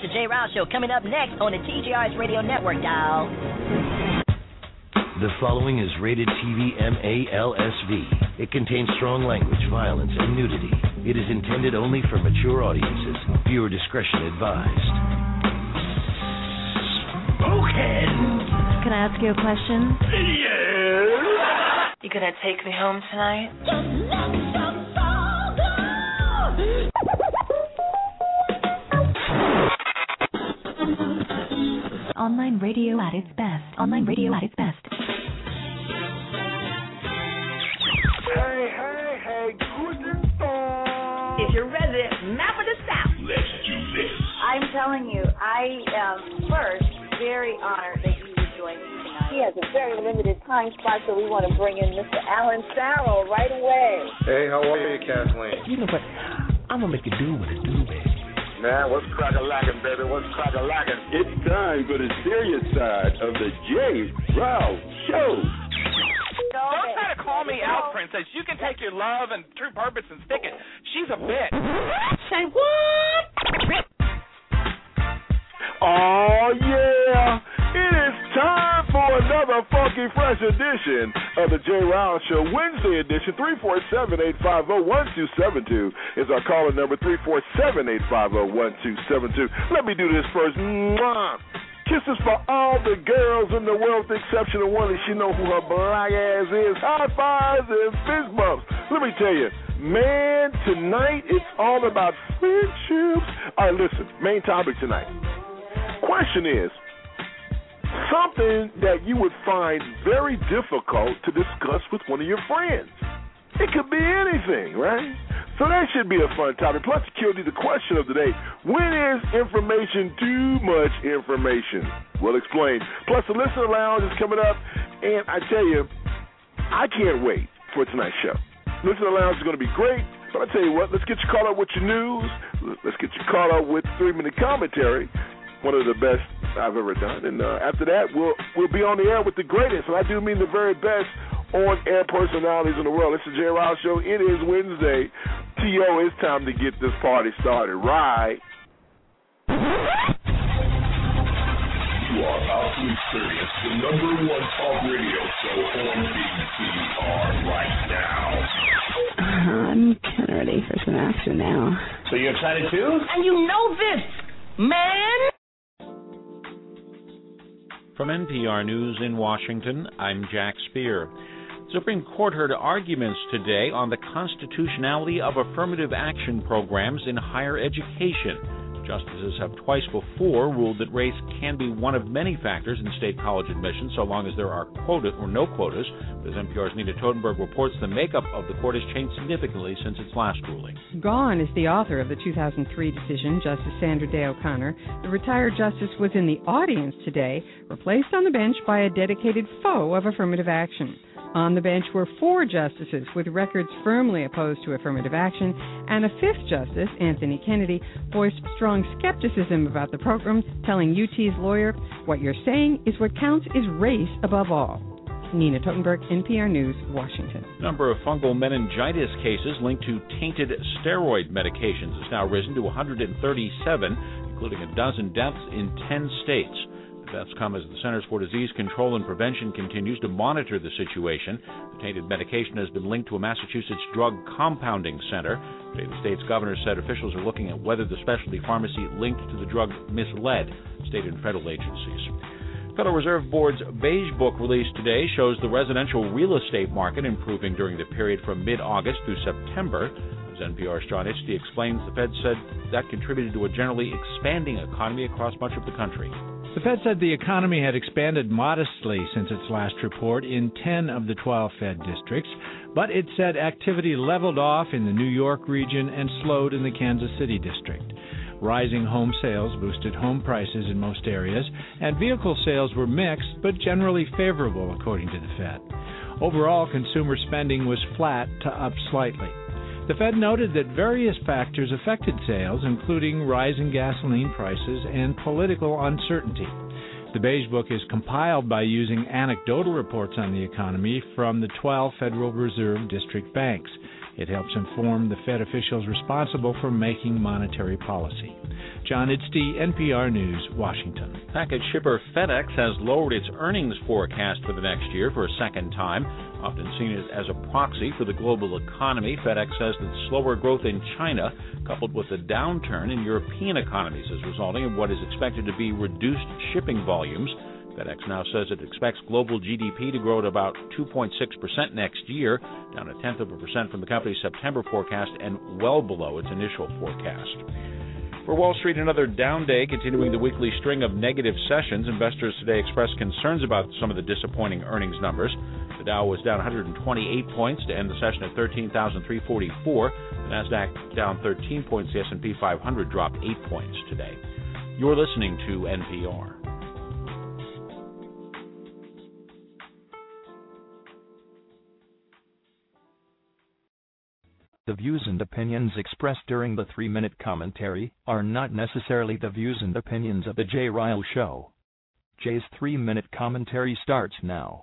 The Jay Ryle Show coming up next on the TGR's Radio Network, dial. The following is rated TV MALSV. It contains strong language, violence, and nudity. It is intended only for mature audiences. Viewer discretion advised. Spoken! Can I ask you a question? Yes! You gonna take me home tonight? Online radio at its best. Online radio at its best. Hey, guten Tag. It's your resident map of the South. Let's do this. I'm telling you, I am first very honored that you would join me tonight. He has a very limited time spot, so we want to bring in Mr. Alan Farrell right away. Hey, how are you, Kathleen? You know what? I'm going to make it do what it do, baby. Man, what's crack-a-lackin', baby? What's crack-a-lackin'? It's time for the serious side of the Jay Ryle Show. Don't try to call me out, Princess. You can take your love and true purpose and stick it. She's a bitch. Say what? Oh, yeah. It is time for another funky, fresh edition of the Jay Ryle Show. Wednesday edition, 347-850-1272 is our caller number, 347-850-1272. Let me do this first. Mwah. Kisses for all the girls in the world, with the exception of one, and she know who her black ass is. High fives and fist bumps. Let me tell you, man, tonight it's all about friendships. All right, listen, main topic tonight. Question is, something that you would find very difficult to discuss with one of your friends. It could be anything, right? So that should be a fun topic. Plus, security, the question of the day, when is information too much information? We'll explain. Plus, the Listener Lounge is coming up, and I tell you, I can't wait for tonight's show. Listener Lounge is going to be great, but I tell you what, let's get you caught up with your news. Let's get you caught up with 3-minute commentary, one of the best I've ever done. And after that, we'll be on the air with the greatest, and I do mean the very best on-air personalities in the world. It's the Jay Ryle Show. It is Wednesday. T.O., it's time to get this party started, right? You are about to experience the #1 talk radio show on BTR right now. I'm kind of ready for some action now. So you excited too? And you know this, man. From NPR News in Washington, I'm Jack Speer. The Supreme Court heard arguments today on the constitutionality of affirmative action programs in higher education. Justices have twice before ruled that race can be one of many factors in state college admissions, so long as there are quotas or no quotas. But as NPR's Nina Totenberg reports, the makeup of the court has changed significantly since its last ruling. Gone is the author of the 2003 decision, Justice Sandra Day O'Connor. The retired justice was in the audience today, replaced on the bench by a dedicated foe of affirmative action. On the bench were 4 justices with records firmly opposed to affirmative action, and a 5th justice, Anthony Kennedy, voiced strong skepticism about the program, telling UT's lawyer, "What you're saying is what counts is race above all." Nina Totenberg, NPR News, Washington. Number of fungal meningitis cases linked to tainted steroid medications has now risen to 137, including a dozen deaths in 10 states. Deaths come as the Centers for Disease Control and Prevention continues to monitor the situation. The tainted medication has been linked to a Massachusetts drug compounding center. Today, the state's governor said officials are looking at whether the specialty pharmacy linked to the drug misled state and federal agencies. Federal Reserve Board's Beige Book released today shows the residential real estate market improving during the period from mid-August through September. As NPR's John Itchty explains, the Fed said that contributed to a generally expanding economy across much of the country. The Fed said the economy had expanded modestly since its last report in 10 of the 12 Fed districts, but it said activity leveled off in the New York region and slowed in the Kansas City district. Rising home sales boosted home prices in most areas, and vehicle sales were mixed but generally favorable, according to the Fed. Overall, consumer spending was flat to up slightly. The Fed noted that various factors affected sales, including rising gasoline prices and political uncertainty. The Beige Book is compiled by using anecdotal reports on the economy from the 12 Federal Reserve District banks. It helps inform the Fed officials responsible for making monetary policy. John Idstey, NPR News, Washington. Package shipper FedEx has lowered its earnings forecast for the next year for a second time. Often seen as a proxy for the global economy, FedEx says that slower growth in China, coupled with a downturn in European economies, is resulting in what is expected to be reduced shipping volumes. FedEx now says it expects global GDP to grow at about 2.6% next year, down 0.1% from the company's September forecast and well below its initial forecast. For Wall Street, another down day, continuing the weekly string of negative sessions. Investors today expressed concerns about some of the disappointing earnings numbers. The Dow was down 128 points to end the session at 13,344. The Nasdaq down 13 points. The S&P 500 dropped 8 points today. You're listening to NPR. The views and opinions expressed during the 3-minute commentary are not necessarily the views and opinions of The Jay Ryle Show. Jay's 3-minute commentary starts now.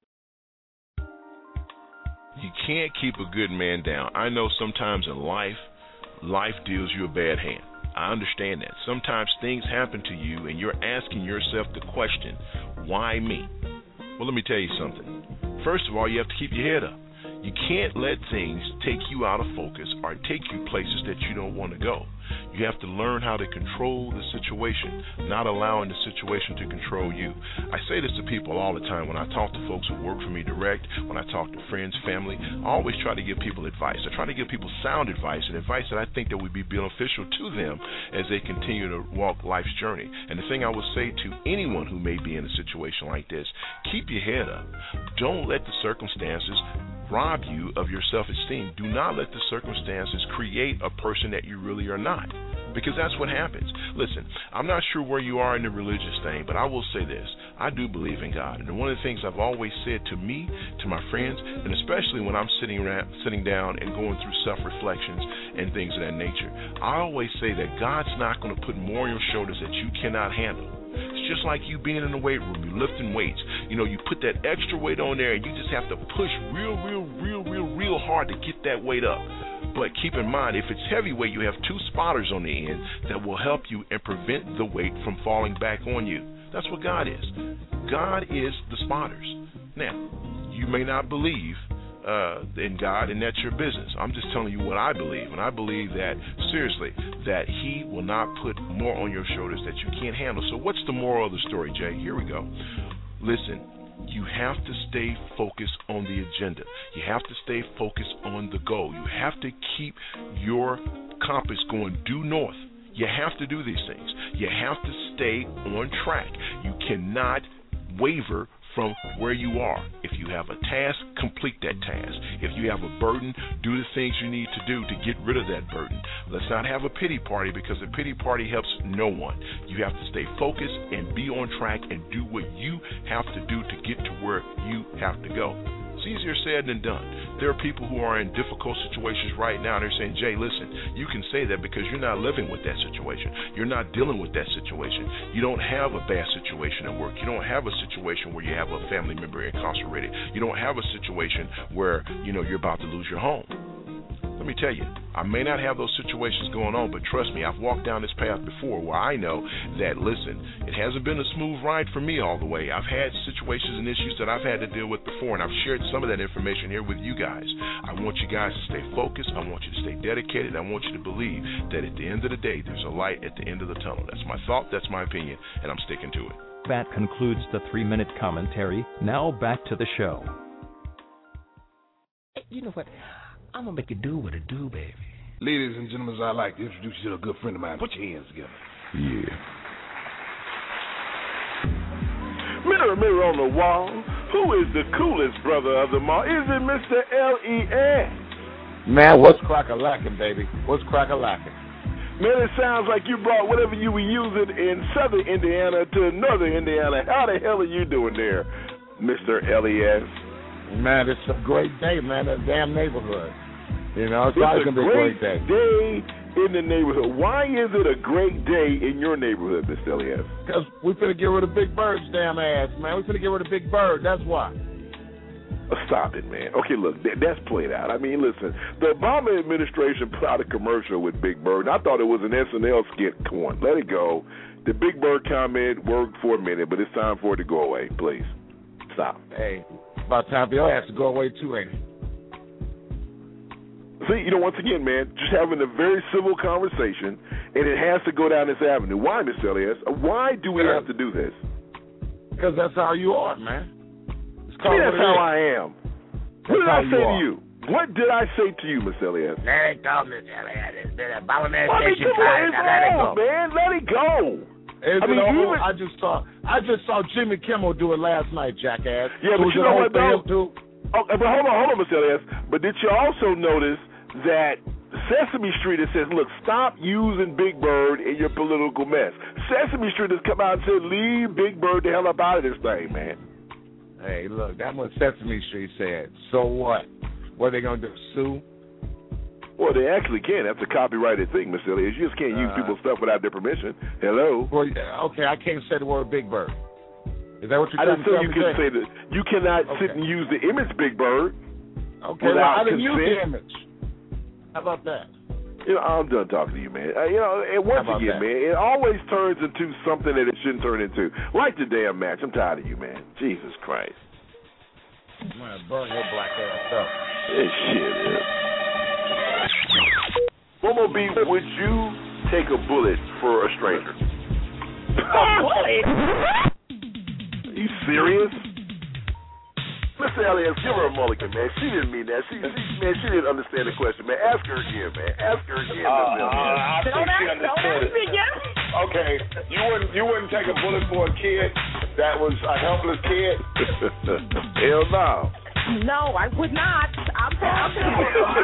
You can't keep a good man down. I know sometimes in life deals you a bad hand. I understand that. Sometimes things happen to you and you're asking yourself the question, why me? Well, let me tell you something. First of all, you have to keep your head up. You can't let things take you out of focus or take you places that you don't want to go. You have to learn how to control the situation, not allowing the situation to control you. I say this to people all the time when I talk to folks who work for me direct, when I talk to friends, family. I always try to give people advice. I try to give people sound advice and advice that I think that would be beneficial to them as they continue to walk life's journey. And the thing I would say to anyone who may be in a situation like this, keep your head up. Don't let the circumstances rob you of your self-esteem. Do not let the circumstances create a person that you really are not, because that's what happens. Listen, I'm not sure where you are in the religious thing, but I will say this. I do believe in God, and one of the things I've always said to me, to my friends, and especially when I'm sitting down and going through self-reflections and things of that nature, I always say that God's not going to put more on your shoulders that you cannot handle. It's just like you being in the weight room, you lifting weights. You know, you put that extra weight on there and you just have to push real hard to get that weight up. But keep in mind, if it's heavy weight, you have 2 spotters on the end that will help you and prevent the weight from falling back on you. That's what God is. God is the spotters. Now, you may not believe in God, and that's your business. I'm just telling you what I believe, and I believe that, seriously, that He will not put more on your shoulders that you can't handle. So what's the moral of the story, Jay? Here we go. Listen, you have to stay focused on the agenda. You have to stay focused on the goal. You have to keep your compass going due north. You have to do these things. You have to stay on track. You cannot waver from where you are. If you have a task, complete that task. If you have a burden, do the things you need to do to get rid of that burden. Let's not have a pity party, because a pity party helps no one. You have to stay focused and be on track and do what you have to do to get to where you have to go. It's easier said than done. There are people who are in difficult situations right now. They're saying, Jay, listen, you can say that because you're not living with that situation. You're not dealing with that situation. You don't have a bad situation at work. You don't have a situation where you have a family member incarcerated. You don't have a situation where, you're about to lose your home. Let me tell you, I may not have those situations going on, but trust me, I've walked down this path before where I know that, listen, it hasn't been a smooth ride for me all the way. I've had situations and issues that I've had to deal with before, and I've shared some of that information here with you guys. I want you guys to stay focused. I want you to stay dedicated. I want you to believe that at the end of the day, there's a light at the end of the tunnel. That's my thought. That's my opinion, and I'm sticking to it. That concludes the 3-minute commentary. Now back to the show. You know what? I'm going to make you do what it do, baby. Ladies and gentlemen, I'd like to introduce you to a good friend of mine. Put your hands together. Yeah. Mirror, mirror on the wall, who is the coolest brother of them all? Is it Mr. L.E.S.? Man, what's crack-a-lackin', baby? What's crack-a-lackin'? Man, it sounds like you brought whatever you were using in southern Indiana to northern Indiana. How the hell are you doing there, Mr. L.E.S.? Man, it's a great day, man, in the damn neighborhood. It's always going to be a great day. In the neighborhood. Why is it a great day in your neighborhood, Mr. Elias? Because we finna get rid of Big Bird's damn ass, man. We finna get rid of Big Bird. That's why. Stop it, man. Okay, look, that's played out. I mean, listen, the Obama administration put out a commercial with Big Bird, and I thought it was an SNL skit. Come on, let it go. The Big Bird comment worked for a minute, but it's time for it to go away. Please, stop. Hey, about time for your ass to go away too, ain't it? See, once again, man, just having a very civil conversation, and it has to go down this avenue. Why, Mr. Elias? Why do we have to do this? Because that's how you are, man. That's how I am. What did I say to you? What did I say to you, Miss Elias? Let it go, Miss Elias. It's been an abomination. Let it go, man. Let it go. I just saw Jimmy Kimmel do it last night, jackass. Yeah, but you know what, though? But hold on, Miss Elias. But did you also notice that Sesame Street has said, look, stop using Big Bird in your political mess? Sesame Street has come out and said, leave Big Bird the hell up out of this thing, man. Hey, look, that's what Sesame Street said. So what? What are they going to do, sue? Well, they actually can. That's a copyrighted thing, Mr. Elias. You just can't use people's stuff without their permission. Hello? Well, okay, I can't say the word Big Bird. Is that what you're saying? I didn't say you can say that. You cannot sit and use the image Big Bird. Okay, well, I didn't use the image. How about that? I'm done talking to you, man. And once again, man, it always turns into something that it shouldn't turn into. Like the damn match. I'm tired of you, man. Jesus Christ. I'm going to burn your black ass up. This shit is. Momo B, would you take a bullet for a stranger? A bullet? Are you serious? Mr. Elias, give her a mulligan, man. She didn't mean that. She didn't understand the question, man. Ask her again, man. Ask her again, Mr. Elias. I think she understood it. Okay, you wouldn't take a bullet for a kid that was a helpless kid? Hell no. No, I would not. I'm talking about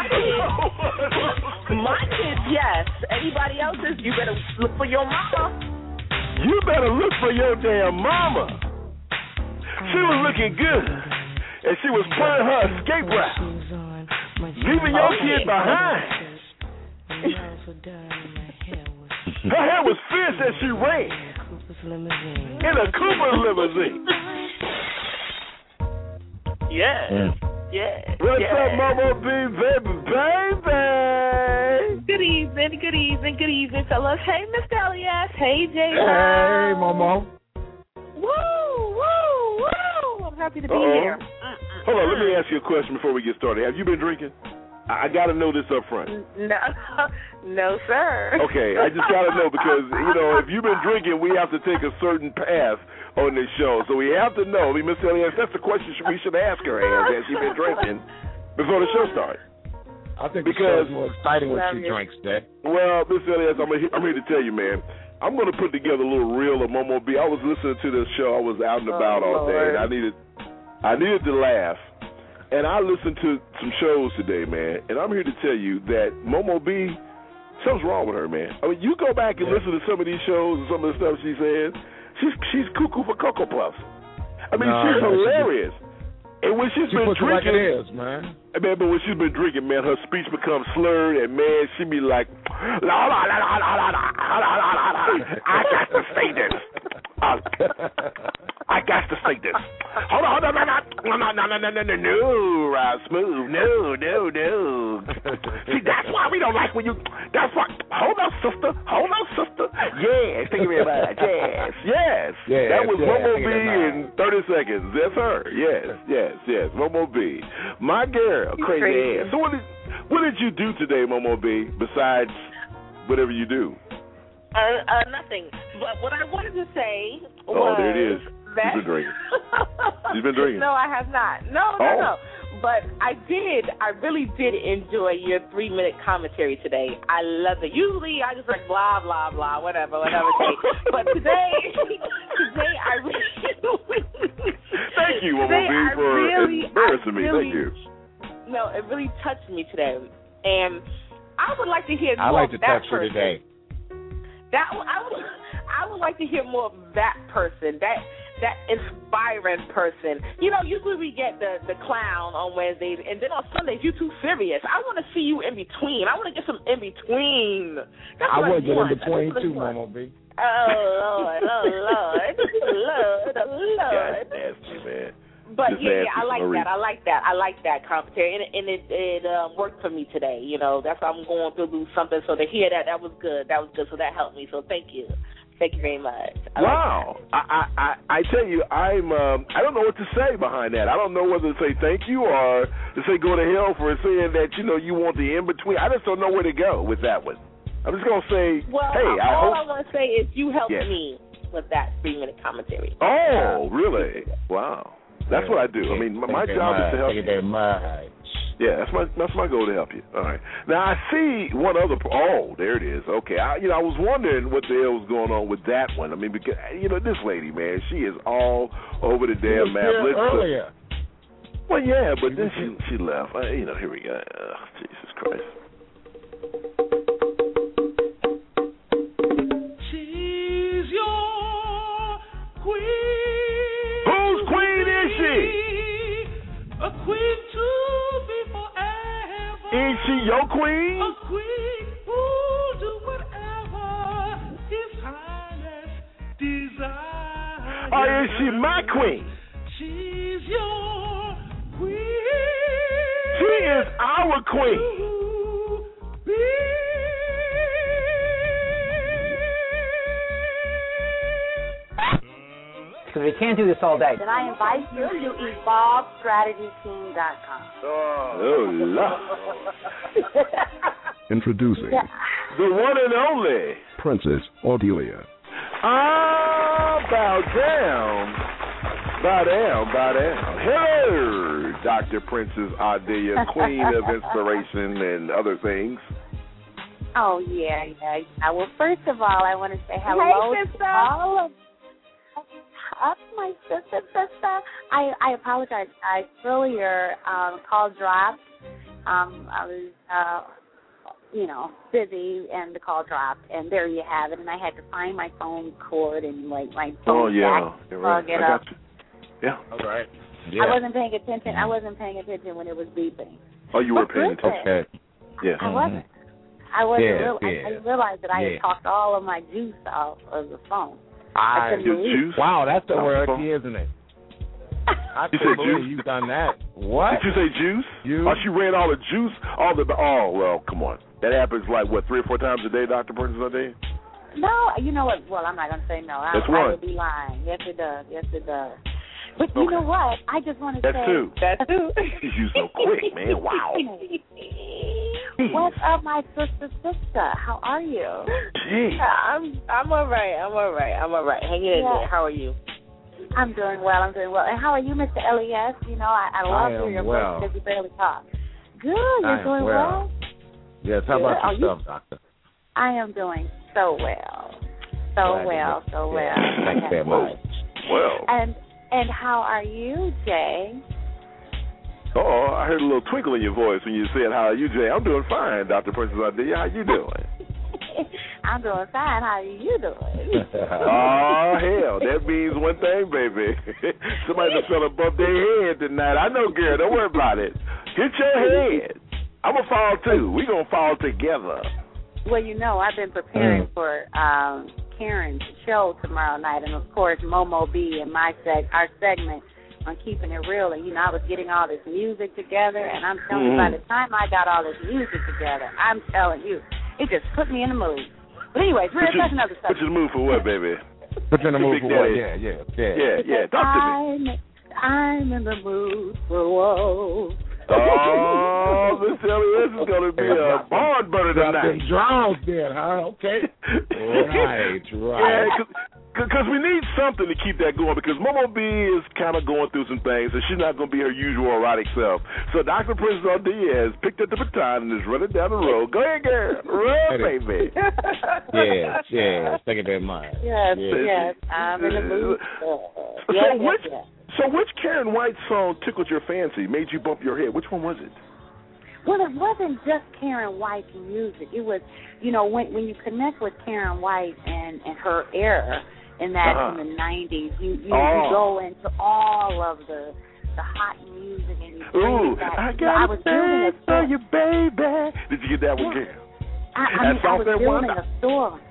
my kids, yes. Anybody else's, you better look for your mama. You better look for your damn mama. She was looking good, and she was playing her escape route, leaving your kid behind. Her hair was fierce as she ran in a Cooper's limousine. Yeah. What's up, Momo B, baby? Good evening, fellas. Hey, Mr. Elias. Hey, Jay. Hey, Momo. Woo. I'm happy to be here. Hold on, let me ask you a question before we get started. Have you been drinking? I got to know this up front. No, sir. Okay, I just got to know because, if you've been drinking, we have to take a certain path on this show. So we have to know. Miss Elias, that's the question we should ask her, has she been drinking before the show starts? I think because the show's more exciting when she drinks, Dad. Well, Miss Elias, I'm here to tell you, man. I'm going to put together a little reel of Momo B. I was listening to this show. I was out and about all day, and I needed to laugh. And I listened to some shows today, man, and I'm here to tell you that Momo B, something's wrong with her, man. I mean, you go back and listen to some of these shows and some of the stuff she says. She's cuckoo for Cocoa Puffs. I mean, she's hilarious. And when she's been drinking, like it is, man. Man, but when she's been drinking, man, her speech becomes slurred, and man, she be like, I got to say this. I got to say this. Hold on, no, Ride Smooth, no. See, that's why we don't like when you. That's why. Hold on, sister. Yes, thank you very much. Yes. That was Momo B in 30 seconds. That's her. Yes. Momo B, my girl, crazy ass. So what did you do today, Momo B? Besides whatever you do. Nothing. But what I wanted to say was... Oh, there it is. You've been drinking. No, I have not. No. But I really did enjoy your 3-minute commentary today. I loved it. Usually I just like blah, blah, blah, whatever. But today I really... Thank you, Momo B, for embarrassing me. Thank you. No, it really touched me today. And I would like to hear more of that person. I like to touch her today. I would like to hear more of that person, that inspiring person. Usually we get the clown on Wednesdays, and then on Sundays you're too serious. I want to see you in between. I want to get some in between. I want to get in between too, Momo B. Oh Lord. God, nasty, man. But I like that. I like that commentary, and it worked for me today. You know, that's why I'm going through something. So to hear that was good. So that helped me. So thank you. Thank you very much. Wow. I tell you, I don't know what to say behind that. I don't know whether to say thank you or to say go to hell for saying that, you want the in-between. I just don't know where to go with that one. I'm just going to say, hey, all I want to say is you helped me with that 3-minute commentary. Oh, really? Wow. That's what I do. I mean, my job is to help you. Yeah, that's my goal, to help you. All right. Now I see one other. Oh, there it is. Okay. I was wondering what the hell was going on with that one. I mean, because this lady, man, she is all over the damn map. Earlier. Well, yeah, but then she left. Here we go. Jesus Christ. She's your queen. Whose queen is she? A queen to be forever. Is she your queen? A queen who'll do whatever His Highness desires. Oh, is she my queen? She's your queen. She is our queen. Because we can't do this all day. Then I invite you to evolvestrategyteam.com. Oh, Lord. Introducing the one and only Princess Ardelia. Bow down. Hello, Dr. Princess Ardelia, Queen of Inspiration and other things. Oh, yeah. Well, first of all, I want to say hello to all of my sister. I apologize. Earlier, call dropped. I was, busy, and the call dropped, and there you have it. And I had to find my phone cord and my phone jack to plug it up. Yeah. All right. Yeah. I wasn't paying attention. I wasn't paying attention when it was beeping. Oh, you were paying attention. Okay. Yeah. I wasn't. I realized that I had talked all of my juice off of the phone. Juice? Wow, that's the word, isn't it? I couldn't believe you've done that. What? Did you say juice? Oh, she ran all the juice, well, come on. That happens 3 or 4 times a day, Dr. Princess Ardelia? No, you know what? Well, I'm not going to say no. I would be lying. Yes, it does. But you know what? I just want to say. That's two. You so quick, man. Wow. What's up, my sister? How are you? Gee. I'm all right. Hang in there. How are you? I'm doing well. And how are you, Mr. LES? I love hearing your voice because you barely talk. Good. You're doing well? Yes. How about yourself, Doctor? I am doing so well. So well. Thanks very much. Well. And how are you, Jay? Oh, I heard a little twinkle in your voice when you said, how are you, Jay? I'm doing fine, Dr. Princess Ardelia. How you doing? I'm doing fine. How are you doing? Oh, hell. That means one thing, baby. Somebody just fell above their head tonight. I know, girl. Don't worry about it. Hit your head. I'm going to fall, too. We're going to fall together. Well, I've been preparing for Karen's show tomorrow night, and, of course, Momo B and our segment on Keeping It Real. And, I was getting all this music together, and I'm telling you, by the time I got all this music together, I'm telling you, it just put me in the mood. But anyways, that's another subject. Put you in the mood for what, baby? Put you in the mood for what? Yeah. Talk to me. I'm in the mood for woe. Oh, this is going to be a barn burner tonight. Drowns there, huh? Okay. Right. Yeah, because we need something to keep that going, because Momo B is kind of going through some things, and she's not going to be her usual erotic self. So Dr. Princess Ardelia has picked up the baton and is running down the road. Go ahead, girl. Run, baby. Yes. Thank you very much. Yes. I'm in the mood. So which Karen White song tickled your fancy, made you bump your head? Which one was it? Well, it wasn't just Karen White's music. It was, when you connect with Karen White and her era in the 90s, you go into all of the hot music and you bring it back. I was building a store. You, baby. Did you get that one, Karen? I was building a store.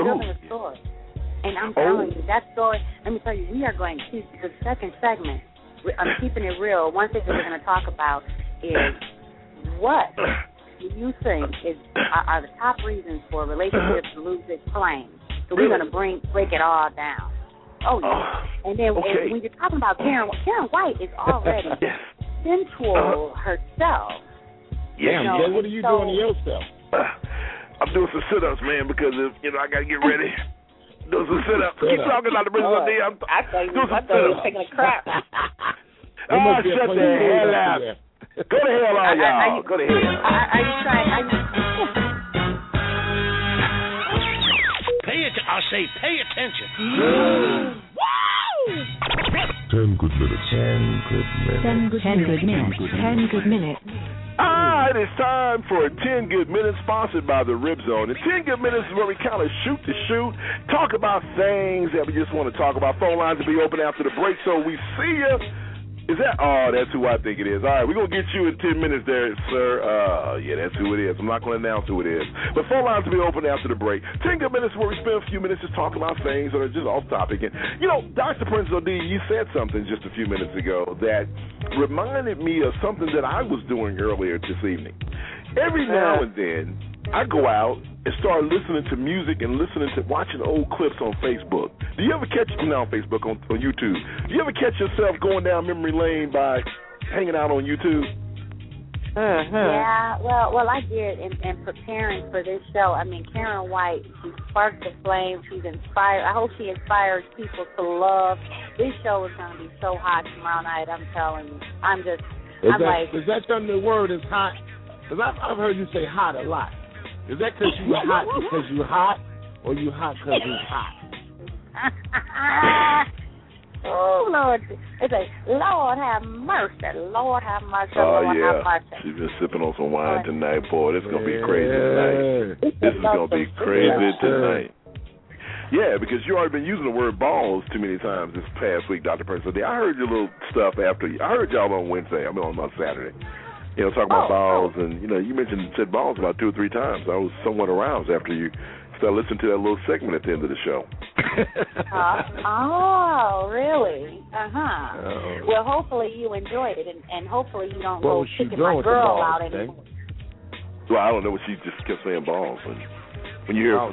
And I'm telling you, that story, let me tell you, we are going to the second segment I'm keeping it real. One thing that we're going to talk about is what do you think are the top reasons for relationships to lose its flame? So we're going to break it all down. Oh, yeah. And then and when you're talking about Karen White is already sensual herself. Yeah, you know, what are you doing to yourself? I'm doing some sit-ups, man, because I got to get ready. Doing some sit-ups. Keep talking about the Brazilian D. I thought you were taking a crap. Shut the hell up. Go to hell, all y'all. Go to hell. Are you trying? I'll say pay attention. 10 good minutes. 10 good minutes. It is time for 10 Good Minutes, sponsored by the Rib Zone. And 10 Good Minutes is where we kind of shoot the shoot, talk about things that we just want to talk about. Phone lines will be open after the break, so we see you. Is that? Oh, that's who I think it is. All right, we're going to get you in 10 minutes there, sir. Yeah, that's who it is. I'm not going to announce who it is. But phone lines will be open after the break. 10 Good Minutes where we spend a few minutes just talking about things that are just off topic. And, Dr. Prince O.D., you said something just a few minutes ago that reminded me of something that I was doing earlier this evening. Every now and then, I go out and start listening to music and watching old clips on Facebook. Do you ever catch on Facebook, on YouTube? Do you ever catch yourself going down memory lane by hanging out on YouTube? Yeah, well, I did in preparing for this show. I mean, Karen White, she sparked the flame. She's inspired. I hope she inspires people to love. This show is going to be so hot tomorrow night. I'm telling you. Is that something the word is hot? Because I've heard you say hot a lot. Is that because you're hot because you're hot, or you hot because you're hot? Oh, Lord. It's like, Lord have mercy. Lord have mercy. Oh, Lord yeah. have mercy. She's been sipping on some wine tonight. Boy, this is going to be crazy tonight. This is going to be crazy tonight. Yeah, because you already been using the word balls too many times this past week, Dr. Prince. I heard your little stuff after you. I heard y'all on Wednesday. I mean, on Saturday. Talking about balls, and, you said balls about 2 or 3 times. I was somewhat aroused after you started listening to that little segment at the end of the show. Oh, really? Uh-huh. Well, hopefully you enjoyed it, and hopefully you don't go kicking my girl out anymore. Well, I don't know. She just kept saying balls. And when you hear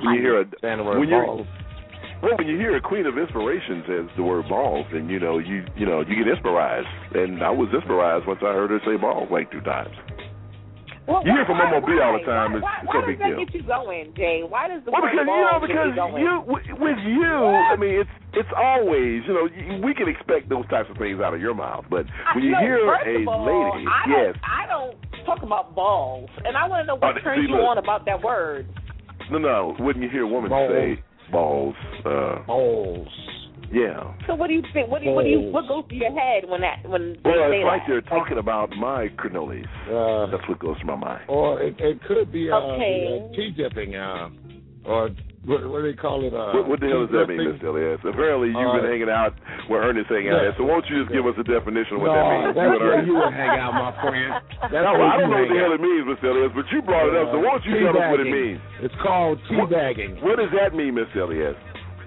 a queen of inspiration says the word balls, then you get inspirized. And I was inspirized once I heard her say balls like 2 times. Well, you hear from Momo B all the time. It's no big deal. Why does that get you going, Jay? Why does the word balls get you going? With you, I mean, it's always, we can expect those types of things out of your mouth. But when you hear a lady, I don't talk about balls, and I want to know what turns you on about that word. No. When you hear a woman say balls, balls. Yeah. So what do you think? What goes through your head when they say it's like they're talking about my cannolis. That's what goes through my mind. Or it could be tea dipping, or what do they call it? What the hell does that mean, Miss Elias? Apparently you've been hanging out where Ernest hanging out at. So won't you just give us a definition of what that means? That's where you would hang out, my friend. I don't know what the hell it means, Miss Elias, but you brought it up. So won't you tell us what it means? It's called teabagging. What does that mean, Miss Elias?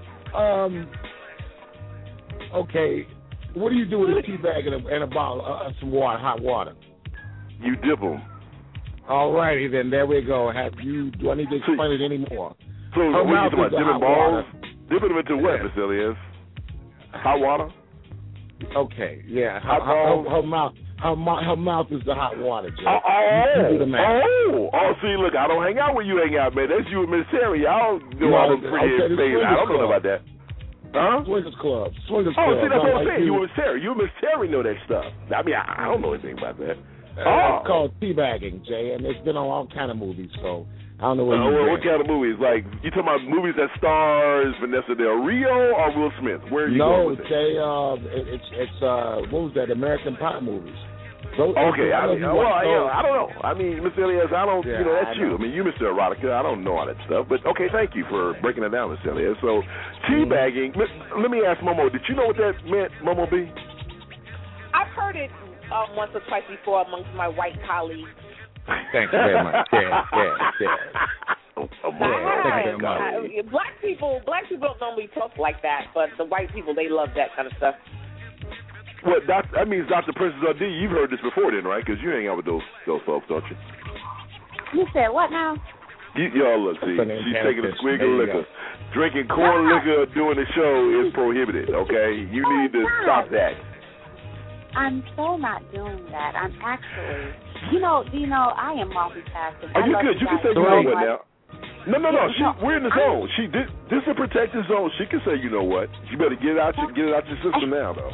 Okay, what do you do with a tea bag and a bottle of some water, hot water? You dip them. All righty, then there we go. Do I need to explain it anymore? So what are you talking about, dipping balls? Dipping them into what, Miss Elias? Hot water? Okay, yeah. Her mouth is the hot water, Jay. See, look, I don't hang out where you hang out, man. That's you and Miss Terry. Y'all go out on pretty space. I don't know about that. Huh? Swingers Club. See, that's what I'm saying. You and Miss Terry. You and Miss Terry know that stuff. I mean, I don't know anything about that. It's called teabagging, Jay, and it's been on all kind of movies, so I don't know what kind of movies? Like, you talking about movies that stars Vanessa Del Rio or Will Smith? Where are you going with Jay, it's what was that, American Pie movies. Okay, I don't know. I mean, Mr. Elias, I don't, that's you. I mean, you, Mr. Erotica, I don't know all that stuff. But, okay, thank you for breaking it down, Mr. Elias. So, teabagging, let me ask Momo, did you know what that meant, Momo B? I've heard it once or twice before amongst my white colleagues. Thank you very much. Yeah. Black people don't normally talk like that, but the white people, they love that kind of stuff. What? That means Dr. Princess RD. You've heard this before, then, right? Because you hang out with those folks, don't you? You said what now? Y'all look, see, she's taking a swig of liquor. Drinking corn liquor during the show is prohibited, okay? You need to stop that. I'm so not doing that. I'm actually, I am multitasking. Are you good? You can say you know what now. No. We're in the zone. This is a protected zone. She can say you know what. You better get it out your system now, though.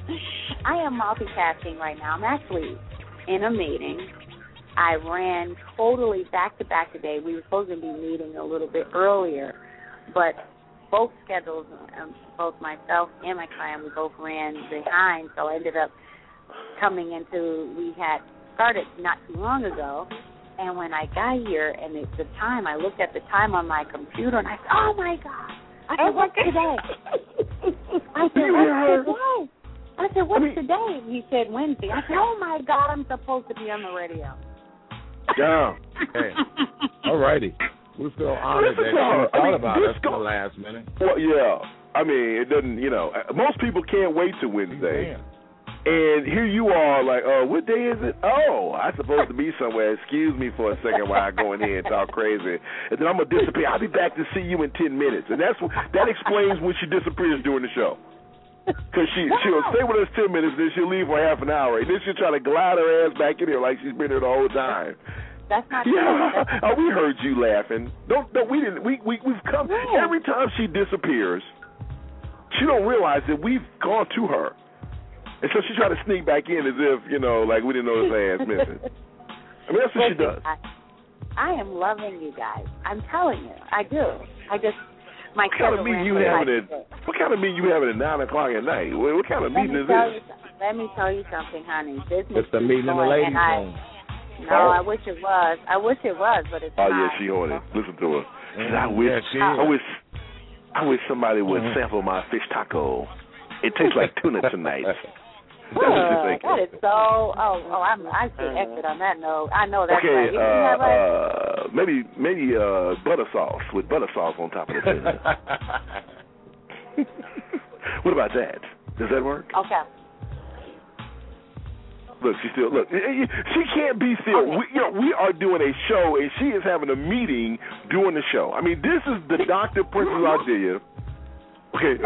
I am multitasking right now. I'm actually in a meeting. I ran totally back-to-back today. We were supposed to be meeting a little bit earlier, but both schedules, both myself and my client, we both ran behind, so I ended up coming into, we had started not too long ago, and when I got here and the time, I looked at the time on my computer, and I said, oh, my God. I said, what's today? I said, what's today? I said, what's today? He said, Wednesday. I said, oh, my God, I'm supposed to be on the radio. Yeah. Hey. All righty. We feel honored that you thought about us in the last minute. Well, yeah. I mean, it doesn't, most people can't wait till Wednesday. And here you are like, what day is it? Oh, I'm supposed to be somewhere. Excuse me for a second while I go in here and talk crazy. And then I'm going to disappear. I'll be back to see you in 10 minutes. And that explains when she disappears during the show. Because she'll stay with us 10 minutes, then she'll leave for half an hour. And then she'll try to glide her ass back in here like she's been here the whole time. That's not true. Yeah. We heard you laughing. We've come. Every time she disappears, she don't realize that we've gone to her. And so she tried to sneak back in as if, like we didn't know her ass missing. I mean, that's what she does. I am loving you guys. I'm telling you. I do. What kind of meeting you having at 9 o'clock at night? What kind of meeting is this? Let me tell you something, honey. Business it's the meeting in the ladies' room. No, I wish it was. But it's not. Oh, yeah, she on it. Listen to her. She said, I wish somebody would sample my fish taco. It tastes like tuna tonight. That's what you're thinking. That is so. I should exit on that note. I know that's right. You that right? Maybe butter sauce with butter sauce on top of it. What about that? Does that work? Okay. Look, she can't be still. Okay. We are doing a show, and she is having a meeting during the show. I mean, this is the Dr. Princess idea. Okay.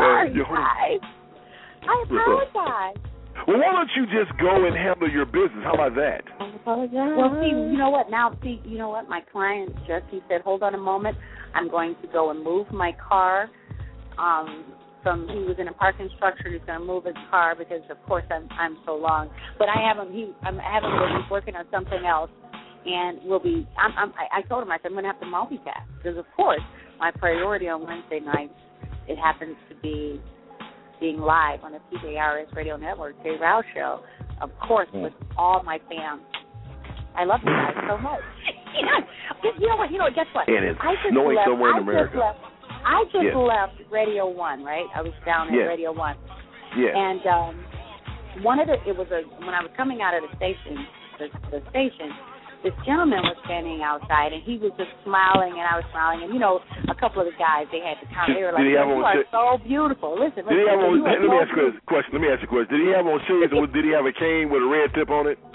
I apologize. Well, why don't you just go and handle your business? How about that? I apologize. Well, see, you know what? My client he said, hold on a moment. I'm going to go and move my car. He was in a parking structure. He's going to move his car because, of course, I'm so long. But I haven't. He's working on something else, and we'll be. I told him, I said, I'm going to have to multitask because, of course, my priority on Wednesday nights, it happens to be being live on the TJRS Radio Network, Jay Rouse Show, of course, with all my fans. I love you guys so much. You know what? Guess what? And it's snowing somewhere in America. I just left Radio 1, right? I was down at Radio 1. Yeah. And when I was coming out of the station, this gentleman was standing outside, and he was just smiling, and I was smiling. And, a couple of the guys, they had to come. They were like, you are so beautiful. Listen. Let me ask you a question. Did he have on shades, or did he have a cane with a red tip on it?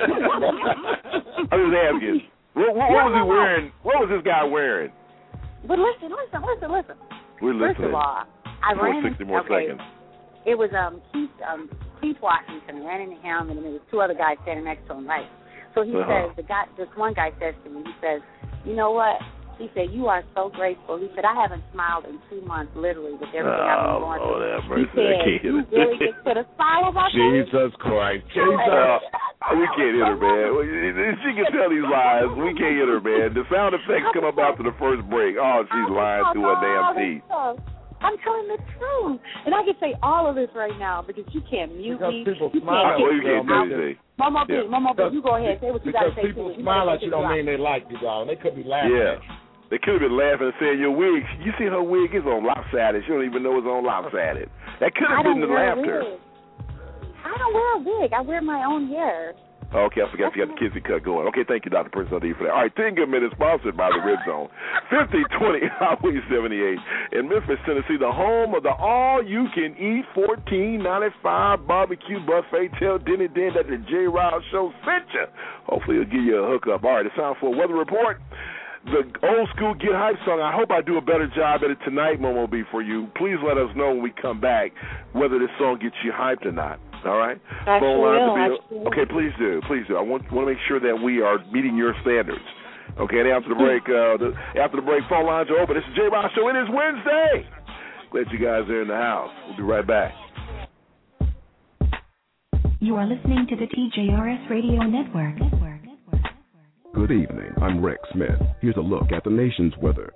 I was asking. What was he wearing? What was this guy wearing? But listen. We're listening. First of all, I ran 60 more seconds. It was Keith Washington. Ran into him, and there was two other guys standing next to him, right? So he says, this one guy says to me, he says, you know what? He said, you are so graceful. He said, I haven't smiled in 2 months, literally, with everything I've been going through. He said, you really just put a smile on my face. Jesus Christ. We can't hit her, man. She can tell these lies. We can't hit her, man. The sound effects come up after the first break. Oh, she's lying through her damn teeth. I'm telling the truth. And I can say all of this right now because you can't mute me. People smile. You can't do anything. Momo B, you go ahead. Say what you got to say. Because people smile at you don't mean they like you, dog. They could be laughing at you. They could have been laughing and saying, your wig, you see her wig is on lopsided. She don't even know it's on lopsided. That could have been the laughter. I don't wear a wig. I wear my own hair. Okay, I forgot the kissy cut going. Okay, thank you, Dr. Prince O'D, for that. All right, 10 Good Minutes sponsored by the Red Zone. 5020 Highway 78 in Memphis, Tennessee, the home of the all-you-can-eat $14.95 barbecue buffet. Tell Denny Den that the J. Riles Show sent you. Hopefully he'll give you a hookup. All right, it's time for a weather report. The old school Get Hype song, I hope I do a better job at it tonight, Momo B, for you. Please let us know when we come back whether this song gets you hyped or not. All right? I will. Okay, please do. Please do. I want to make sure that we are meeting your standards. Okay, and after the break, phone lines are open. This is J. Riles Show. It is Wednesday. Glad you guys are in the house. We'll be right back. You are listening to the TJRS Radio Network. Good evening. I'm Rex Smith. Here's a look at the nation's weather.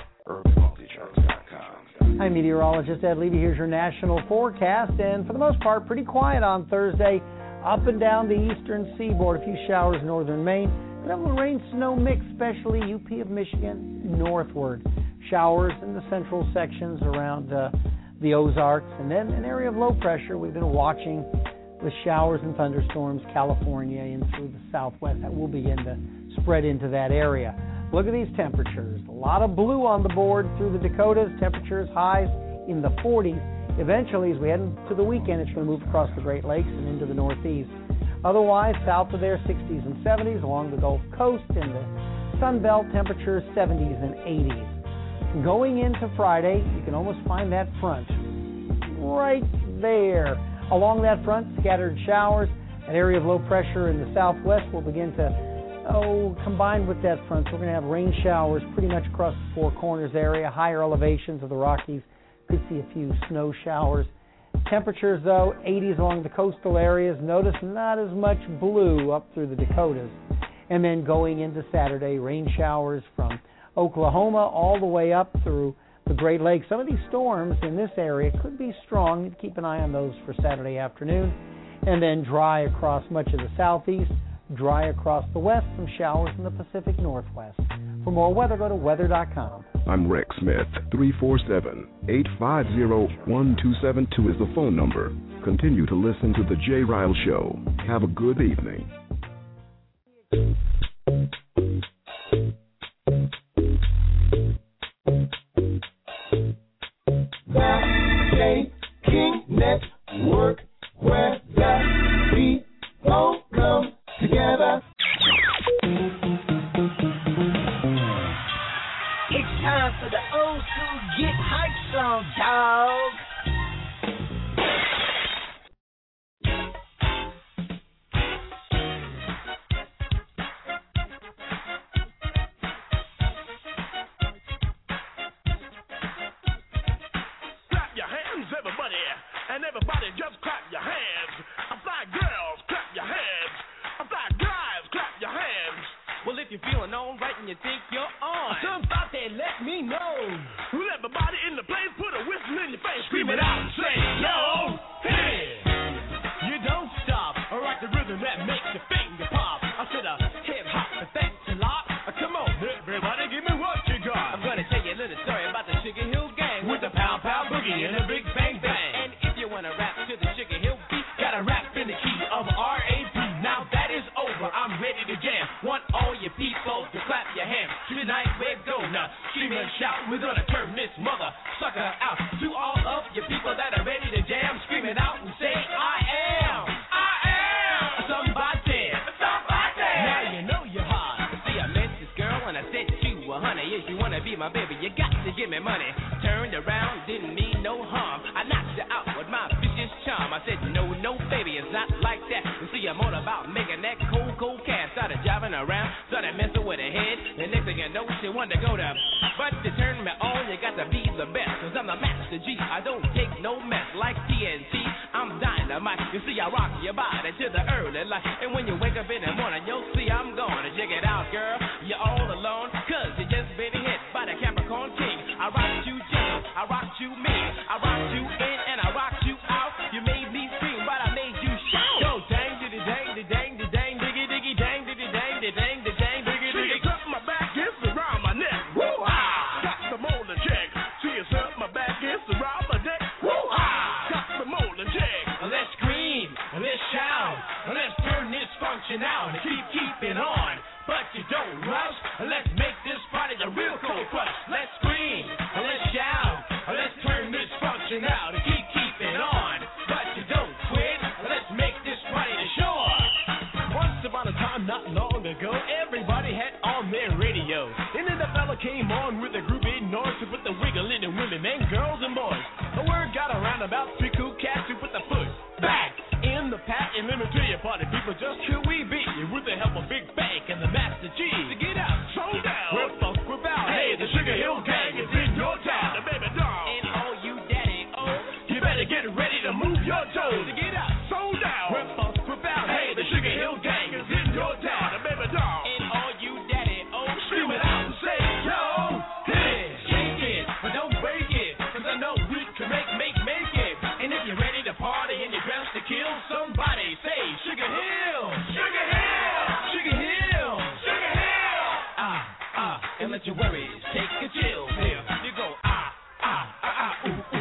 I'm meteorologist Ed Levy. Here's your national forecast, and for the most part, pretty quiet on Thursday. Up and down the eastern seaboard, a few showers in northern Maine. Then will rain-snow mix, especially UP of Michigan northward. Showers in the central sections around the Ozarks, and then an area of low pressure we've been watching with showers and thunderstorms, California and through the southwest. That will begin to spread into that area. Look at these temperatures. A lot of blue on the board through the Dakotas. Temperatures highs in the 40s. Eventually, as we head into the weekend, it's going to move across the Great Lakes and into the Northeast. Otherwise, south of there, 60s and 70s along the Gulf Coast and the Sun Belt, temperatures 70s and 80s. Going into Friday, you can almost find that front right there. Along that front, scattered showers. An area of low pressure in the southwest will begin to combined with that front, so we're going to have rain showers pretty much across the Four Corners area. Higher elevations of the Rockies could see a few snow showers. Temperatures, though, 80s along the coastal areas. Notice not as much blue up through the Dakotas. And then going into Saturday, rain showers from Oklahoma all the way up through the Great Lakes. Some of these storms in this area could be strong. You keep an eye on those for Saturday afternoon. And then dry across much of the southeast. Dry across the west, some showers in the Pacific Northwest. For more weather, go to weather.com. I'm Rex Smith. 347-850-1272 is the phone number. Continue to listen to The J. Riles Show. Have a good evening. The J. King Network, where the people come together. It's time for the old school Get Hype song, dog. Clap your hands, everybody, and everybody just clap your hands. Fly girls, clap your hands. Fly guys, clap your hands. Well, if you're feeling all right and you think you're on, Come out there, let me know. Well, everybody in the place put a whistle in your face, scream it out and say, yo, hey. you don't stop. I rock the rhythm that makes your finger pop. I said hip hop, but thanks a lot. Come on, everybody, give me what you got. I'm gonna tell you a little story about the Sugar Hill Gang with the pow pow boogie and the big bang bang. And if you wanna rap to the Sugar Hill beat, gotta rap in the key of R.A.P. Now that is over, I'm ready to jam. Want all your people to clap your hands. Tonight we're gonna scream and shout. We're gonna turn this mother sucker out. To all of your people that are ready to jam, scream it out and say, I am somebody. Now you know you're hot. See, I met this girl and I said to her, honey, if you wanna be my baby, you got to give me money. Turned around, didn't mean no harm. I knocked her out with my vicious charm. I said, no, baby, it's not like that. You see, I'm all about making that cold cash. Started driving around, started messing with her head. The next thing you know, she wanted to go to. But to turn me on, you got to be the best. Cause I'm the master G. I don't take no mess like TNT. I'm dynamite. You see, I rock your body to the early light. And when you wake up in the morning, you'll see I'm gonna check it out, girl. You're all alone, cause you just been hit by the Capricorn King. I rocked you gentle, I rocked you mean. I rocked you in and I rocked you out. You made me scream, but I made you shout. Go dang, diddy dang, diddy dang, diddy dang, diggy diggy dang, diddy dang, diddy dang, diddy dang, diggy diggy. She is up my back, it's around my neck. Woo-ah! Got the molding check. She is up my back, it's around my neck. Woo-ah! Got the molding check. Let's scream, let's shout, let's turn this function rush. Let's make this party the real cold crush. Let's scream, let's shout, let's turn this function out and keep it on. But you don't quit. Let's make this party the shore. Once upon a time, not long ago, everybody had on their radio. And then the fella came on with a groovy noise to put the wiggle in the women and girls and boys. The word got around about three cool cats who put the foot back in the pack. And let me tell you, party people, just who we be with the help of Big Bank and the Master G. To get out, slow down, we're funk, we're out. Hey, the Sugar Hill Gang is in your town. The baby doll. And all you daddy, oh, you better get ready to move your toes. To get out, slow down, we're funk, we're out. Hey, the Sugar Hill Gang is in your town. The baby doll. And all you daddy, oh, scream it out and say, yo, hit it, shake it, but don't break it, cause I know we can make it. And if you're ready to party and you're dressed to kill, somebody say Sugar Hill, Sugar Hill, Sugar Hill, Sugar Hill. And let your worries take a chill pill. You go ooh, ooh.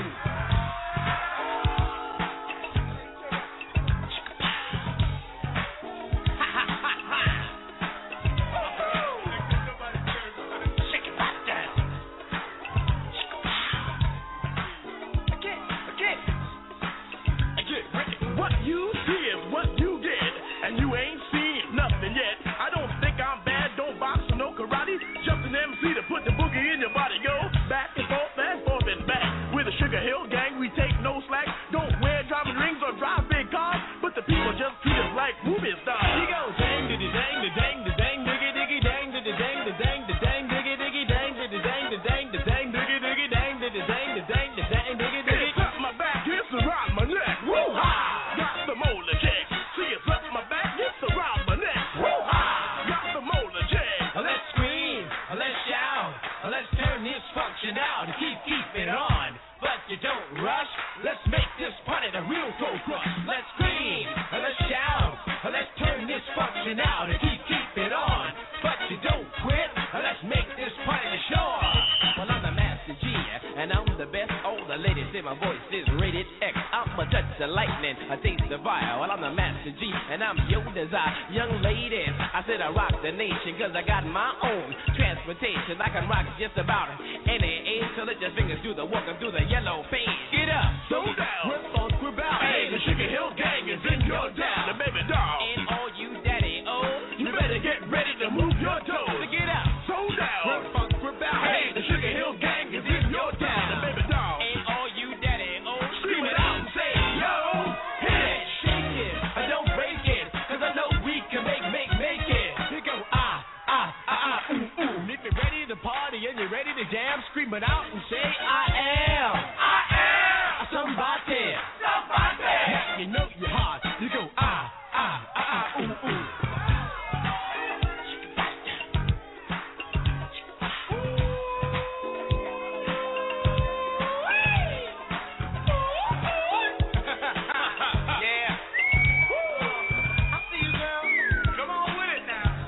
What you see is what you get, and you ain't seen nothing yet. I don't think I'm bad, don't box or no karate. Just an MC to put the boogie in your body. Go back and forth and back. We're the Sugar Hill Gang, we take no slack. Don't wear diamond rings or drive big cars, but the people just treat us like movie stars. He goes dang diddy dang the dang the dang diggy diggy dang diddy dang the dang the dang diggy diggy dang diddy dang the dang the dang diggy diggy dang diddy dang the dang the dang diggy diggy. It's up my back, it's around my neck. Woo-ha! Got the molar check. See, it's up my back, it's around my neck. Woo-ha! Got the molar check. Let's scream, let's shout, let's turn this function out and keep it on. But you don't rush. Let's make this party the real cold crush. Let's scream, let's shout, let's turn this function out and keep it on. But you don't quit. Let's make this party the shore. Well, I'm the Master G, and I'm the best. All the ladies say my voice is rated X. I'm a touch of lightning, I taste the fire. Well, I'm the Master G, and I'm your desire. Young ladies, I said I rock the nation, cause I got my own transportation. I can rock just about any age, so let your fingers do the walk and do the yellow page. Get up, slow down, we're funk, we're bout. Hey, the Sugar Hill Gang is in your town. The baby doll. And all you daddy, oh, you better get ready to move your toes. To get up, slow down, we're funk, we're bout. Hey, the Sugar Hill Gang is in your town. The baby doll. And all you daddy, oh, scream it out and say, yo, hit it, shake it, don't break it, cause I know we can make it. You go ooh, ooh. If you're ready to party and you're ready to jam, scream it out and say, I am somebody. Now you know you're hot. You go ooh, ooh.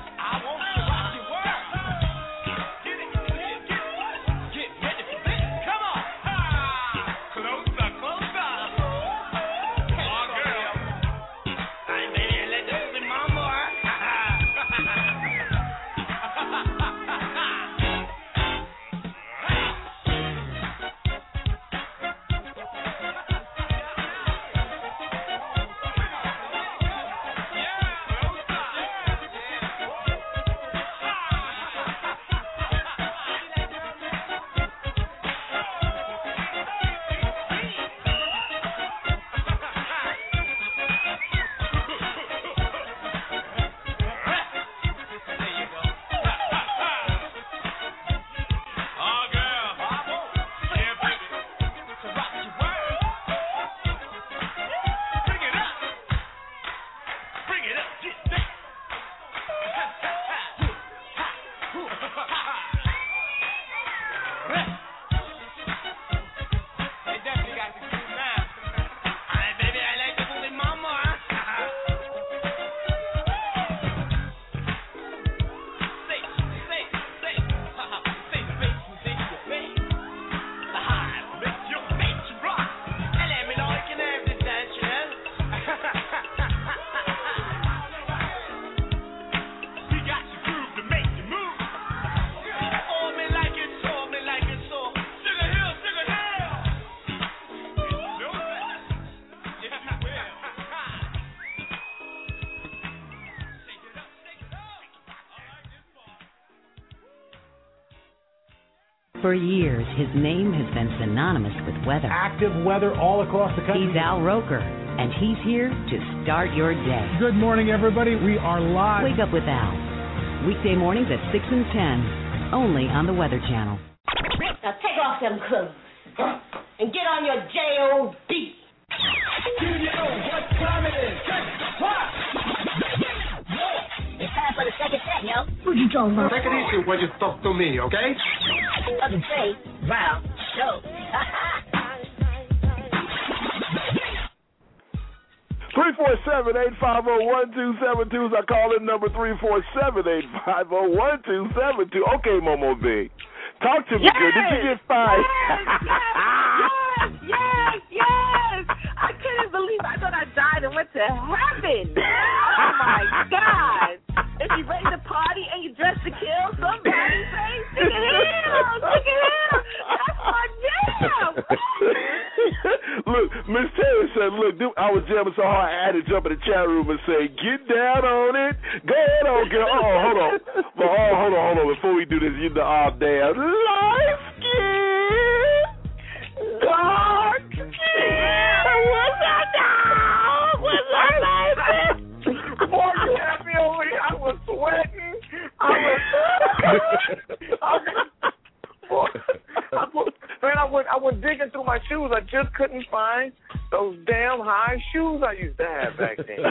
Come For years, his name has been synonymous with weather. Active weather all across the country. He's Al Roker, and he's here to start your day. Good morning, everybody. We are live. Wake up with Al. Weekday mornings at 6 and 10, only on the Weather Channel. Now take off them clothes and get on your J.O.D. Do you know what time it is? It's time for the second set, yo. What you talking about? Take it easy when you talk to me, okay? Doesn't say round show. 347-850-1272 is our call-in number. 347-850-1272. Okay, Momo B. Talk to me, yes, good. Did you get fired? Yes. I couldn't believe I thought I died and went to heaven. Oh, my God. If you're ready to party and you're dressed to kill, somebody say, stick it in. That's my jam. Look, Miss Taylor said, look, dude, I was jamming so hard I had to jump in the chat room and say, get down on it. Go ahead on, girl. Oh, hold on. Well, hold on. Before we do this, you know, all damn light skin, dark skin. What's up, dog? What's up, baby? Boy, you had me over here. I was sweating. I was digging through my shoes. I just couldn't find those damn high shoes I used to have back then.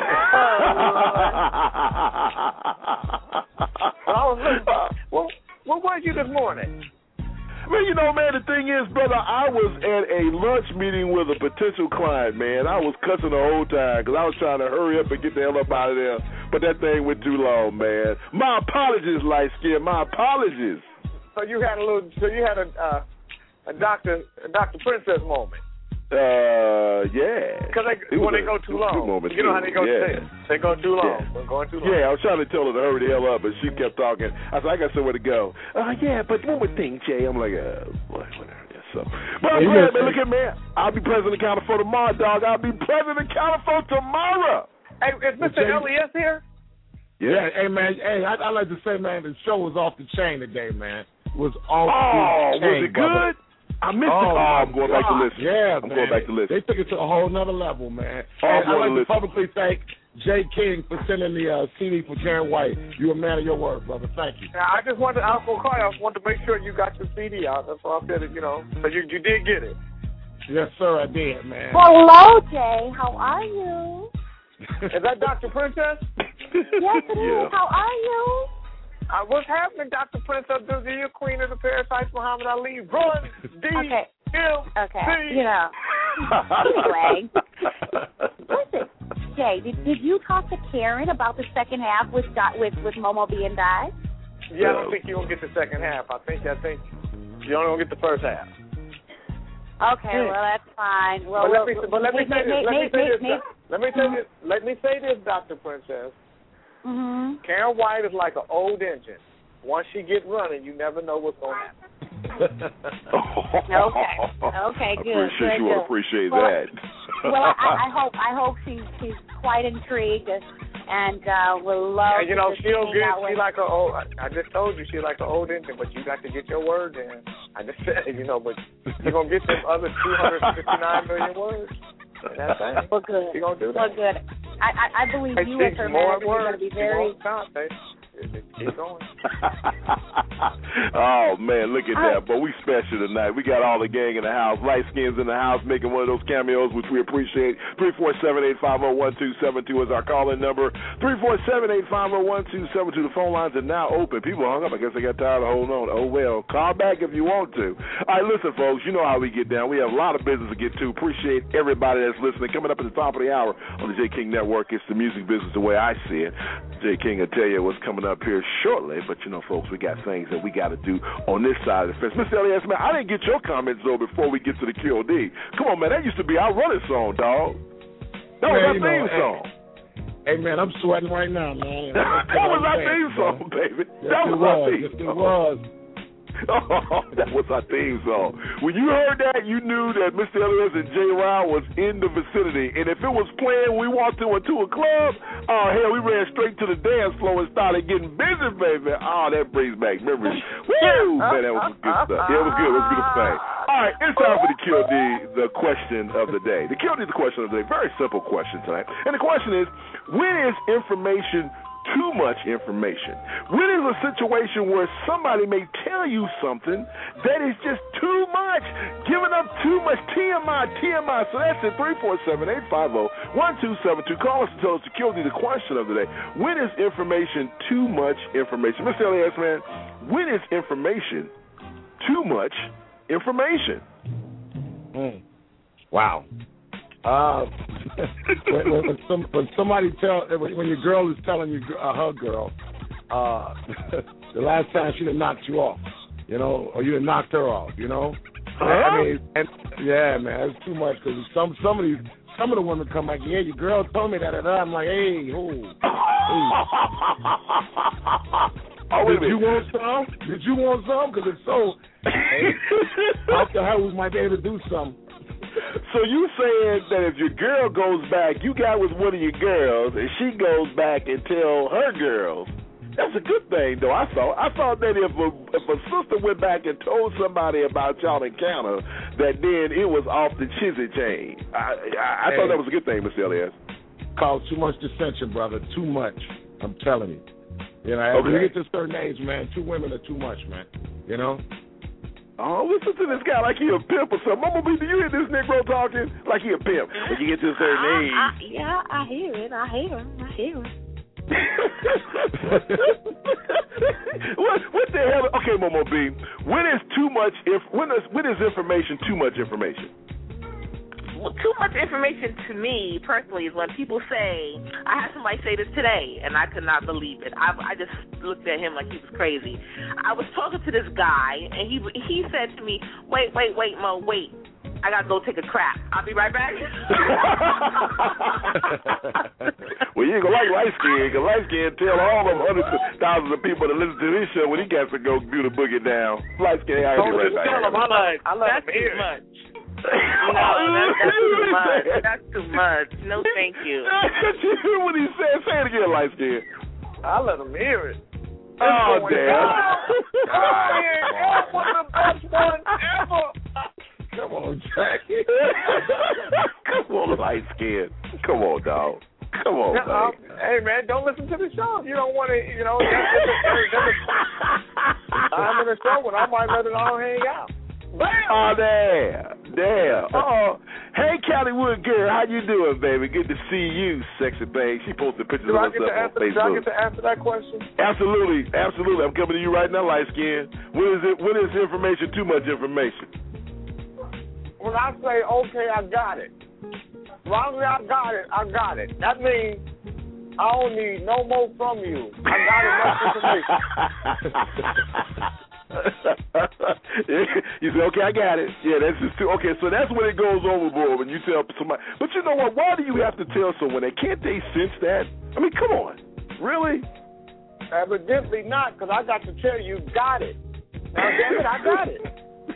I was looking. Where were you this morning? Man, you know, man, the thing is, brother, I was at a lunch meeting with a potential client, man. I was cussing the whole time because I was trying to hurry up and get the hell up out of there, but that thing went too long, man. My apologies, light skin. My apologies. So you had a Dr. Princess moment. Yeah. Because when they go too long, you know how they go. Yeah. They go too long. Yeah. They're going too long. Yeah, I was trying to tell her to hurry the hell up, but she kept talking. I said, I got somewhere to go. Yeah, but one more thing, Jay. I'm like, whatever. So, but I'm glad, man. Look at me. I'll be present and counted for tomorrow, dog. I'll be present and counted for tomorrow. Hey, is Mr. Elias here? Yeah. Hey, man. Hey, I like to say, man, the show was off the chain today, man. It was off the chain. Was it good? I missed it. I'm going back to listen. Yeah, I'm going back to listen. They took it to a whole nother level, man. I'd like to publicly thank Jay King for sending the CD for Karen White. You're a man of your word, brother. Thank you. I just wanted to make sure you got your CD out. That's why I said it, So you did get it. Yes, sir, I did, man. Hello, Jay. How are you? Is that Dr. Princess? Yes, it is. How are you? What's happening, Dr. Princess? You're queen of the parasites, Muhammad Ali. Run, Okay. Anyway, listen, Jay, did you talk to Karen about the second half with Momo B and Di? Yeah, I don't think you're gonna get the second half. I think you're only gonna get the first half. Okay, well that's fine. Well, let me say this, Dr. Princess. Mm-hmm. Karen White is like an old engine. Once she gets running, you never know what's going to happen. Okay, good. Appreciate that. Well, I hope she's quite intrigued and will love. And she'll get. She like a old. I just told you she's like an old engine, but you got to get your word in. I just said, but you're gonna get them other 259 million words. That's it. Well, good. She's gonna do that. Well, good. I believe you as her manager are going to be very. Keep going. Oh, man, look at that. But we special tonight. We got all the gang in the house. Light skins in the house making one of those cameos, which we appreciate. 347-850-1272 is our call-in number. 347-850-1272. The phone lines are now open. People hung up. I guess they got tired of holding on. Oh, well. Call back if you want to. All right, listen, folks. You know how we get down. We have a lot of business to get to. Appreciate everybody that's listening. Coming up at the top of the hour on the J. King Network, it's the music business the way I see it. J. King will tell you what's coming up here shortly, but folks, we got things that we got to do on this side of the fence. Mr. Elias, man, I didn't get your comments though before we get to the QOD. Come on, man, that used to be our running song, dog. That was our theme song. Hey, man, I'm sweating right now, man. That was our theme song, baby. That was our theme song. It was. Oh, that was our theme song. When you heard that, you knew that Mr. Elias and Jay Ryle was in the vicinity. And if it was playing, we walked into a club, oh, hell, we ran straight to the dance floor and started getting busy, baby. Oh, that brings back memories. Woo! Man, that was good stuff. Yeah, it was good. It was a beautiful thing. All right, it's time for the QD, the question of the day. The QD, the question of the day. Very simple question tonight. And the question is, when is information too much information? When is a situation where somebody may tell you something that is just too much, giving up too much TMI. So that's it, 347-850-1272. Call us and tell us the QD, the question of the day. When is information too much information? Mr. Elias, man, when is information too much information? Wow. When somebody when your girl is telling you her girl, the last time she done knocked you off, or you done knocked her off, I mean, yeah, man, it's too much because some of the women come like, yeah, your girl told me that, and I'm like, hey, Did you want some? Because if so, after her, we might be able to do something. So you saying that if your girl goes back, you got with one of your girls, and she goes back and tell her girls, that's a good thing, though. I thought that if a sister went back and told somebody about y'all encounter, that then it was off the chizzy chain. I thought that was a good thing, Mr. Elias. Cause too much dissension, brother. Too much. I'm telling you. Okay. When you get to a certain age, man, 2 women are too much, man. Oh, listen to this guy like he a pimp or something. Mama B, do you hear this Negro talking like he a pimp? When you get to a certain age. Yeah, I hear it. I hear it. What the hell? Okay, Momo B. When is information too much information? Well, too much information to me personally is when people say, I had somebody say this today, and I could not believe it. I just looked at him like he was crazy. I was talking to this guy, and he said to me, wait, Mo, wait. I got to go take a crap. I'll be right back. Well, you ain't going to like light skin, because light skin tell all them hundreds of thousands of people that listen to this show when he got to go do the boogie down. Light skin, I'll be right back. I love it too much. No, that's too much. That's too much. No, thank you. You hear what he said? Say it again, light skin. I let him hear it. Oh, damn. One of the best ones ever. Come on, Jackie. Come on, light skin. Come on, dog. Come on, man. Hey, man, don't listen to the show. You don't want to, I'm in the show when I might let it all hang out. Oh, damn. Oh, hey, Calliewood girl, how you doing, baby? Good to see you, sexy thing. She posted pictures of herself on Facebook. Do I get to answer that question? Absolutely. I'm coming to you right now, light skin. When is information too much information? When I say, okay, I got it. As long as I got it. That means I don't need no more from you. I got enough information. You say, okay, I got it. Yeah, that's just too. Okay, so that's when it goes overboard when you tell somebody. But you know what? Why do you have to tell someone that? Can't they sense that? I mean, come on. Really? Evidently not, because I got to tell you, got it. Now, damn it, I got it.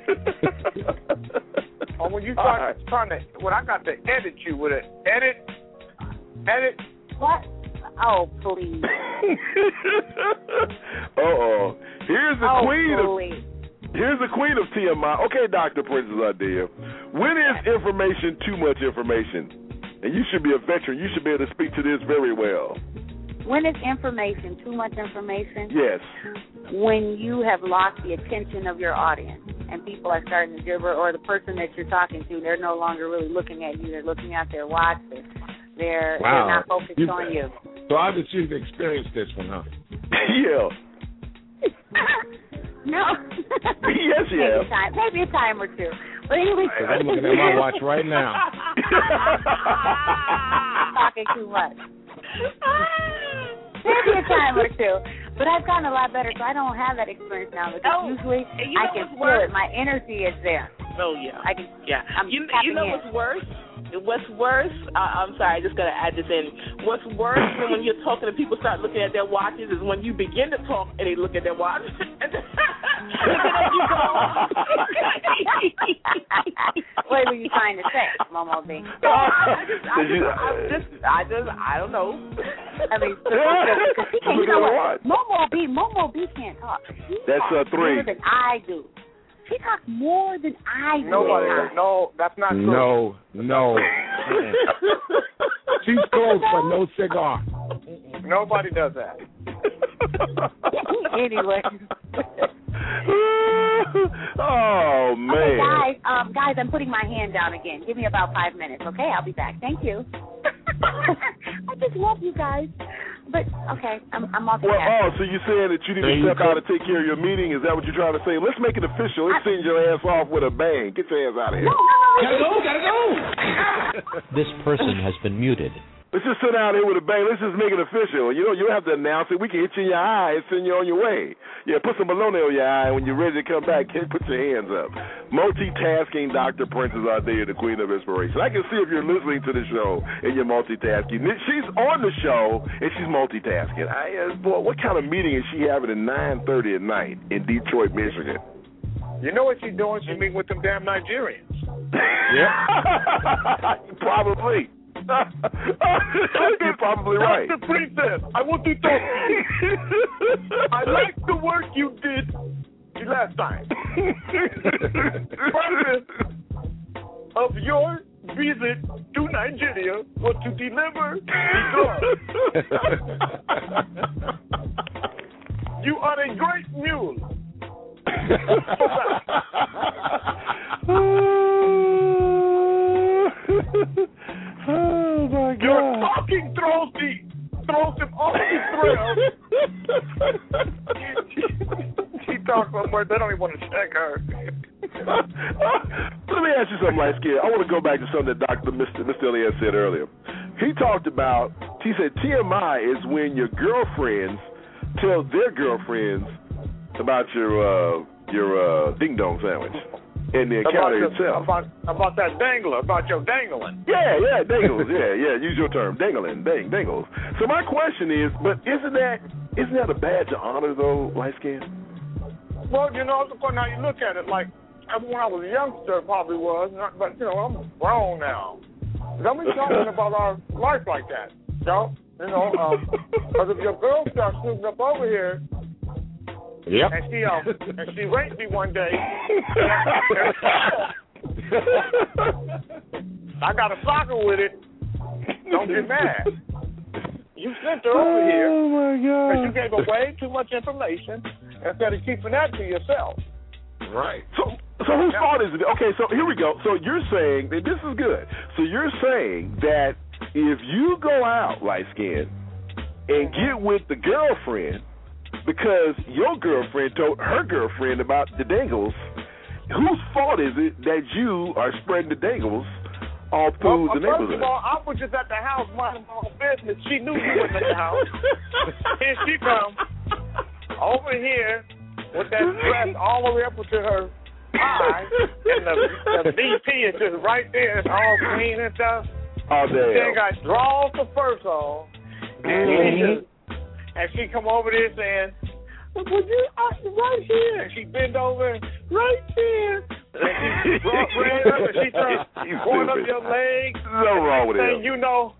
Or when you when I got to edit you with an edit. What? Oh, please. Uh-oh. Here's the queen of TMI. Okay, Dr. Princess Idea. When is information too much information? And you should be a veteran. You should be able to speak to this very well. When is information too much information? Yes. When you have lost the attention of your audience and people are starting to gibber, or the person that you're talking to, they're no longer really looking at you. They're looking at their watch. They're not focused on you. So obviously you've experienced this one, huh? Yeah. No. Yes, yeah. Maybe a time or two. But anyway, I'm looking at my watch right now. Talking too much. Maybe a time or two. But I've gotten a lot better, so I don't have that experience now. Because usually I can feel it. My energy is there. Oh, yeah. You know in. what's worse? What's worse, I'm sorry, I just got to add this in. What's worse than when you're talking and people start looking at their watches is when you begin to talk and they look at their watch. And then you What were you trying to say, Momo B? I don't know. I mean, you know what? Momo B can't talk. That's 3. More than I do. She talks more than I do. No, that's not true. No. She's close, but no cigar. Nobody does that. Anyway. Oh, man. Okay, guys, I'm putting my hand down again. Give me about 5 minutes, okay? I'll be back. Thank you. I just love you guys. But, okay, I'm multitasking. So you're saying that you need to step out and take care of your meeting? Is that what you're trying to say? Let's make it official. Let's send your ass off with a bang. Get your ass out of here. No. Gotta go. This person has been muted. Let's just sit down here with a bang. Let's just make it official. You don't have to announce it. We can hit you in your eye and send you on your way. Yeah, put some bologna on your eye, and when you're ready to come back, put your hands up. Multitasking Dr. Princess Ardea, the Queen of Inspiration. I can see if you're listening to the show and you're multitasking. She's on the show, and she's multitasking. Boy, what kind of meeting is she having at 9:30 at night in Detroit, Michigan? You know what she's doing? She's meeting with them damn Nigerians. Yeah. Probably. You're probably right. Dr. Princess, I want to talk to you. I like the work you did the last time. Purpose of your visit to Nigeria was to deliver the drugs. You are a great mule. Oh my God! Your talking throws him off the trail. She talks somewhere they don't even want to check her. Let me ask you something, light skin. I want to go back to something that Mr. Elliott said earlier. He said TMI is when your girlfriends tell their girlfriends about your ding dong sandwich. And the encounter itself. About that dangler, about your dangling. Yeah, dangles. yeah, use your term. Dangling, dangles. So my question is, but isn't that a badge of honor, though, light skin? Well, it's according to how you look at it. Like, when I was a youngster, it probably was. But, I'm grown now. Don't be talking about our life like that. Because if your girl starts snooping up over here, yep. And she raped me one day. I got a soccer with it. Don't get mad. You sent her over here. Oh my God! Because you gave her way too much information instead of keeping that to yourself. Right. So whose fault is it? Okay, so here we go. So you're saying that this is good. So you're saying that if you go out, light skin, and get with the girlfriend, because your girlfriend told her girlfriend about the dangles, whose fault is it that you are spreading the dangles all through the neighborhood? First of all, I was just at the house minding my own business. She knew you wasn't at the house. Here she comes over here with that dress all the way up to her eye, and the VP is just right there. It's all clean and stuff. Oh, damn. Then got draws the first on, and she come over there saying, "Would you right here?" And she bend over right there. And she ran up and she starts going up your legs. No wrong with it. You know,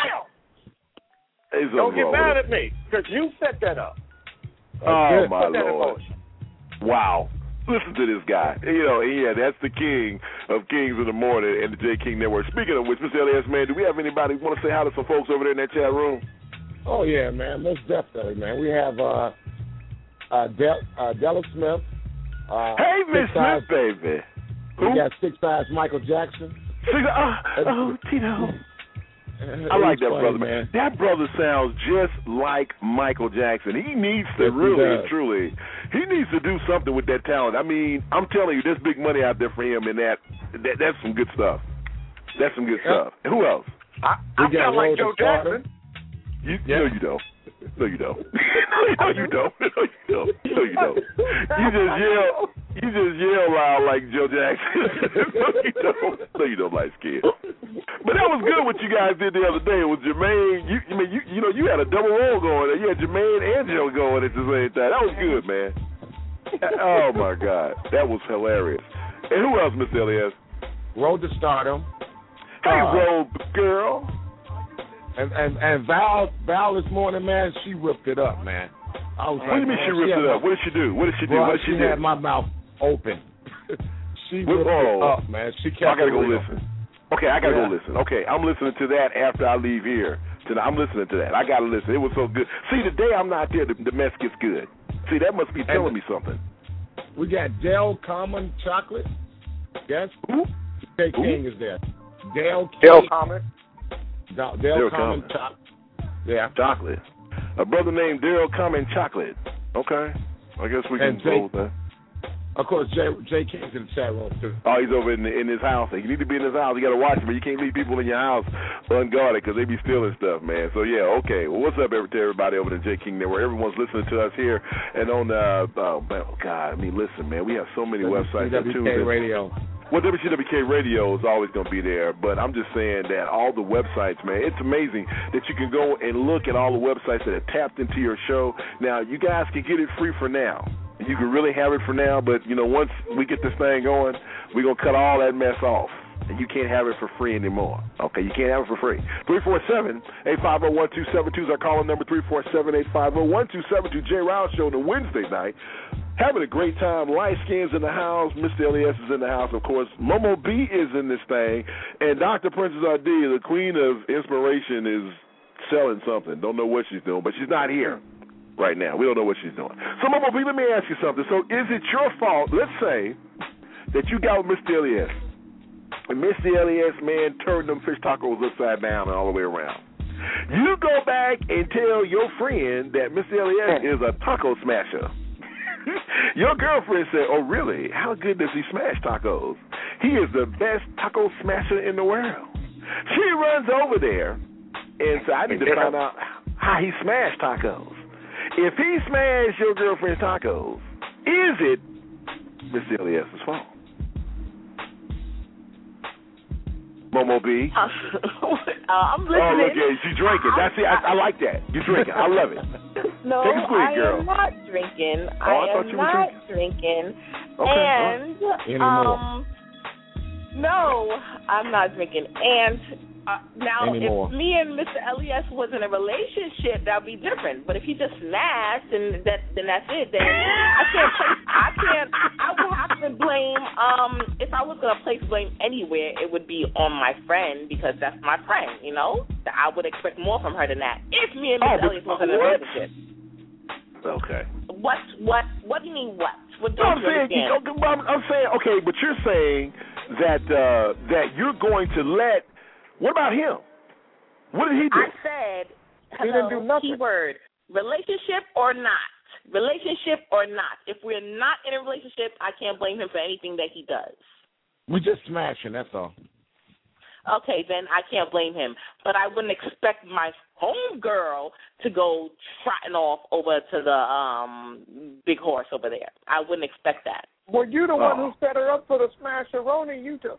don't get mad at me because you set that up. Oh my Lord! Wow. Listen to this guy. That's the king of Kings in the Morning and the J. King Network. Speaking of which, Mr. Elias, man, do we have anybody want to say hi to some folks over there in that chat room? Oh, yeah, man. Most definitely, man. We have Della Smith. Hey, Miss Smith, baby. We got 6'5" Michael Jackson. Tito. I like that brother, man. That brother sounds just like Michael Jackson. He needs to truly, he needs to do something with that talent. I mean, I'm telling you, there's big money out there for him, and that's some good stuff. That's some good stuff. And who else? I sound like Joe Jackson. No, you don't. No, you don't. No, you don't. No, you don't. You just yell loud like Joe Jackson. No, you don't, light skin. But that was good what you guys did the other day. It was Jermaine. You had a double role going there. You had Jermaine and Joe going at the same time. That was good, man. Oh, my God. That was hilarious. And who else, Mr. Elias? Road to Stardom. Hey, Road girl. And Val this morning, man, she ripped it up, man. I was what do you mean she ripped it up? What did she do? What did she do? Bro, what did she do? had my mouth open. She ripped it up, man. She kept I got to go real. listen. Okay, I got to go listen. Okay, I'm listening to that after I leave here. I'm listening to that. I got to listen. It was so good. See, the day I'm not there, the mess gets good. See, that must be telling me something. We got Dale Common Chocolate. Yes? Who? Jay King is there. Dale Common. Dale Common Chocolate. Yeah. Chocolate. A brother named Daryl Common Chocolate. Okay. I guess we can go with that. Of course, Jay King's in the chat room, too. Oh, he's over in his house. You need to be in his house. You got to watch him. You can't leave people in your house unguarded because they be stealing stuff, man. So, yeah, okay. Well, what's up to everybody over at Jay King Network? Everyone's listening to us here and on God, I mean, listen, man, we have so many websites. WKWK Radio. Well, WCWK Radio is always going to be there, but I'm just saying that all the websites, man, it's amazing that you can go and look at all the websites that have tapped into your show. Now, you guys can get it free for now. You can really have it for now, but, once we get this thing going, we're going to cut all that mess off. And you can't have it for free anymore. Okay, you can't have it for free. 347-850-1272 is our calling number, 347-850-1272. Jay Riles Show on a Wednesday night. Having a great time. Light Skins in the house. Mr. Elias is in the house, of course. Momo B is in this thing. And Dr. Princess R.D., the queen of inspiration, is selling something. Don't know what she's doing, but she's not here right now. We don't know what she's doing. So, Momo B, let me ask you something. So, is it your fault, let's say, that you got with Mr. Elias, and Mr. Elias, man, turned them fish tacos upside down and all the way around? You go back and tell your friend that Mr. Elias is a taco smasher. Your girlfriend said, oh, really? How good does he smash tacos? He is the best taco smasher in the world. She runs over there and said, I need to find out how he smashed tacos. If he smashed your girlfriend's tacos, is it Mr. Elias' fault? Momo B. I'm listening. Oh, look, yeah, she's drinking. That's it. I like that. You're drinking. I love it. No, take a swig, girl. I am not drinking. Oh, I am not drinking. Okay. And no, I'm not drinking. And now, anymore. If me and Mr. Elias was in a relationship, that would be different. But if he just smashed, then that's it. Then I would have to blame. If I was gonna place blame anywhere, it would be on my friend because that's my friend. I would expect more from her than that. If me and Mr. Elias was in a relationship. Okay. What do you mean? What? What No, don't you understand? I'm saying, okay, but you're saying that you're going to let. What about him? What did he do? I said, he didn't do nothing. Keyword, relationship or not. Relationship or not. If we're not in a relationship, I can't blame him for anything that he does. We just smashing, that's all. Okay, then I can't blame him. But I wouldn't expect my homegirl to go trotting off over to the big horse over there. I wouldn't expect that. Well, you the one who set her up for the smash-a-roni. You took.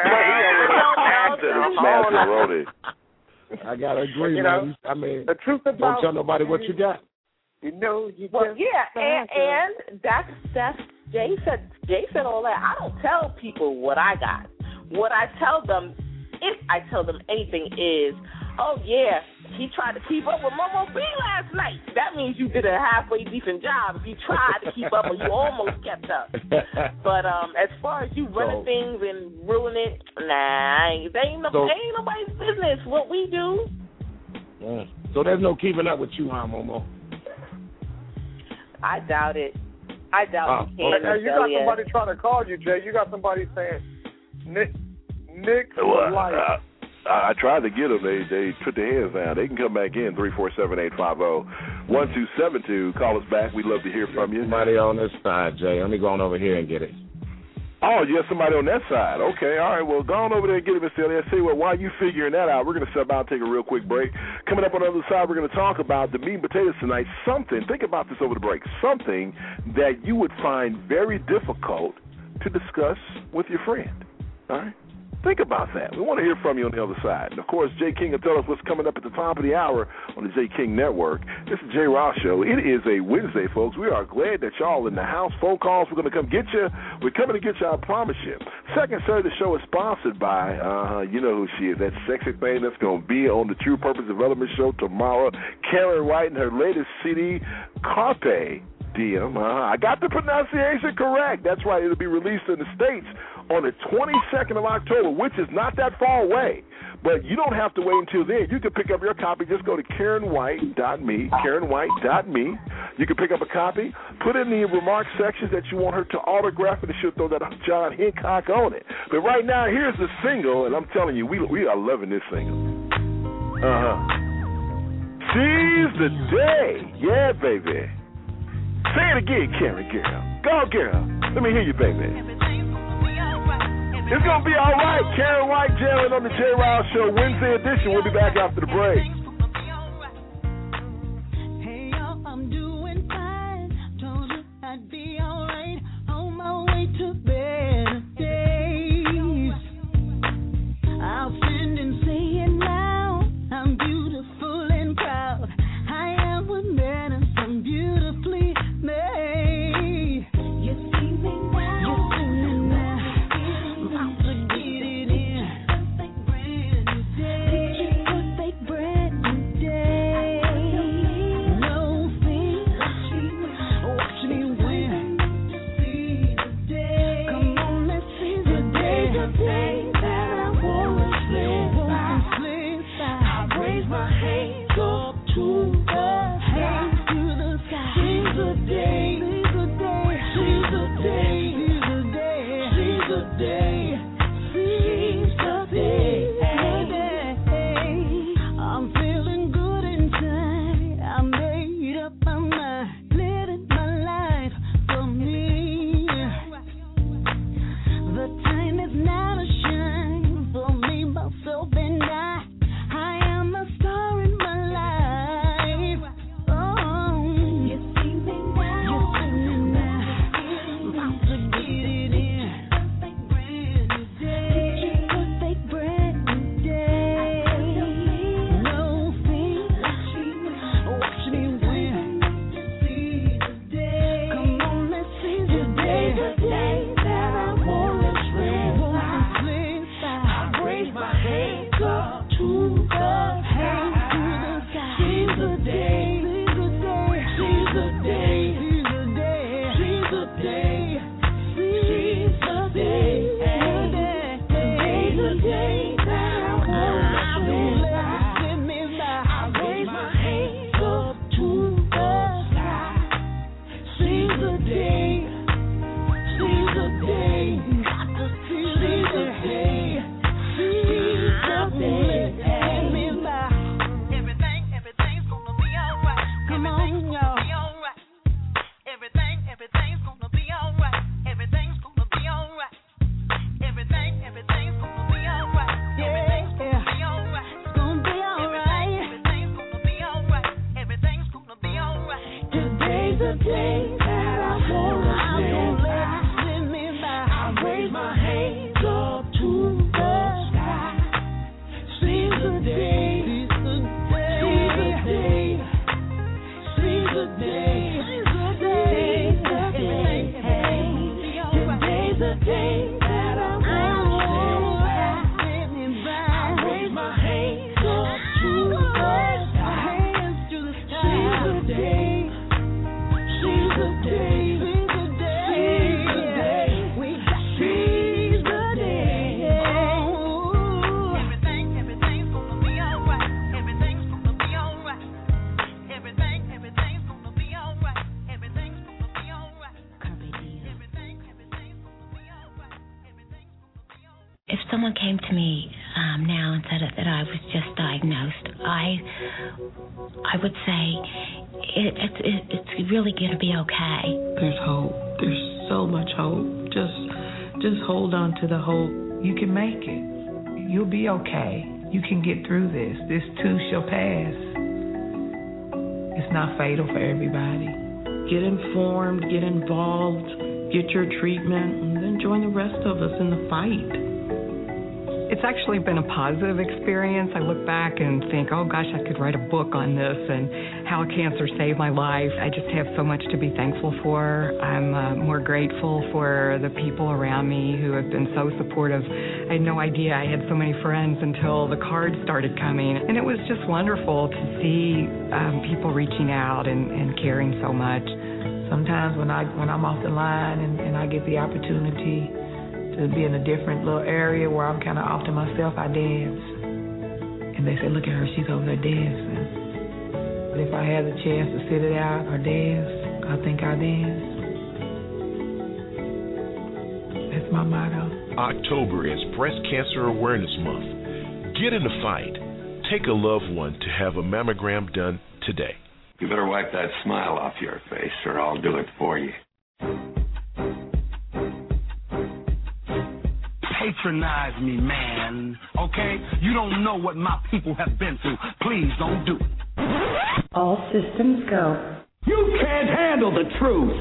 Smash-a-roni. I gotta agree, man. I mean, the truth about don't tell nobody what you got. You know, and that's Jay said all that. I don't tell people what I got. What I tell them, if I tell them anything, is, oh yeah, he tried to keep up with Momo B last night. That means you did a halfway decent job. If you tried to keep up, or you almost kept up. But as far as you running things and ruining it, nah, that ain't nobody's business. What we do. So there's no keeping up with you, huh, Momo? I doubt it. I doubt you can. Now you got somebody trying to call you, Jay. You got somebody saying, Nick life. I tried to get them. They put their hands down. They can come back in, 347-850-1272. Call us back. We'd love to hear from you. Somebody on this side, Jay. Let me go on over here and get it. Oh, you have somebody on that side. Okay, all right. Well, go on over there and get it, Mr. Elias. See what? While you figuring that out, we're going to step out and take a real quick break. Coming up on the other side, we're going to talk about the meat and potatoes tonight. Think about this over the break. Something that you would find very difficult to discuss with your friend. All right? Think about that. We want to hear from you on the other side. And, of course, Jay King will tell us what's coming up at the top of the hour on the Jay King Network. This is Jay Rouse Show. It is a Wednesday, folks. We are glad that y'all in the house. Phone calls, we're going to come get you. We're coming to get you, I promise you. Second Saturday show is sponsored by, you know who she is, that sexy thing that's going to be on the True Purpose Development Show tomorrow, Karen White and her latest CD, Carpe Diem. I got the pronunciation correct. That's right. It'll be released in the States on the 22nd of October, which is not that far away. But you don't have to wait until then. You can pick up your copy. Just go to KarenWhite.me, KarenWhite.me. You can pick up a copy, put in the remarks sections that you want her to autograph it, and she'll throw that John Hancock on it. But right now, here's the single, and I'm telling you, we are loving this single. Seize the day. Yeah, baby. Say it again, Karen girl. Go, girl. Let me hear you, baby. It's going to be all right. Karen White jamming on the Jay Rouse Show, Wednesday edition. We'll be back after the break. Hey, y'all, I'm doing fine. Told you I'd be all right on my way to better days. I'll stand and say it now. I'm beautiful and proud. I am what men and some beautifully made. You see me now. You see me now. I'm to get it in. Perfect brand new day. No fear. Watch me win. See the day. Come on, let's see the day. The day that I wanna slip. I raise my hands up to the sky. Seize the day. Seize the day. Seize the day. Seize the day. Seize the day. I'm feeling good inside. I made up my mind, living my life for me. The time is now to shine for me, myself, and I. I am a star in my life. Oh, you see me now. You see me now. I'm to get it in. Perfect brand new day. No fear. Watch me win. See the day. Come on, let's see the day. The day that I wanna slip. I raise my hands up to the sky. Seize the day. Seize the day. Seize the day. Seize the day. The day that I wanna slip. I raise my hands up to the sky. Seize the day. Seize the day. Seize the day. Seize the day. Everything's gonna be alright. Come on, y'all. Everything's gonna be alright. Everything's gonna be alright. Everything's gonna be alright. Everything's gonna be alright. It's gonna be alright. Everything's gonna be alright. Everything's gonna be alright. Today's the day that I wanna slip. I raise my hands up to the sky. Seize the day. Seize the day. Seize the day. Today's the day that I wanna slip. I raise my hands up to the sky. Seize the day. Seize the day. Seize the day. We got seize the day. Everything's gonna be alright. Everything's gonna be alright. Everything's gonna be alright. Everything's gonna be alright. If someone came to me now and said that I was just diagnosed, I would say it's really going to be okay. There's hope. There's so much hope. Just hold on to the hope. You can make it. You'll be okay. You can get through this. This too shall pass. It's not fatal for everybody. Get informed, get involved, get your treatment, and then join the rest of us in the fight. It's actually been a positive experience. I look back and think, oh gosh, I could write a book on this and how cancer saved my life. I just have so much to be thankful for. I'm more grateful for the people around me who have been so supportive. I had no idea I had so many friends until the cards started coming. And it was just wonderful to see people reaching out and caring so much. Sometimes when I'm off the line and I get the opportunity to be in a different little area where I'm kind of off to myself, I dance. And they say, look at her, she's over there dancing. But if I had the chance to sit it out or dance, I think I dance. That's my motto. October is Breast Cancer Awareness Month. Get in the fight. Take a loved one to have a mammogram done today. You better wipe that smile off your face or I'll do it for you. Patronize me, man, okay? You don't know what my people have been through. Please don't do it. All systems go. You can't handle the truth.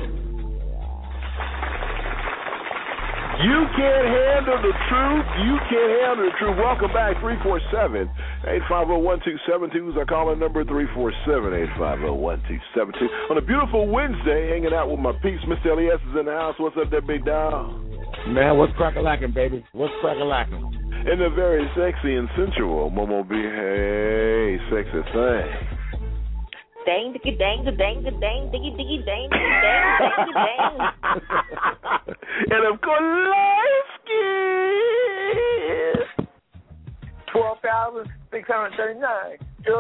You can't handle the truth. You can't handle the truth. Welcome back, 347-850-1272 is our calling number, 347-850-1272. On a beautiful Wednesday, hanging out with my peeps. Mr. Elias is in the house. What's up there, big dog? Man, what's crack-a-lackin', baby? What's crack-a-lackin'? And the very sexy and sensual Momo B. Hey, sexy thing. Dang, diggy, dang, dang, dang, diggy, diggy, dang, dang, dang, dang. And of course, Life-Skin. 12,639.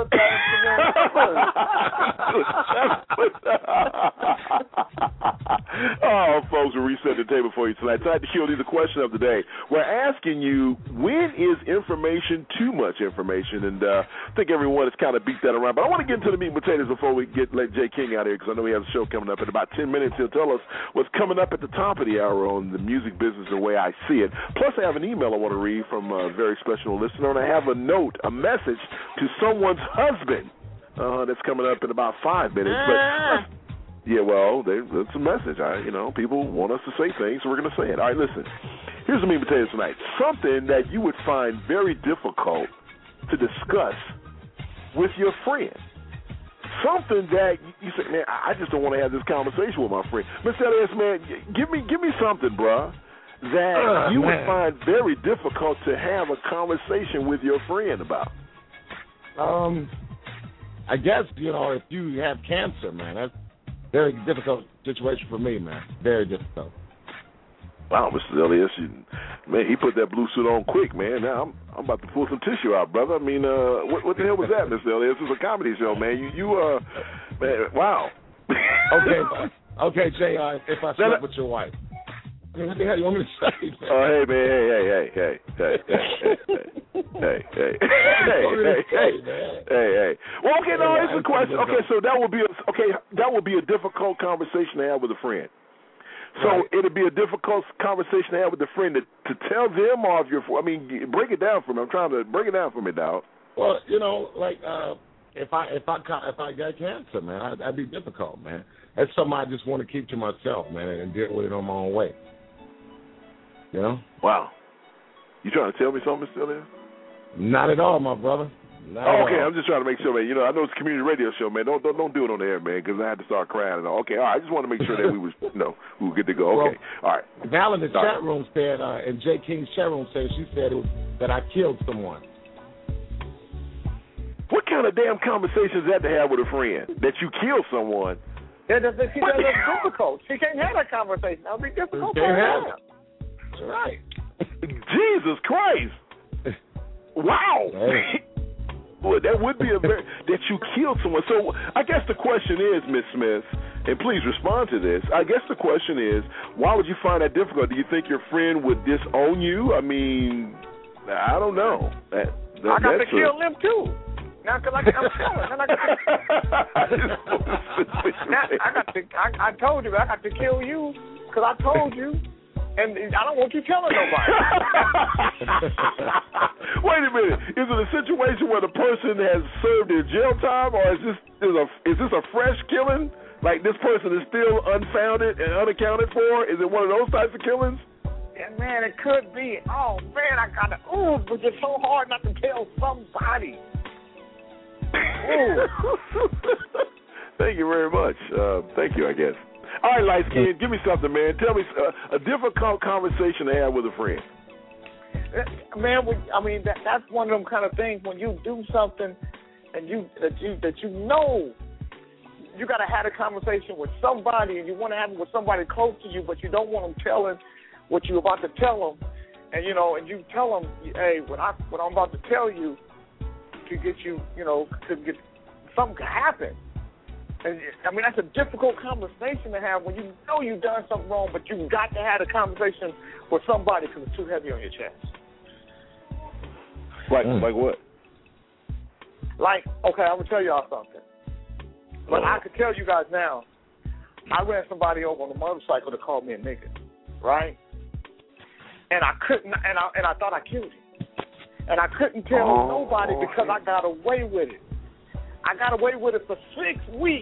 Oh, folks, we'll reset the table for you tonight. Tonight, the Q&A, the question of the day. We're asking you, when is information too much information? And I think everyone has kind of beat that around. But I want to get into the meat and potatoes before we let Jay King out here, because I know we have a show coming up in about 10 minutes. He'll tell us what's coming up at the top of the hour on the music business the way I see it. Plus, I have an email I want to read from a very special listener, and I have a note, a message to someone's husband. That's coming up in about 5 minutes. But yeah, well, that's a message. People want us to say things, so we're going to say it. All right, listen. Here's the meat and potatoes tonight. Something that you would find very difficult to discuss with your friend. Something that you say, man, I just don't want to have this conversation with my friend. Mr. Elias, man, give me something, bruh, that you would find very difficult to have a conversation with your friend about. I guess, if you have cancer, man, that's a very difficult situation for me, man. Very difficult. Wow, Mr. Elias, man, he put that blue suit on quick, man. Now I'm about to pull some tissue out, brother. I mean, what the hell was that, Mr. Elias? This is a comedy show, man. Man, wow. Okay, Jay, if I slept with your wife. I mean, what the hell do you want me to say, man? Oh, hey, man, hey. Well, okay, no, it's a question. Okay, so that would be a difficult conversation to have with a friend. So it'd be a difficult conversation to have with a friend to tell them or break it down for me. I'm trying to break it down for me, dog. Well, if I got cancer, man, that'd be difficult, man. That's something I just want to keep to myself, man, and deal with it on my own way. Wow. You trying to tell me something, Mr. Elias? Not at all, my brother. Okay, I'm just trying to make sure, man. I know it's a community radio show, man. Don't do it on the air, man, because I had to start crying and all. Okay, all right. I just want to make sure that we were good to go. Okay, all right. Val in the chat room said, in Jay King's chat room said, she said that I killed someone. What kind of damn conversation is that to have with a friend? That you killed someone? Yeah, that's difficult. She can't have that conversation. That would be difficult for her. That's right. Jesus Christ. Wow. Hey. Well, that would be that you killed someone. So I guess the question is, Ms. Smith, and please respond to this. I guess the question is, why would you find that difficult? Do you think your friend would disown you? I mean, I don't know. I got to kill them too. Now, because I'm killing. I told you I got to kill you because I told you. And I don't want you telling nobody. Wait a minute. Is it a situation where the person has served their jail time, or is this a fresh killing? Like this person is still unfounded and unaccounted for? Is it one of those types of killings? man, it could be. Oh, man, I got to, but it's so hard not to tell somebody. Thank you very much. Thank you, I guess. All right, Light Skin, give me something, man. Tell me a difficult conversation to have with a friend. Man, I mean, that's one of them kind of things when you do something and that you know you got to have a conversation with somebody and you want to have it with somebody close to you, but you don't want them telling what you're about to tell them. And, you know, and you tell them, hey, what I'm about to tell you could get you, you know, something could happen. And, I mean, that's a difficult conversation to have when you know you've done something wrong, but you've got to have a conversation with somebody because it's too heavy on your chest. Like what? Like, okay, I'm going to tell y'all something. But I could tell you guys now, I ran somebody over on a motorcycle that called me a nigga, right? And I couldn't, and I thought I killed him. And I couldn't tell nobody because I got away with it. I got away with it for 6 weeks.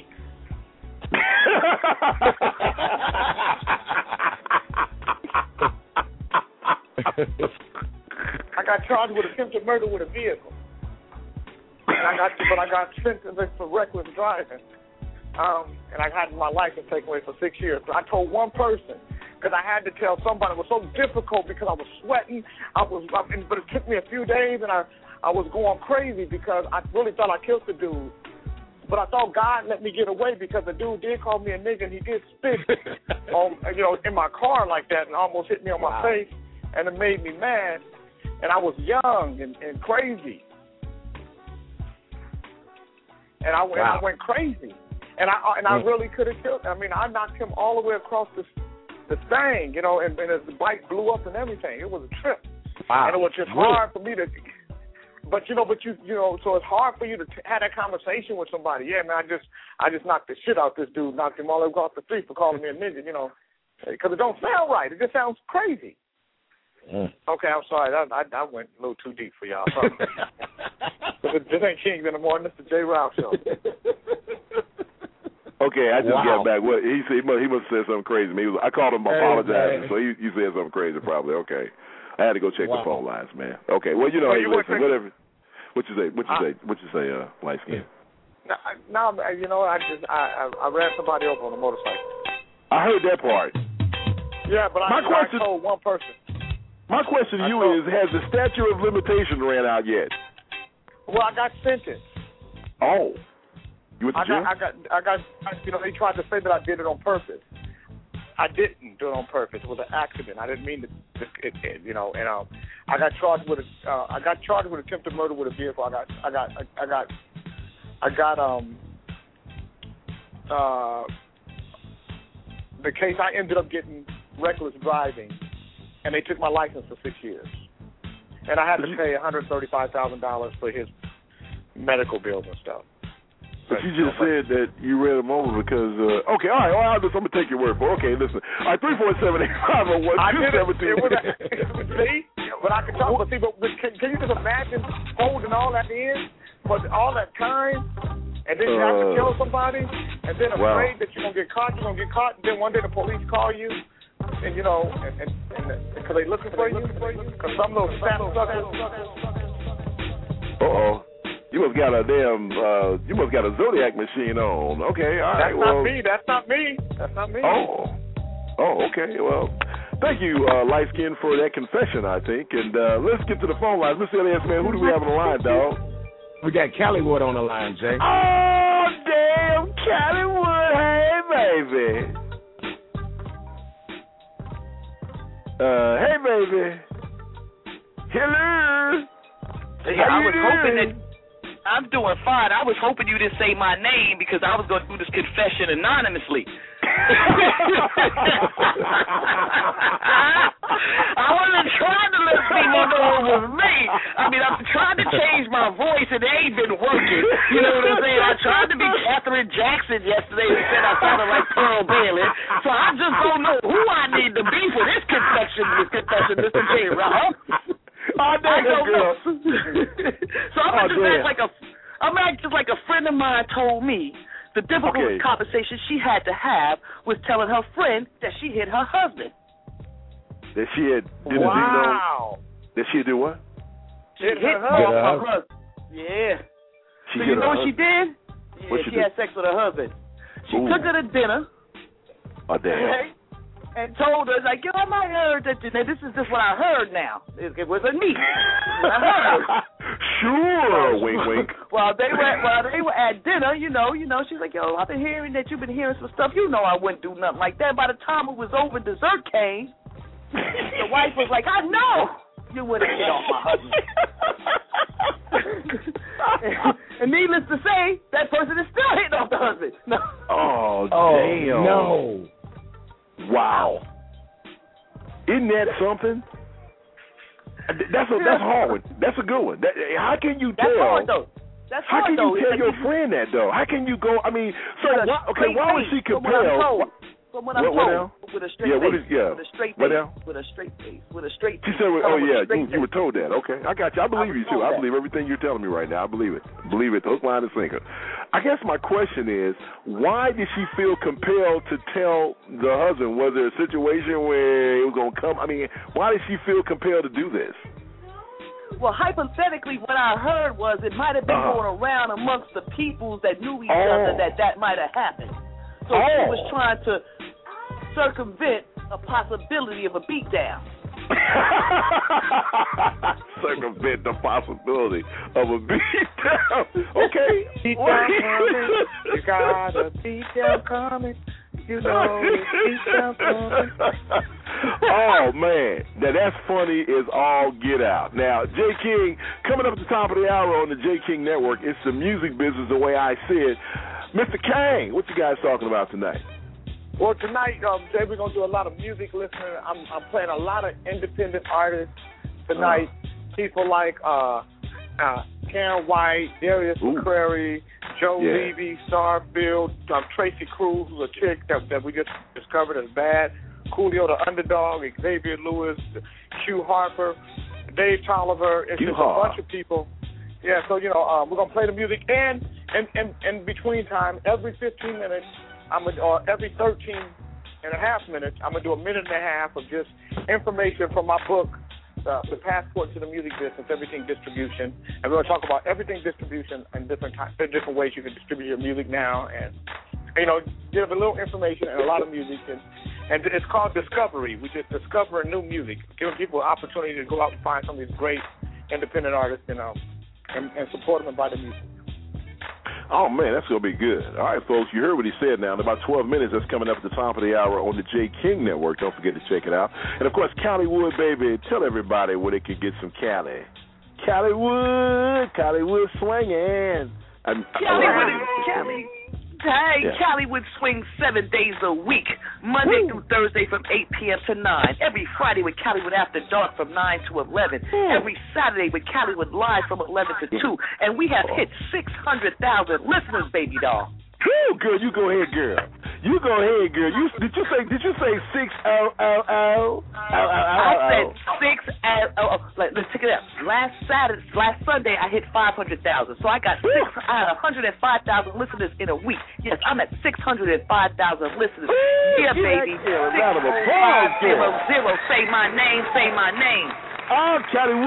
I got charged with attempted murder with a vehicle. And I got sentenced for reckless driving. And I had my license taken away for 6 years. But I told one person because I had to tell somebody. It was so difficult because I was sweating. But it took me a few days, and I was going crazy because I really thought I killed the dude. But I thought God let me get away because the dude did call me a nigga, and he did spit in my car like that and almost hit me on my face, and it made me mad. And I was young and crazy. And I went crazy. And I really could have killed him. I mean, I knocked him all the way across the thing, you know, and the bike blew up and everything. It was a trip. Wow. And it was just hard for me to... But you know, so it's hard for you to have that conversation with somebody. Yeah, man, I just knocked the shit out this dude, knocked him all the way across the street for calling me a nigga, you know, because it don't sound right. It just sounds crazy. Okay, I'm sorry. I went a little too deep for y'all. This ain't Kings in the Morning. This is the J. Ralph Show. Okay, I just got back. What he said, he must have said something crazy. I called him apologizing, so he said something crazy probably. Okay. I had to go check the phone lines, man. Okay, well, you know, hey, listen, whatever. What you say, Light Skin? No, you know, I ran somebody over on a motorcycle. I heard that part. Yeah, but I told one person. My question to you is, has the statute of limitation ran out yet? Well, I got sentenced. Oh. You went to jail? I got, you know, they tried to say that I did it on purpose. I didn't do it on purpose. It was an accident. I didn't mean to, you know. And I got charged with attempted murder with a vehicle. I got the case. I ended up getting reckless driving, and they took my license for 6 years. And I had to pay $135,000 for his medical bills and stuff. But you just said that you ran him over because, okay, all right, well, I'm going to take your word for it. Okay, listen. All right, 347-850-1217. See? But I can talk, but can you just imagine holding all that in for all that time, and then you have to kill somebody, and then afraid that you're going to get caught, and then one day the police call you, and, you know, and because they're looking for you, because some of those fat suckers. Uh-oh. You must got a Zodiac machine on. Okay, all right. That's not me. Oh, okay. Well, thank you, Light Skin, for that confession, I think. And let's get to the phone lines. Mr. Elias, man, who do we have on the line, dog? We got Callywood on the line, Jay. Oh, damn, Callywood. Hey, baby. Hey, baby. Hello. I was hoping that... I'm doing fine. I was hoping you didn't say my name because I was going to do this confession anonymously. I wasn't trying to let people know it was me. I mean, I've tried to change my voice and it ain't been working. You know what I'm saying? I tried to be Catherine Jackson yesterday and said I sounded like Pearl Bailey. So I just don't know who I need to be for this confession, Mr. J. Ralph. I don't know. So I'm just like a friend of mine told me the difficult conversation she had to have was telling her friend that she hit her husband. That she had did wow. That she had do what? Hit her husband. Yeah. She so you know what she did? What she had sex with her husband. She took her to dinner. Oh, damn. Okay? And told her, like, yo, I might heard that. Now, this is just what I heard now. It wasn't me. I heard. Sure, wink, wink. While they were at dinner, you know, she's like, yo, I've been hearing that you've been hearing some stuff. You know I wouldn't do nothing like that. By the time it was over, dessert came. The wife was like, I know you wouldn't get off my husband. And needless to say, that person is still hitting off the husband. No. Oh, damn. No. Wow. Isn't that something? That's hard. That's a good one. How can you tell? That's hard, though. How can you tell your friend that, though? How can you go? I mean, so why was she compelled? From what I'm told, with a straight face. With a straight face. With a straight face. With a straight face. She said, you were told that. Okay, I got you. I believe you, too. I believe everything you're telling me right now. I believe it. Believe it. Hook, line, and sinker. I guess my question is, why did she feel compelled to tell the husband? Was there a situation where it was going to come? I mean, why did she feel compelled to do this? Well, hypothetically, what I heard was it might have been going around amongst the peoples that knew each other that might have happened. So she was trying to circumvent a possibility of a beatdown. Circumvent the possibility of a beatdown. Okay. Beatdown coming. You got a beatdown coming. You know it's beatdown coming. Oh, man. Now, that's funny as all get out. Now, Jay King, coming up at the top of the hour on the Jay King Network, it's the music business the way I see it. Mr. Kang, what you guys talking about tonight? Well, tonight, Jay, we're going to do a lot of music listening. I'm playing a lot of independent artists tonight. People like Karen White, Darius McCrary, Joe Levy, Starfield, Tracy Cruz, who's a chick that we just discovered as bad, Coolio the Underdog, Xavier Lewis, Hugh Harper, Dave Tolliver. It's just a bunch of people. Yeah, so, we're going to play the music. And in between time, every 15 minutes, or every 13 and a half minutes, I'm going to do a minute and a half of just information from my book, The Passport to the Music Business, Everything Distribution. And we're going to talk about everything distribution and different ways you can distribute your music now. And, give a little information and a lot of music. And it's called Discovery. We just discover new music, giving people an opportunity to go out and find some of these great independent artists, and support them and buy the music. Oh, man, that's going to be good. All right, folks, you heard what he said now. In about 12 minutes, that's coming up at the top of the hour on the Jay King Network. Don't forget to check it out. And, of course, Caliwood, baby. Tell everybody where they could get some Cali. Caliwood swinging. Caliwood swings 7 days a week, Monday through Thursday from 8 p.m. to 9. Every Friday with Caliwood After Dark from 9 to 11. Every Saturday with Caliwood Live from 11 to 2. And we have hit 600,000 listeners, baby doll. Woo, girl, you go ahead, girl. You go ahead, girl. Did you say 6 0 0 0? I said 6 0. Let's check it out. Last Sunday, I hit 500,000. So I got 105,000 listeners in a week. Yes, I'm at 605,000 listeners. Yeah, baby. 60500. Say my name. Say my name. Oh,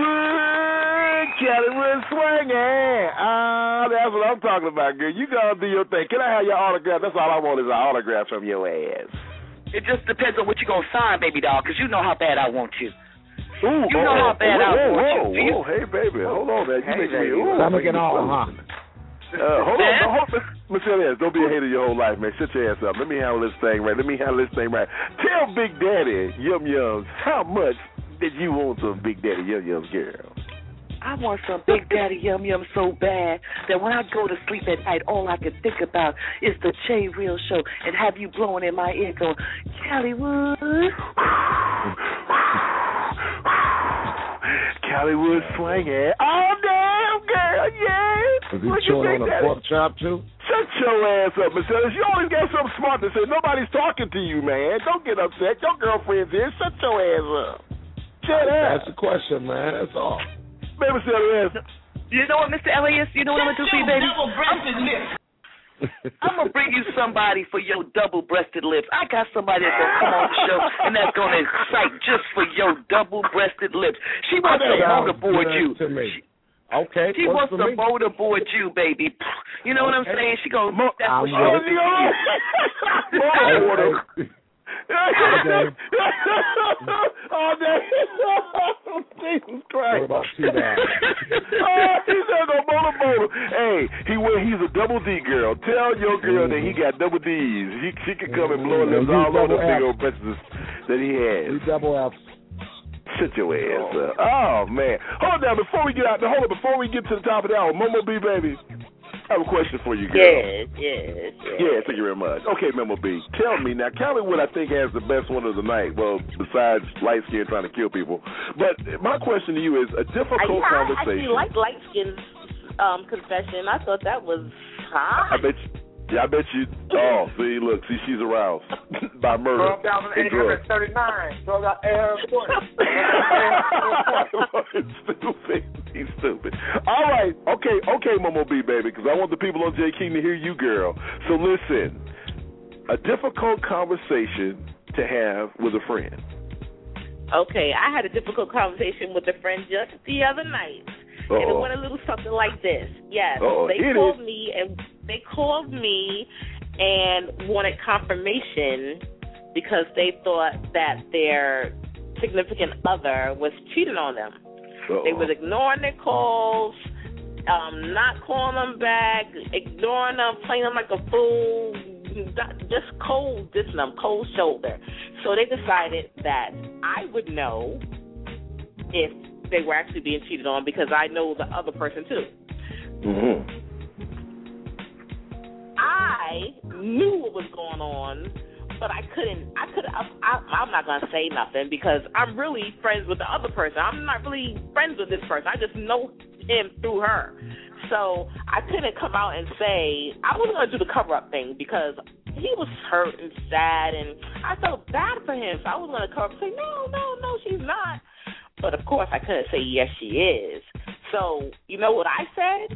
Caliwood swinging. That's what I'm talking about, girl. You gotta do your thing. Can I have your autograph? That's all I want is an autograph from your ass. It just depends on what you're gonna sign, baby doll, because you know how bad I want you. Ooh, you know how bad I want you. Whoa, hey, baby, hold on, man. You make me. I'm looking all, huh? Hold on, Michelle, don't be a hater your whole life, man. Shut your ass up. Let me handle this thing right. Tell Big Daddy Yum Yums how much did you want some Big Daddy Yum Yums, girl? I want some Big Daddy Yum Yum so bad that when I go to sleep at night, all I can think about is the J Real Show and have you blowing in my ear going, Caliwood. Caliwood swinging. Oh, damn, girl, yeah. Is he chewing on a pork chop, too? Shut your ass up, Michelle. You always got something smart to say. Nobody's talking to you, man. Don't get upset. Your girlfriend's here. Shut your ass up. Shut up. That's the question, man. That's all. Baby, you know what, Mr. Elias? You know what I'm going to do for you, baby? I'm going to bring you somebody for your double-breasted lips. I got somebody that's going to come on the show and that's going to excite just for your double-breasted lips. She wants to motorboard you. Okay. She wants to motorboard you, baby. You know what I'm saying? She going to that's what she wants to do. All day. Jesus Christ. What about T-Bag? He's not no motor. Hey, he's a double D girl. Tell your girl that he got double D's. She can come and blow lips all over the big old breasts that he has. He's double F. Sit your ass up. Oh, man. Hold on, before we get to the top of the hour, Momo B, baby, I have a question for you, girl. Yes. Yeah, thank you very much. Okay, Momo B, tell me now, Callie Wood, I think, has the best one of the night. Well, besides light skin trying to kill people. But my question to you is a difficult conversation. I actually like light skin confession. I thought that was hot. I bet you. Oh, see, she's aroused by murder. 12,839. 12,840. He's stupid. All right. Okay, Momo B, baby, because I want the people on J King to hear you, girl. So listen, a difficult conversation to have with a friend. Okay, I had a difficult conversation with a friend just the other night. And it went a little something like this. Yes, they called me and wanted confirmation because they thought that their significant other was cheating on them. They was ignoring their calls, not calling them back, ignoring them, playing them like a fool, just cold dissing them, cold shoulder. So they decided that I would know if they were actually being cheated on because I know the other person too. Mm-hmm. I knew what was going on, but I'm not going to say nothing because I'm really friends with the other person. I'm not really friends with this person. I just know him through her. So I couldn't come out and say, I wasn't going to do the cover-up thing because he was hurt and sad, and I felt bad for him. So I was going to cover up and say, no, she's not. But, of course, I couldn't say, yes, she is. So, you know what I said?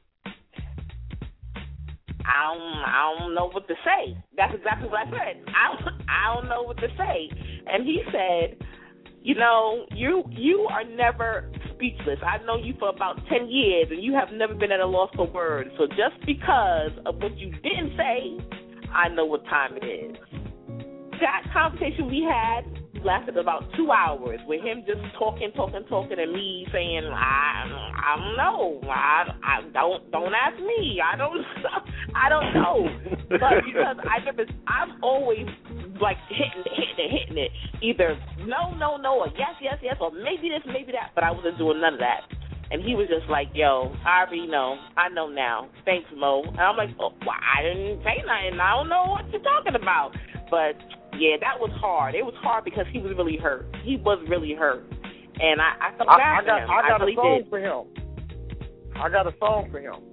I don't know what to say. That's exactly what I said. I don't know what to say. And he said, you know, you are never speechless. I've known you for about 10 years, and you have never been at a loss for words. So just because of what you didn't say, I know what time it is. That conversation we had lasted about 2 hours with him just talking, and me saying, I don't know. I don't ask me. I don't know. But because I'm always like hitting it. Either no, or yes, or maybe this, maybe that. But I wasn't doing none of that. And he was just like, yo, I already know. I know now. Thanks, Mo. And I'm like, well, I didn't say nothing. I don't know what you're talking about. But yeah, that was hard. It was hard because he was really hurt. He was really hurt. And I felt bad for him. I got a song for him. I got a song for him.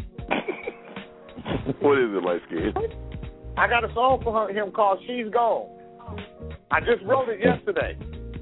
What is it, light skin? I got a song for him called She's Gone. I just wrote it yesterday.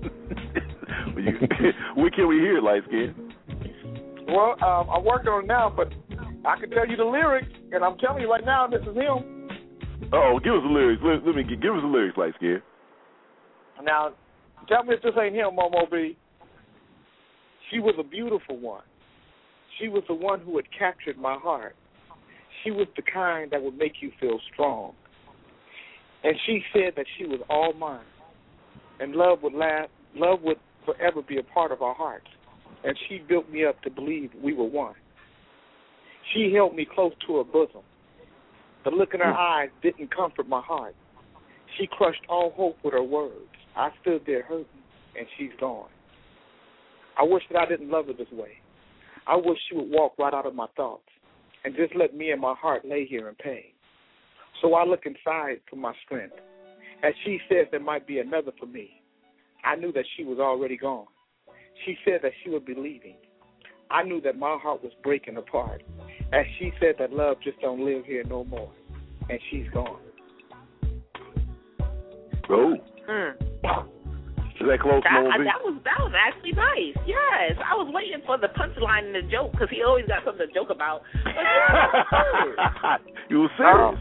When can we hear it, light skin? Well, I'm working on it now, but I can tell you the lyrics, and I'm telling you right now, this is him. Oh, give us the lyrics. Let me give us the lyrics, light skin. Now, tell me if this ain't him, Momo B. She was a beautiful one. She was the one who had captured my heart. She was the kind that would make you feel strong. And she said that she was all mine. And love would forever be a part of our hearts. And she built me up to believe we were one. She held me close to her bosom. The look in her eyes didn't comfort my heart. She crushed all hope with her words. I stood there hurting, and she's gone. I wish that I didn't love her this way. I wish she would walk right out of my thoughts and just let me and my heart lay here in pain. So I look inside for my strength. As she says there might be another for me, I knew that she was already gone. She said that she would be leaving. I knew that my heart was breaking apart. As she said that love just don't live here no more. And she's gone. Oh. Is that close, Momo B? That was actually nice. Yes, I was waiting for the punchline and the joke because he always got something to joke about. But yeah, you were serious.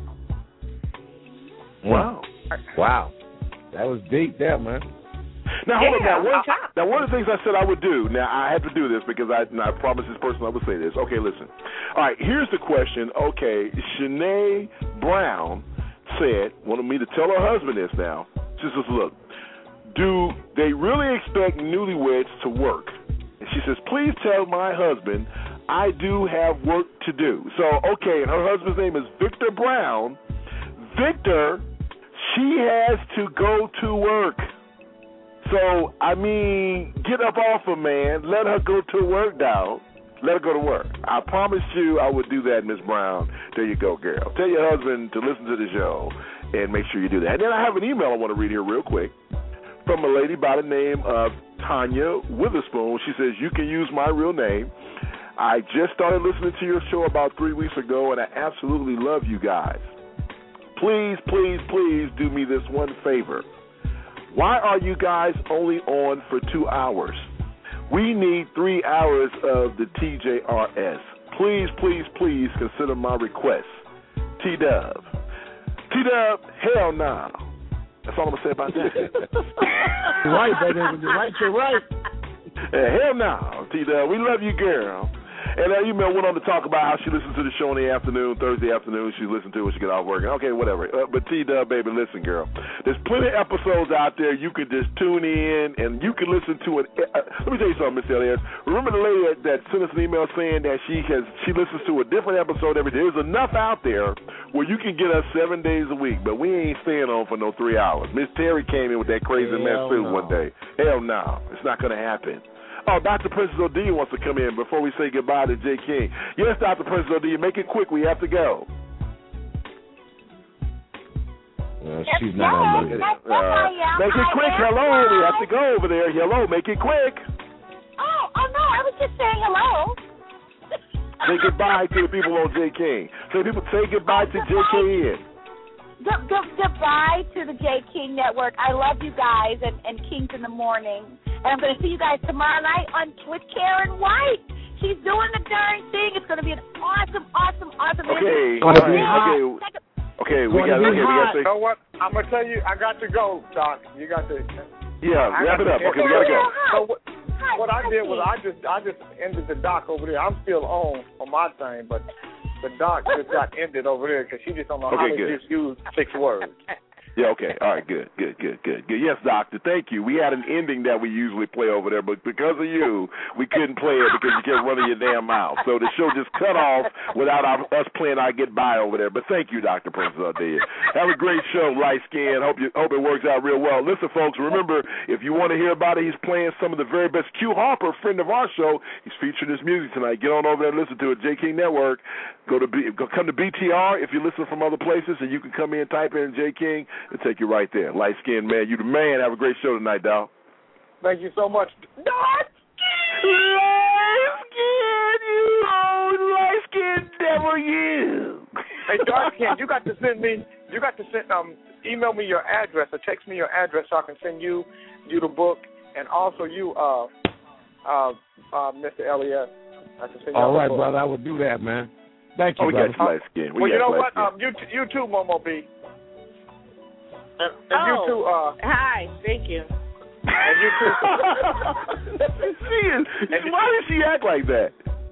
Wow. That was deep there, man. Now, hold on. Now, one of the things I said I would do, now I had to do this because I promised this person I would say this. Okay, listen. All right, here's the question. Okay, Shanae Brown wanted me to tell her husband this now. She says, look, do they really expect newlyweds to work? And she says, please tell my husband I do have work to do. So, okay, and her husband's name is Victor Brown. Victor, she has to go to work. So, I mean, get up off her, man. Let her go to work, dog. Let her go to work. I promise you I would do that, Miss Brown. There you go, girl. Tell your husband to listen to the show and make sure you do that. And then I have an email I want to read here real quick from a lady by the name of Tanya Witherspoon. She says, you can use my real name. I just started listening to your show about 3 weeks ago, and I absolutely love you guys. Please, please, please do me this one favor. Why are you guys only on for 2 hours? We need 3 hours of the TJRS. Please, please, please consider my request. T-Dub. T-Dub, hell no. That's all I'm going to say about that. You're right, baby. You're right, you're right. Hell no, T-Dub. We love you, girl. And that email went on to talk about how she listens to the show in the afternoon, Thursday afternoon. She listens to it when she get off work. Okay, whatever. But T-Dub, baby, listen, girl. There's plenty of episodes out there. You can just tune in and you can listen to it. Let me tell you something, Miss Elias. Remember the lady that sent us an email saying that she listens to a different episode every day. There's enough out there where you can get us 7 days a week, but we ain't staying on for no 3 hours. Miss Terry came in with that crazy mess too one day. Hell no. It's not going to happen. Oh, Dr. Princess O'D wants to come in before we say goodbye to J. King. Yes, Dr. Princess O'D, make it quick. We have to go. She's not on Monday. Make it quick. Hello. We have to go over there. Hello. Make it quick. Oh, no. I was just saying hello. Say goodbye to the people on J. King. Say goodbye to JKN. Goodbye to the J. King Network. I love you guys and Kings in the Morning. And I'm going to see you guys tomorrow night with Karen White. She's doing the darn thing. It's going to be an awesome Okay. interview. Okay, we got to. You know what? I'm going to tell you, I got to go, Doc. You got to. Yeah, wrap it up. Okay, we got to go. So what I did was I just ended the doc over there. I'm still on my thing, but the doc just got ended over there because she just don't know how to just use 6 words. Yeah, okay. All right, good. Yes, Doctor, thank you. We had an ending that we usually play over there, but because of you, we couldn't play it because you kept running your damn mouth. So the show just cut off without us playing our goodbye over there. But thank you, Dr. Princess Ardea. Have a great show, Light Skin. Hope it works out real well. Listen, folks, remember, if you want to hear about it, he's playing some of the very best. Q Harper, a friend of our show, he's featuring his music tonight. Get on over there and listen to it. J. King Network. Come to BTR if you listen from other places, and you can come in, type in J. King. It'll take you right there. Light Skin, man. You the man. Have a great show tonight, dog. Thank you so much. Light Skin, light skin devil, you. Hey, Dark Skin, you got to email me your address or text me your address so I can send you the book, and also you, Mr. Elliott. I can send you all right, brother. I will do that, man. Thank you, brother. We got you, Light Skin. Well, you know what? You too, Momo B. And you too. Hi, thank you. And you too. Why does she act like that?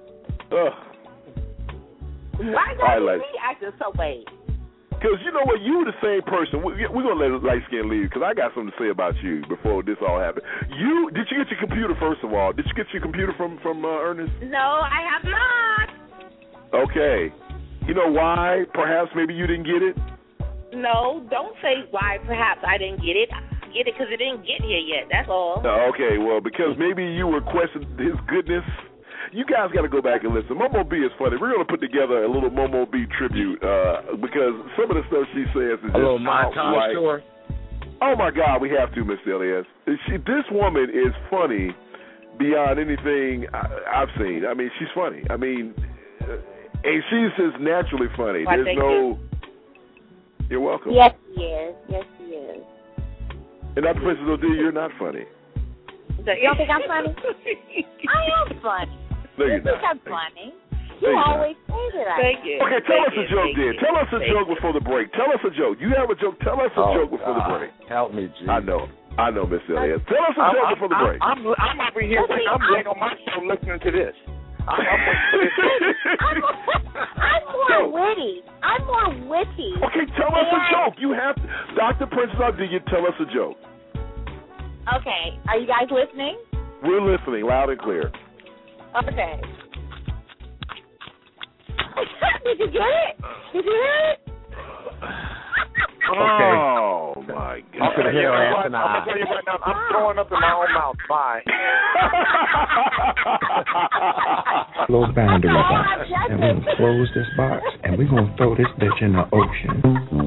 Why does she acting so bad? Because you know what? You were the same person. We're going to let Light Skin leave because I got something to say about you before this all happened. Did you get your computer, first of all? Did you get your computer from Ernest? No, I have not. Okay. You know why? Perhaps maybe you didn't get it? No, don't say why perhaps I didn't get it. I get it because it didn't get here yet. That's all. Okay, well, because maybe you were questioning his goodness. You guys got to go back and listen. Momo B is funny. We're going to put together a little Momo B tribute because some of the stuff she says is just outright. Oh, my God, we have to, Miss Elias. This woman is funny beyond anything I've seen. I mean, she's funny. I mean, and she's just naturally funny. Well, there's no... You're welcome. Yes, he is. And Dr. Princess OD, you're not funny. You don't think I'm funny? I am funny. No, you you're think not. I'm funny? You always say that I am. Okay, tell us a joke, then. Tell us a joke before the break. Tell us a joke. You have a joke. Tell us a joke before the break. Help me, G. I know, Miss Elliott. Tell us a joke before the break. I'm over here. I'm laying on my show listening to this. I'm more witty. I'm more witty. Okay, tell us a joke. You have to. Dr. Princess OD, you tell us a joke. Okay, are you guys listening? We're listening, loud and clear. Okay. Did you get it? Did you hear it? Oh, my God. I'm going to tell you right now, I'm throwing up in my own mouth. Bye. Close boundaries box, and we're going to close this box, and we're going to throw this bitch in the ocean.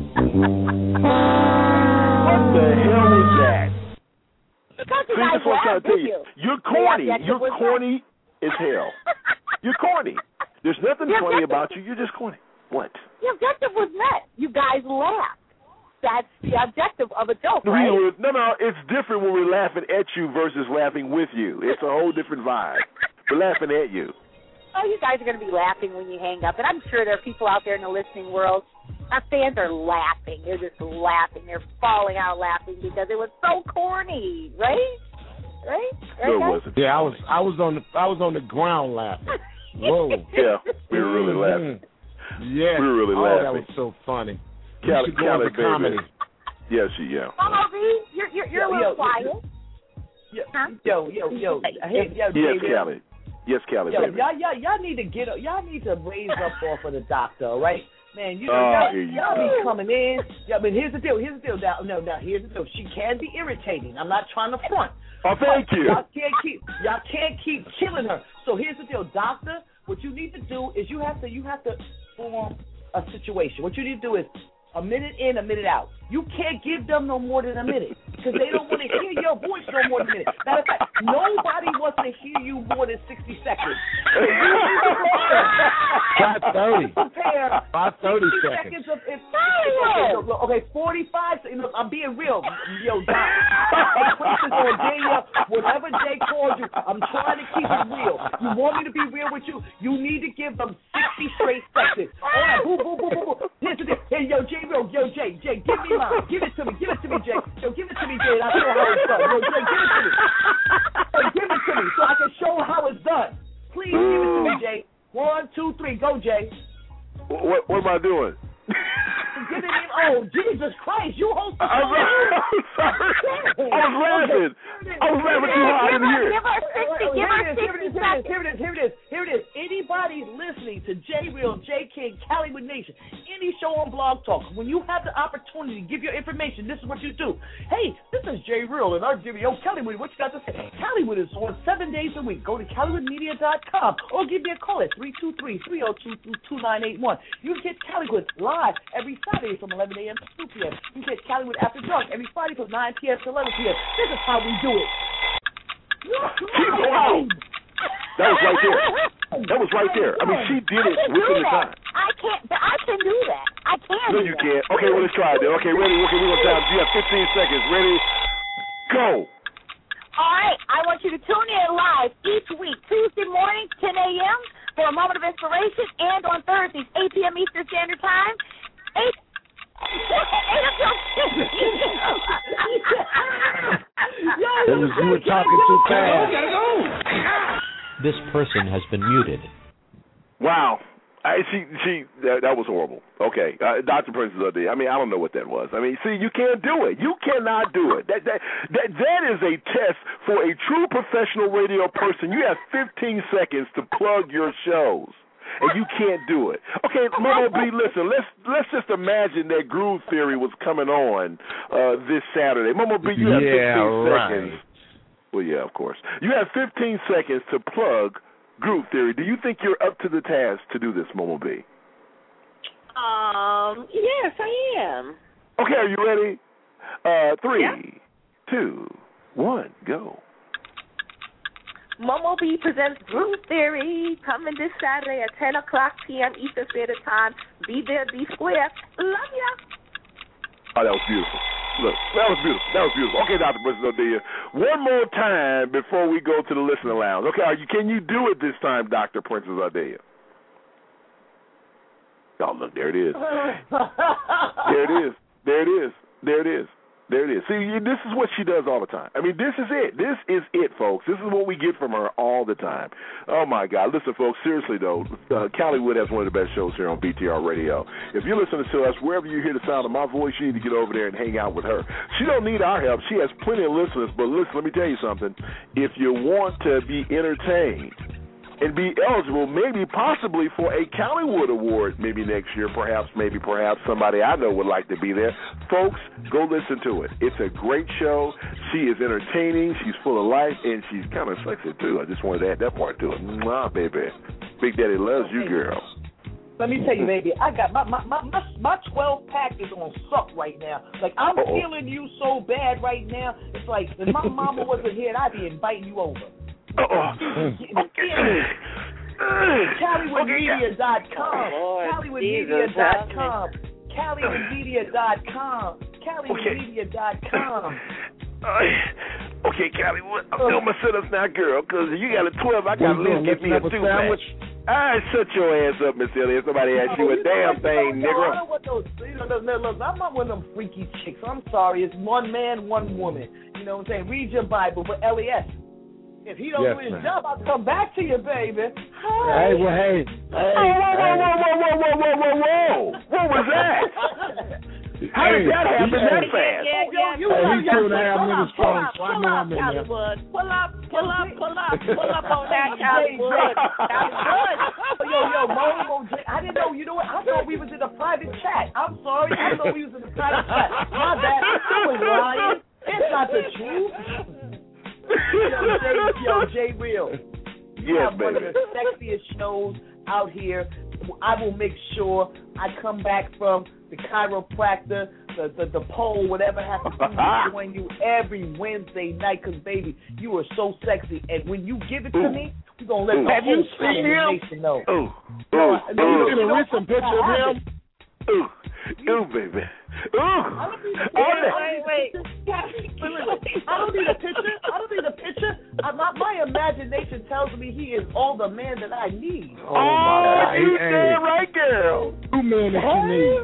What the hell was that? See, that's what I'm trying to tell you. You're corny. You're corny as hell. You're corny. There's nothing funny about you. You're just corny. What? The objective was met. You guys laughed. That's the objective of a joke, right? No, it's different when we're laughing at you versus laughing with you. It's a whole different vibe. We're laughing at you. Oh, you guys are going to be laughing when you hang up. And I'm sure there are people out there in the listening world. Our fans are laughing. They're just laughing. They're falling out laughing because it was so corny, right? Right? No, it wasn't. Yeah, I was on the ground laughing. Whoa. Yeah, we were really laughing. Yeah, we were really laughing. That was so funny. Callie, comedy. Yeah. Mama V, you're a little quiet. Yo. Yes, Callie. Yes, Callie, yo, baby. Y'all need to y'all need to raise up off of the doctor, all right? Man, you know, y'all be coming in. Yeah, but here's the deal. Now, here's the deal. She can be irritating. I'm not trying to front. Oh, thank you. Y'all can't keep killing her. So here's the deal, doctor. What you need to do is you have to form a situation. What you need to do is a minute in, a minute out. You can't give them no more than a minute because they don't want to hear your voice no more than a minute. Matter of fact, nobody wants to hear you more than 60 seconds. So you 5:30. 5:30 seconds. Okay, 45 seconds. Look, I'm being real. Yo, Doc. Whatever Jay calls you, I'm trying to keep it real. You want me to be real with you? You need to give them 60 straight seconds. All right, boo. Here's the thing. Hey, yo, Jay, Jay, give me mine. Give it to me, Jay. Yo, give it to me, Jay, and I'll show how it's done. Yo, Jay, give it to me. Hey, give it to me so I can show how it's done. Please give it to me, Jay. 1, 2, 3, go, Jay. What am I doing? Give it in. Oh, Jesus Christ! You host the show. I'm sorry. I was laughing. I was laughing too hard. I didn't hear it. Here it is. Anybody's listening to J Real, J King, Hollywood Nation, any show on Blog Talk, when you have the opportunity to give your information, this is what you do. Hey, this is J Real, and I'm Jimmy. Hollywood, what you got to say? Hollywood is on 7 days a week. Go to HollywoodMedia.com or give me a call at 323-302-2981. You can get Hollywood live every Saturday from 11 a.m. to 2 p.m. You can get Hollywood After Dark every Friday from 9 p.m. to 11 p.m. This is how we do it. Wow. That was right there. I mean, she did it within the time. I can do that. I can. No, you can't. Okay, well, let's try it then. Okay, ready? Okay, we're going to time. You have 15 seconds. Ready? Go. All right. I want you to tune in live each week, Tuesday morning, 10 a.m. for a moment of inspiration, and on Thursdays, 8 p.m. Eastern Standard Time. 8 You were talking too fast. This person has been muted. Wow. That was horrible. Okay, Dr. Princess OD. I mean, I don't know what that was. I mean, see, you can't do it. You cannot do it. That is a test for a true professional radio person. You have 15 seconds to plug your shows, and you can't do it. Okay, Momo B, listen. Let's just imagine that Groove Theory was coming on this Saturday. Momo B, you have 15 seconds. Well, yeah, of course. You have 15 seconds to plug Groove Theory. Do you think you're up to the task to do this, Momo B? Yes, I am. Okay, are you ready? 3, 2, 1, go. Momo B presents Groove Theory, coming this Saturday at 10 o'clock p.m. Eastern Standard Time. Be there, be square. Love ya. Oh, that was beautiful. Look, that was beautiful. That was beautiful. Okay, Dr. Princess Odelia, one more time before we go to the listener lounge. Okay, can you do it this time, Dr. Princess Odelia? Oh, look, there it is. There it is. There it is. There it is. There it is. See, this is what she does all the time. I mean, this is it. This is it, folks. This is what we get from her all the time. Oh, my God. Listen, folks, seriously, though, Callie Wood has one of the best shows here on BTR Radio. If you're listening to us, wherever you hear the sound of my voice, you need to get over there and hang out with her. She don't need our help. She has plenty of listeners. But listen, let me tell you something. If you want to be entertained and be eligible, maybe possibly for a Collywood Award maybe next year, perhaps somebody I know would like to be there. Folks, go listen to it. It's a great show. She is entertaining. She's full of life, and she's kind of sexy, too. I just wanted to add that part to it. Mwah, baby. Big Daddy loves you, girl. Let me tell you, baby, I got my 12-pack is on suck right now. Like, I'm feeling you so bad right now. It's like, if my mama wasn't here, I'd be inviting you over. CallywoodMedia.com. CallywoodMedia.com. CallywoodMedia.com. CallywoodMedia.com. Okay, Callywood, I'm doing my sit-ups now, girl, because you got a 12, I got to at least get me a 2-pack. All right, shut your ass up, Miss Elliott. Somebody asked you a damn thing, nigga. I don't want those, look, I'm not one of them freaky chicks. I'm sorry. It's one man, one woman. You know what I'm saying? Read your Bible, but LES. If he don't do his job, I'll come back to you, baby. Hey, well, hey. Whoa. What was that? How did that happen that fast? He's 2.5 minutes strong, so I know I'm in there. Pull up on that Hollywood. Yo, Mo, I didn't know, you know what? I thought we was in a private chat. I'm sorry. I thought we was in a private chat. My bad. I was lying. It's not the truth. Yo, Jay Real. You have one of the sexiest shows out here. I will make sure I come back from the chiropractor, the pole, whatever happens to join you every Wednesday night, because, baby, you are so sexy. And when you give it to me, we're going to let the whole nation know. You see the recent picture of him? Ooh, baby. Wait. I don't need a picture. My imagination tells me he is all the man that I need. You said right, girl. Two men that you need.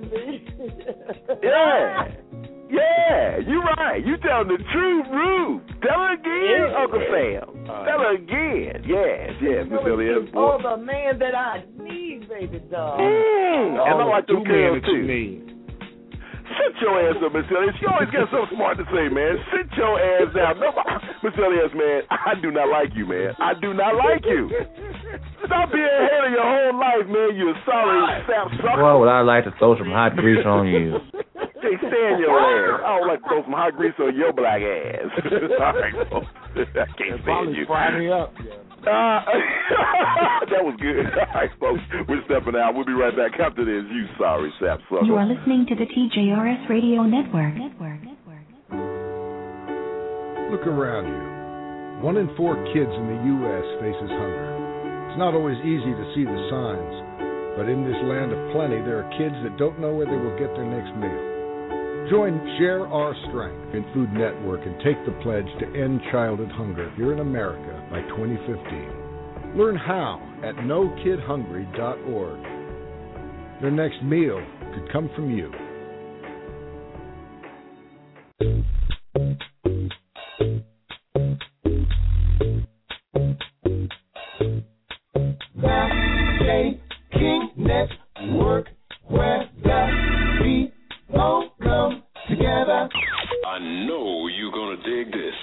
Yeah, you right. You telling the truth, Ruth. Tell her again, Uncle Sam. Tell her again. Yes, Miss Elliott. All the man that I need, baby doll. And I like them girls, too. Sit your ass up, Miss Elliott. She always got something smart to say, man. Sit your ass down. Miss Elliott, man, I do not like you, man. I do not like you. Stop being ahead of your whole life, man. You're a sorry sap sucker. Well, would I like to throw some hot grease on you? Hey, stand your ass. I don't like to throw some hot grease on your black ass. All right, folks. I can't stand you. Fry me up. That was good. All right, folks. We're stepping out. We'll be right back after this. You sorry sap sucker. You are listening to the TJRS Radio Network. Look around you. 1 in 4 kids in the U.S. faces hunger. It's not always easy to see the signs, but in this land of plenty, there are kids that don't know where they will get their next meal. Join Share Our Strength in Food Network and take the pledge to end childhood hunger here in America by 2015. Learn how at NoKidHungry.org. Their next meal could come from you. J. King Network, where the people come together. I know you're gonna dig this.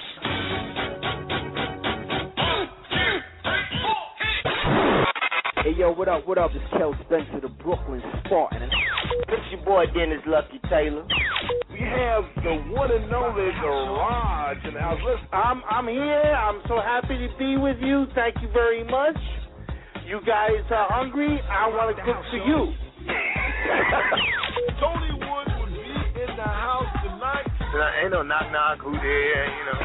Hey, yo, what up? It's Kel Spencer, the Brooklyn Spartan. It's your boy, Dennis Lucky Taylor. We have the one and only Garage in the house. Listen, I'm here. I'm so happy to be with you. Thank you very much. You guys are hungry. I want to cook for you. Tony Wood will be in the house tonight. Ain't no knock, who there, you know.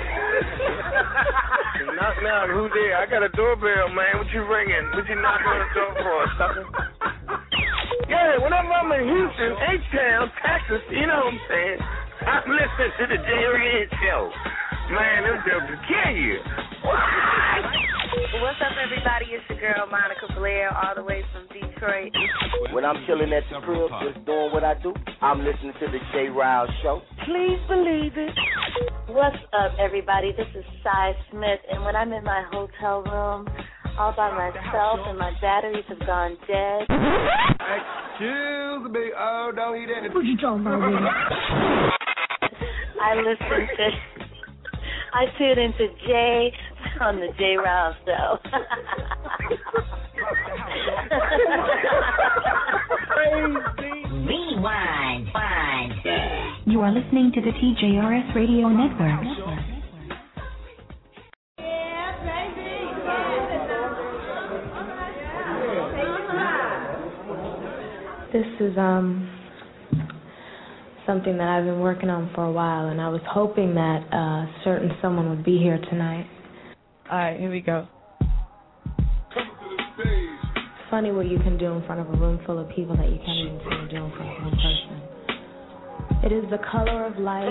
knock, who there? I got a doorbell, man. What you ringing? What you knocking on the door for, sucker? Yeah, whenever I'm in Houston, H-Town, Texas, you know what I'm saying? I'm listening to the Jay Red Show. Man, them jokers kill you. What's up, everybody? It's your girl, Monica Blair, all the way from Detroit. When I'm chilling at the crib, just doing what I do, I'm listening to the J. Ryle Show. Please believe it. What's up, everybody? This is Cy Smith, and when I'm in my hotel room all by myself and my batteries have gone dead. Excuse me. Oh, don't eat anything. What you talking about, baby? I tune into Jay on the J. Ryle Show. Rewind. You are listening to the TJRS Radio Network. This is something that I've been working on for a while, and I was hoping that a certain someone would be here tonight. All right, here we go. It's funny what you can do in front of a room full of people that you can't even seem to do in front of one person. It is the color of light,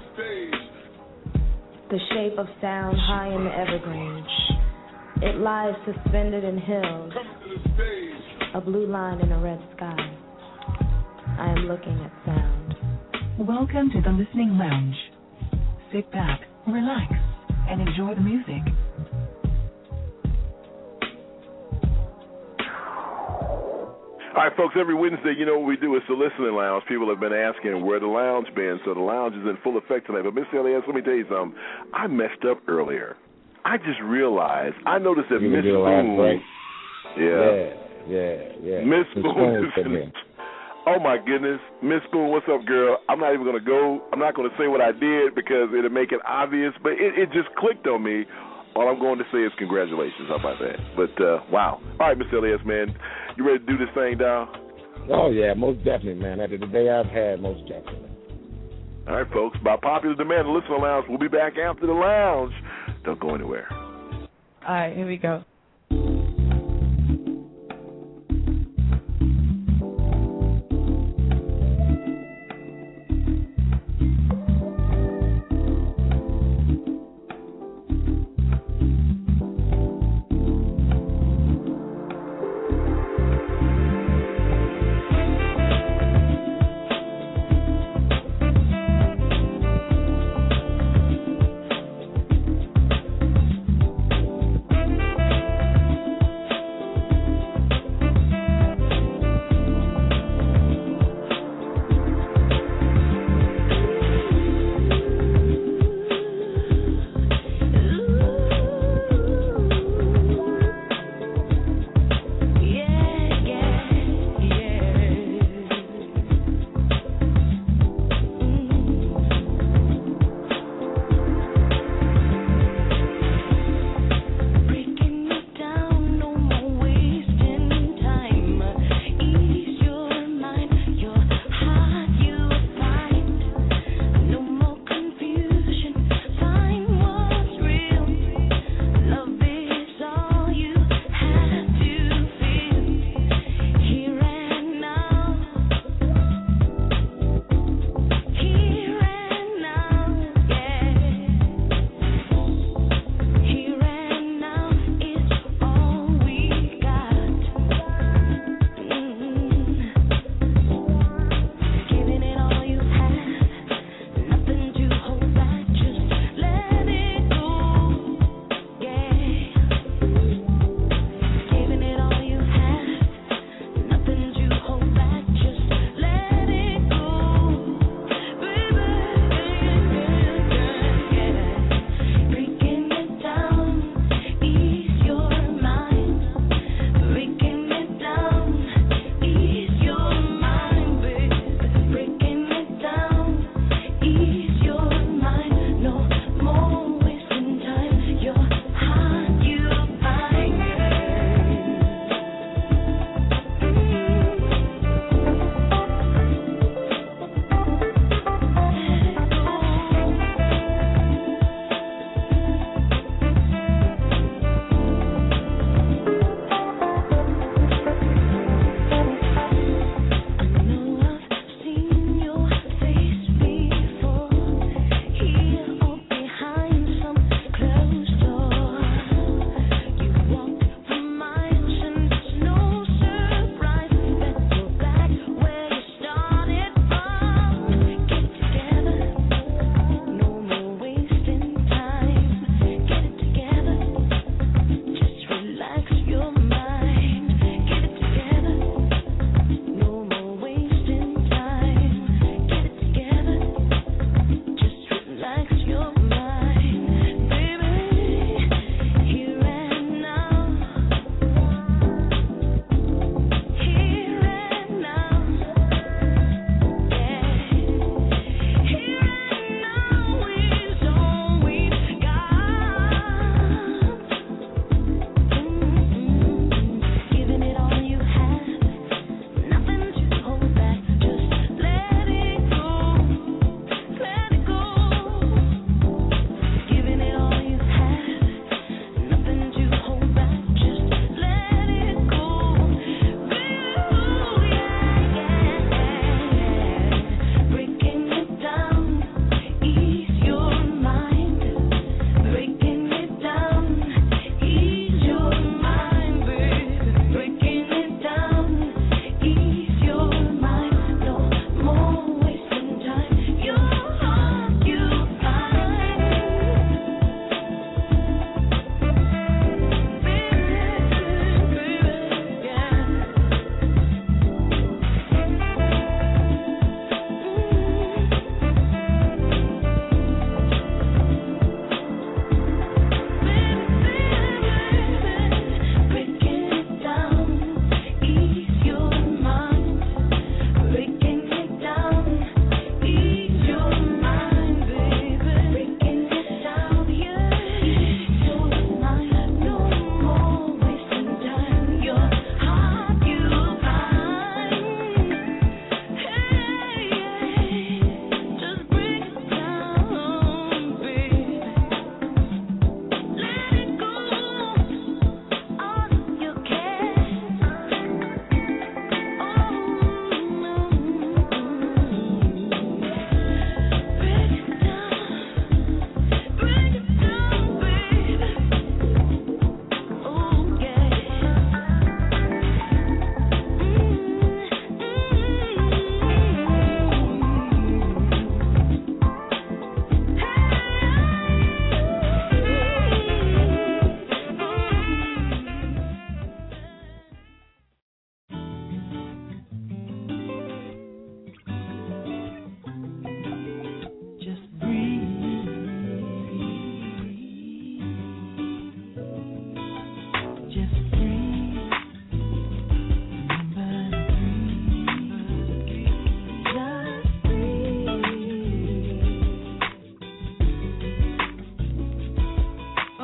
the shape of sound high in the evergreens. It lies suspended in hills, a blue line in a red sky. I am looking at sound. Welcome to the Listening Lounge. Sit back, relax, and enjoy the music. All right, folks, every Wednesday, you know what we do. It's the Listening Lounge. People have been asking where the lounge been, so the lounge is in full effect tonight. But, Miss Elias, let me tell you something. I messed up earlier. I just realized. I noticed that Miss Spoon. Yeah. Miss Spoon is. Oh, my goodness. Miss Spoon, what's up, girl? I'm not even going to go. I'm not going to say what I did because it'll make it obvious, but it just clicked on me. All I'm going to say is congratulations. How about that? But, wow. All right, Miss Elias, man. You ready to do this thing, Dow? Oh, yeah, most definitely, man. After the day I've had, most definitely. All right, folks. By popular demand, the Listener Lounge. We'll be back after the lounge. Don't go anywhere. All right, here we go.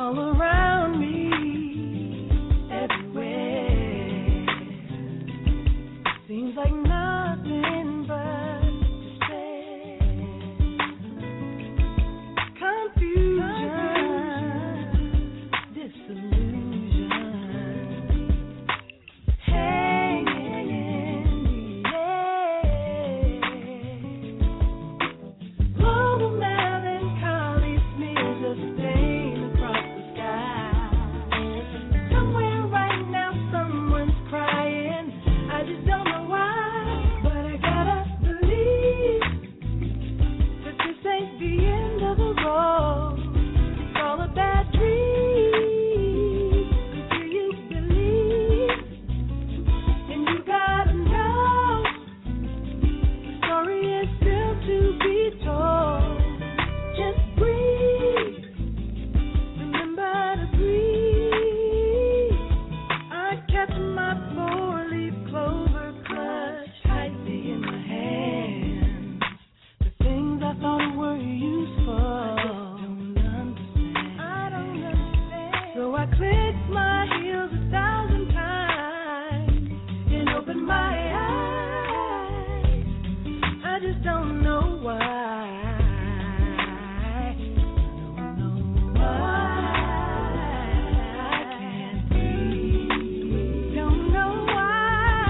all around me, everywhere. Seems like nothing but despair, confusion, disillusion, hanging in the air. Global melancholy smears a stain across the sky. Somewhere right now someone's crying. I just don't know why, but I gotta believe that this ain't the end of the road. It's all a bad dream. Do you believe? And you gotta know the story is still to be told. Just breathe. Remember to breathe. I kept my four-leaf clover clutched tightly in my hands. The things I thought were useful, I don't understand. So I clicked my heels 1,000 times and opened my eyes. I just don't know why. Don't know why I can't breathe. Don't know why.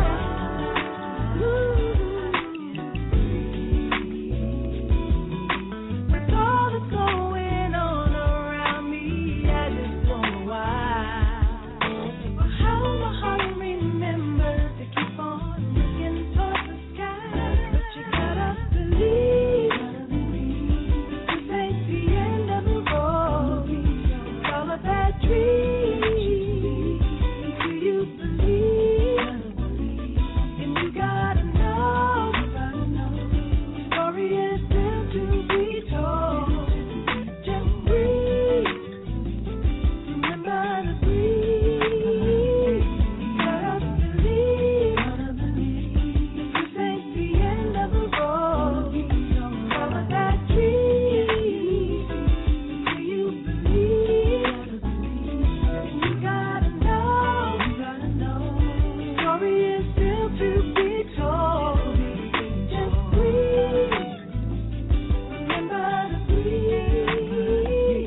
With all that's going on around me, I just don't know why. But how my heart remembers to keep on looking towards the sky. But you gotta believe this ain't the end of the road. It's all a bad dream. Do you believe? And you gotta know the story is still to be told. Just breathe. Remember to breathe. Gotta believe this ain't the end of the road. It's all a bad dream. Do you believe? And you gotta know the story is still to be told. Just breathe. Remember to breathe.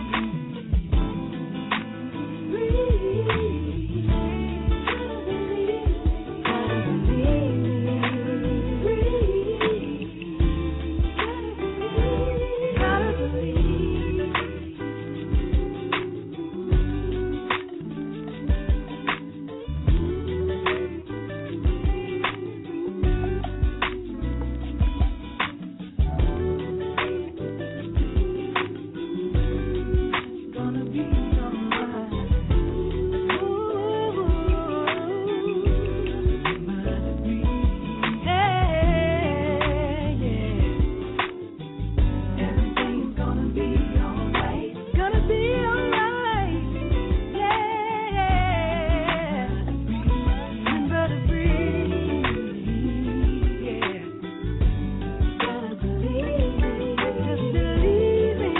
Gotta believe. Gonna be alright. Everything's gonna be alright. Gonna be alright. Yeah. Remember to breathe. Yeah. Gotta believe. Just believe me.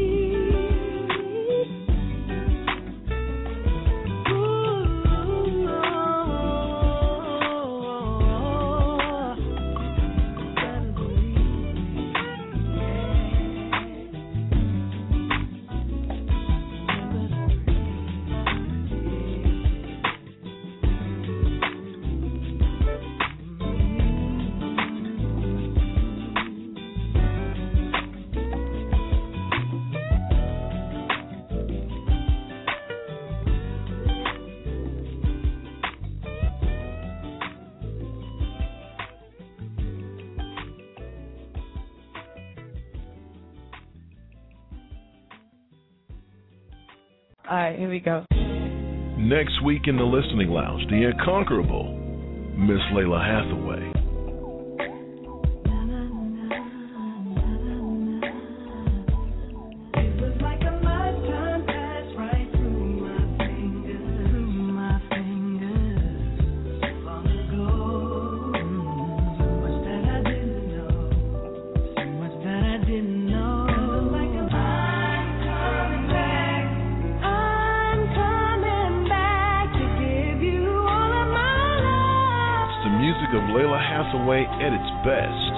All right, here we go. Next week in the Listening Lounge, the incomparable Miss Layla Hathaway. It was like a lifetime passed right through my fingers. Long ago, so much that I didn't know. So much that I didn't know. Like a mind coming back. Layla Hathaway at its best.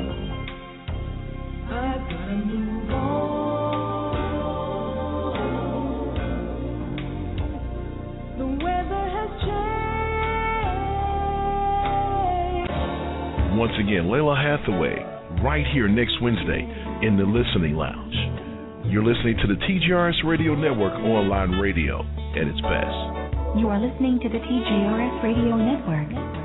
Once again, Layla Hathaway, right here next Wednesday in the Listening Lounge. You're listening to the TJRS Radio Network online radio at its best. You are listening to the TJRS Radio Network.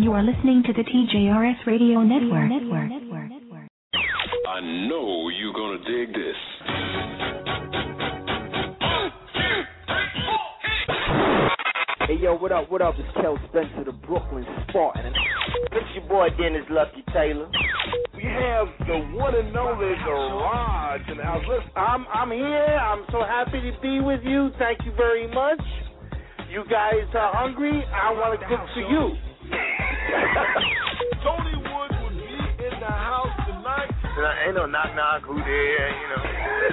You are listening to the TJRS Radio Network. I know you're gonna dig this. Hey, yo, what up? It's Kel Spencer, the Brooklyn Spartan. It's your boy, Dennis Lucky Taylor. We have the one and only Garage in the house. Listen, I'm here. I'm so happy to be with you. Thank you very much. You guys are hungry. I want to cook for you. Tony Woods will be in the house tonight. Ain't no knock, who there, you know.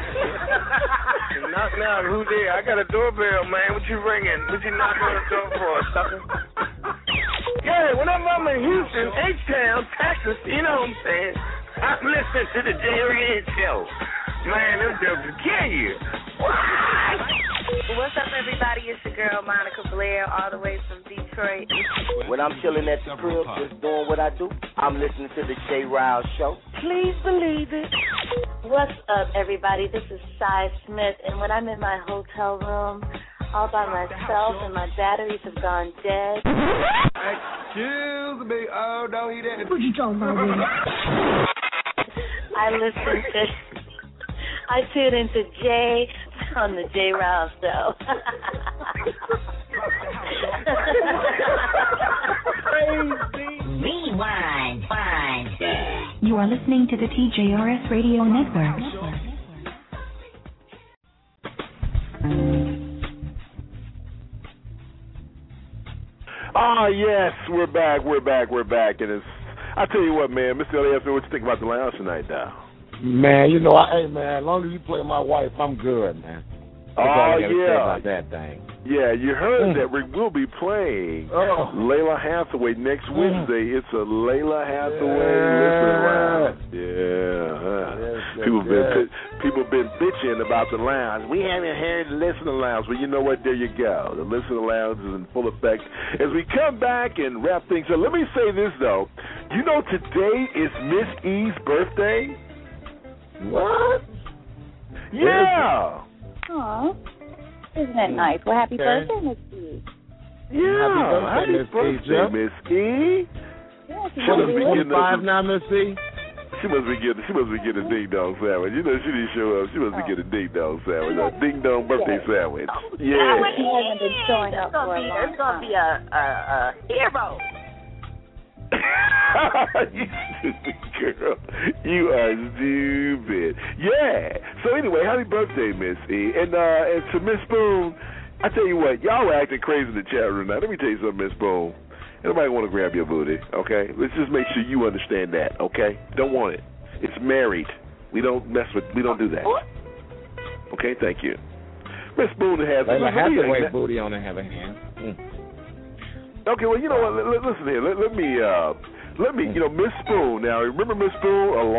knock, who there? I got a doorbell, man. What you ringing? What you knocking on the door for, sucker? Yeah, whenever I'm in Houston, H-Town, Texas, you know what I'm saying? I'm listening to the Jerry Show. Man, them jokes will kill you. What's up, everybody? It's your girl, Monica Blair, all the way from Detroit. When I'm chilling at the crib, just doing what I do, I'm listening to the J. Rouse Show. Please believe it. What's up, everybody? This is Cy Smith, and when I'm in my hotel room all by myself and my batteries have gone dead. Excuse me. Oh, don't eat that. What you talking about, baby? I tune into Jay on the J. Rouse Show. Rewind. You are listening to the TJRS Radio Network. Ah, yes, we're back, and it's. I tell you what, man, Mr. Elliott, what you think about the lounge tonight, now? Man, you know, hey, man, as long as you play my wife, I'm good, man. That's all I gotta say about that thing. Yeah, you heard that we will be playing Layla Hathaway next Wednesday. It's a Layla Hathaway listening lounge. Yeah. People been bitching about the lounge. We haven't heard the listening lounge. Well, you know what? There you go. The listening lounge is in full effect. As we come back and wrap things up, let me say this, though. You know today is Miss E's birthday? What? Yeah. Aw. Isn't that nice? Well, happy birthday, Miss E. Yeah. Happy birthday, Miss E. Yeah, she must be getting 5 now, Miss E. She must be getting a ding dong sandwich. You know she didn't show up. She must be getting a ding dong sandwich, a ding dong birthday sandwich. Yeah. He hasn't been showing up for a long time. It's gonna be a hero. You stupid girl. You are stupid. Yeah. So anyway, happy birthday, Miss E. And to Miss Boone, I tell you what, y'all were acting crazy in the chat room now. Let me tell you something, Miss Boone. Nobody want to grab your booty, okay? Let's just make sure you understand that, okay? Don't want it. It's married. We don't do that. Okay, thank you. Miss Boone has Layla Hathaway booty on the other hand. Okay, well, you know what? Listen here. Let me, you know, Miss Spoon. Now, remember Miss Spoon? A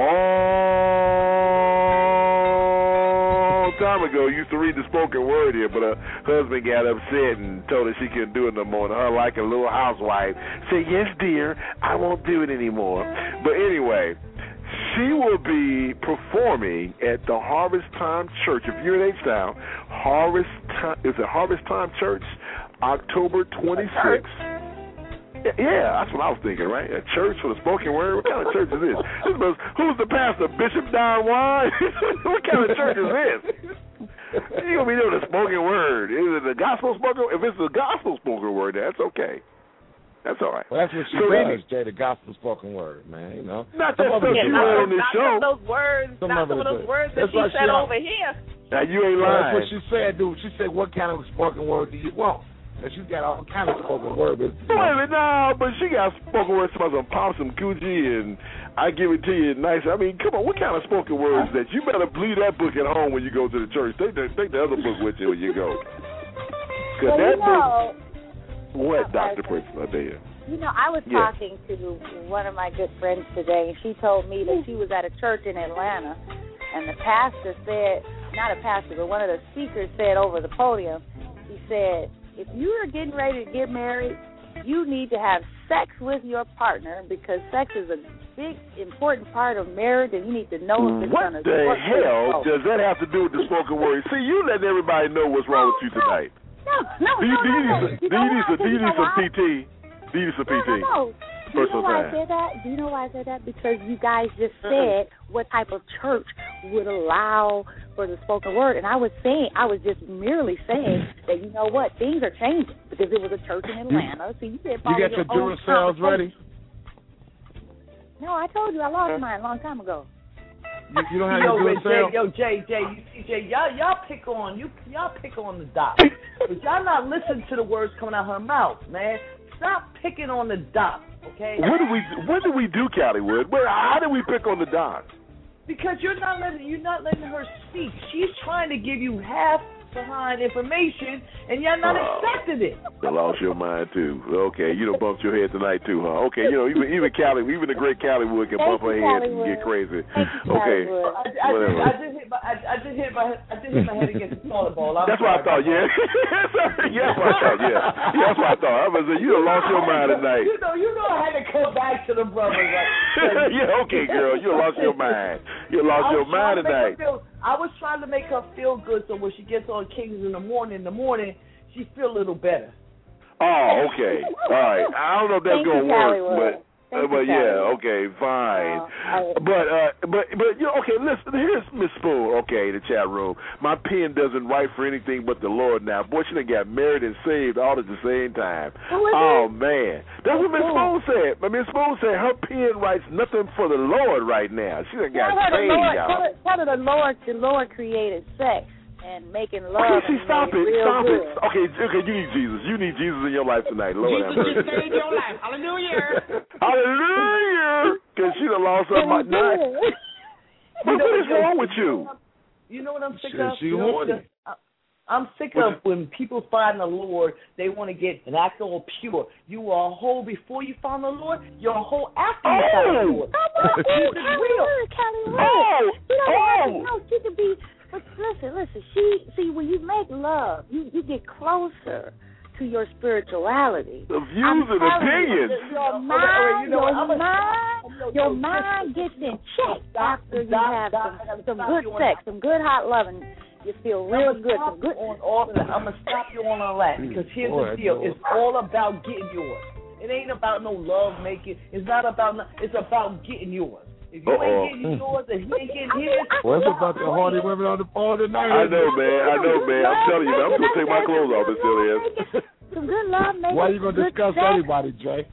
long time ago, used to read the spoken word here, but her husband got upset and told her she couldn't do it no more. And her, like a little housewife, said, "Yes, dear, I won't do it anymore." But anyway, she will be performing at the Harvest Time Church. If you're in H-Town, is it Harvest Time Church? October 26th. Yeah, that's what I was thinking, right? A church for the spoken word? What kind of church is this? Who's the pastor? Bishop Don Juan? What kind of church is this? You're going to be doing the spoken word. Is it the gospel spoken word? If it's the gospel spoken word, that's okay. That's all right. Well, that's what she does, Jay, the gospel spoken word, man, you know. Not that stuff you read on this show. Not some of those words that she said over here. Now, you ain't lying. That's what she said, dude. She said, what kind of spoken word do you want? And she's got all kind of spoken word. But she got spoken words about some pop, some Gucci, and I give it to you nice. I mean, come on, what kind of spoken words that you better leave that book at home when you go to the church. Take the other book with you when you go. Because that book. What, Dr. Prince? You know, I was talking to one of my good friends today, and she told me that she was at a church in Atlanta, and the pastor said, not a pastor, but one of the speakers said over the podium, he said, if you are getting ready to get married, you need to have sex with your partner because sex is a big, important part of marriage, and you need to know if it's going to work. What the hell does that have to do with the spoken word? See, you letting everybody know what's wrong with you tonight. No. Do you need some PT? Do you need some PT? personal why time. I said that? Do you know why I said that? Because you guys just said what type of church would allow for the spoken word, and I was just merely saying that you know what, things are changing because it was a church in Atlanta. So you said You got your Duracells ready? No, I told you I lost mine a long time ago. You don't have your Duracell? Yo, Jay, you see, Jay, y'all pick on the doc, but y'all not listening to the words coming out her mouth, man. Stop picking on the doc, okay? What do we do, Callywood? How do we pick on the doc? Because you're not letting her speak. She's trying to give you half behind information, and you're not accepting it. You lost your mind too. Okay, you done bumped your head tonight too, huh? Okay, you know even Callie, even the great Callywood can bump her head and get crazy. Okay, whatever. I just hit my head against the toilet bowl. That's what I thought. Yeah, yeah, that's what I thought. Yeah, that's what I thought. I was you done lost your mind tonight. You know, I had to come back to the brothers. Like, yeah, okay, girl, you lost your mind. You lost your mind tonight. I was trying to make her feel good, so when she gets on Kings in the morning, she feel a little better. Oh, okay. All right. I don't know if that's gonna work, but yeah, okay, fine. But you know, okay. Listen, here's Miss Spoon. Okay, the chat room. My pen doesn't write for anything but the Lord now. Boy, she done got married and saved all at the same time. Oh man, that's what Miss Spoon said. But Miss Spoon said her pen writes nothing for the Lord right now. She done got saved, y'all. Tell her the Lord created sex and making love. Okay, stop it. Okay, you need Jesus. You need Jesus in your life tonight. Lord have mercy. Jesus saved your life. Hallelujah. Hallelujah. Because she done lost her mind. What is wrong with you? You know what I'm sick of? She horny. I'm sick of when people find the Lord, they want to get an act all pure. You are a whole before you find the Lord. You're a whole after you find the Lord. No, she could be. But listen. See, when you make love, you get closer to your spirituality. The views and opinions. Your mind gets in check after you have some good sex, some good hot loving. You feel real good. I'm going to stop you on all that because here's the deal. It's all about getting yours. It ain't about no love making. It's not about. It's about getting yours. If you ain't getting yours and he ain't getting his. What's about the horny women on the phone tonight? I know, man. I'm telling you, I'm going to take my clothes off and still is. Some good love making. Why are you going to discuss everybody, Jay?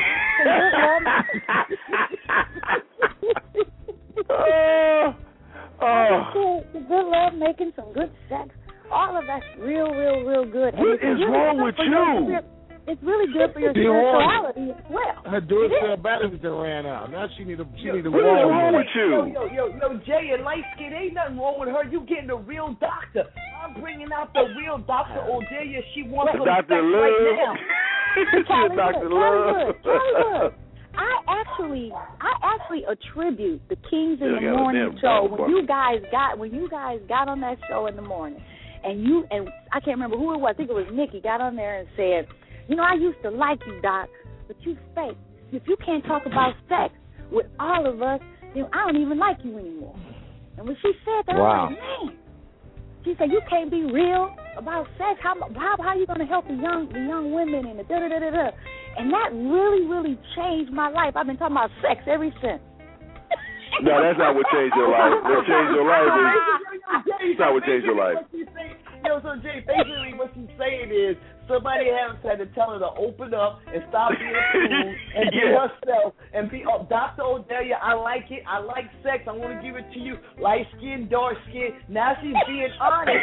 Some good love making, some good sex. All of that's real good. What is wrong with you? It's really good for your spirituality as well. Her Duracell batteries that ran out. Now she need a What is wrong with you? Yo, Jay, and light skin, ain't nothing wrong with her. You getting a real doctor. I'm bringing out the real Dr. Odelia. She wants to Dr. Love. right now. She's Dr. Love. I actually attribute the Kings in the Morning show when you guys got on that show in the morning, and I can't remember who it was. I think it was Nikki got on there and said, you know, I used to like you, Doc, but you fake. If you can't talk about sex with all of us, then I don't even like you anymore. And when she said that, I was like, man. She said, you can't be real about sex. How are you going to help the young women and the da-da-da-da-da? And that really changed my life. I've been talking about sex ever since. No, that's not what changed your life. What changed your life is not what changed your life. So Jay, basically what she's saying is somebody else had to tell her to open up and stop being a fool and be herself and be Dr. Odelia. I like it. I like sex. I'm going to give it to you. Light skin, dark skin. Now she's being honest.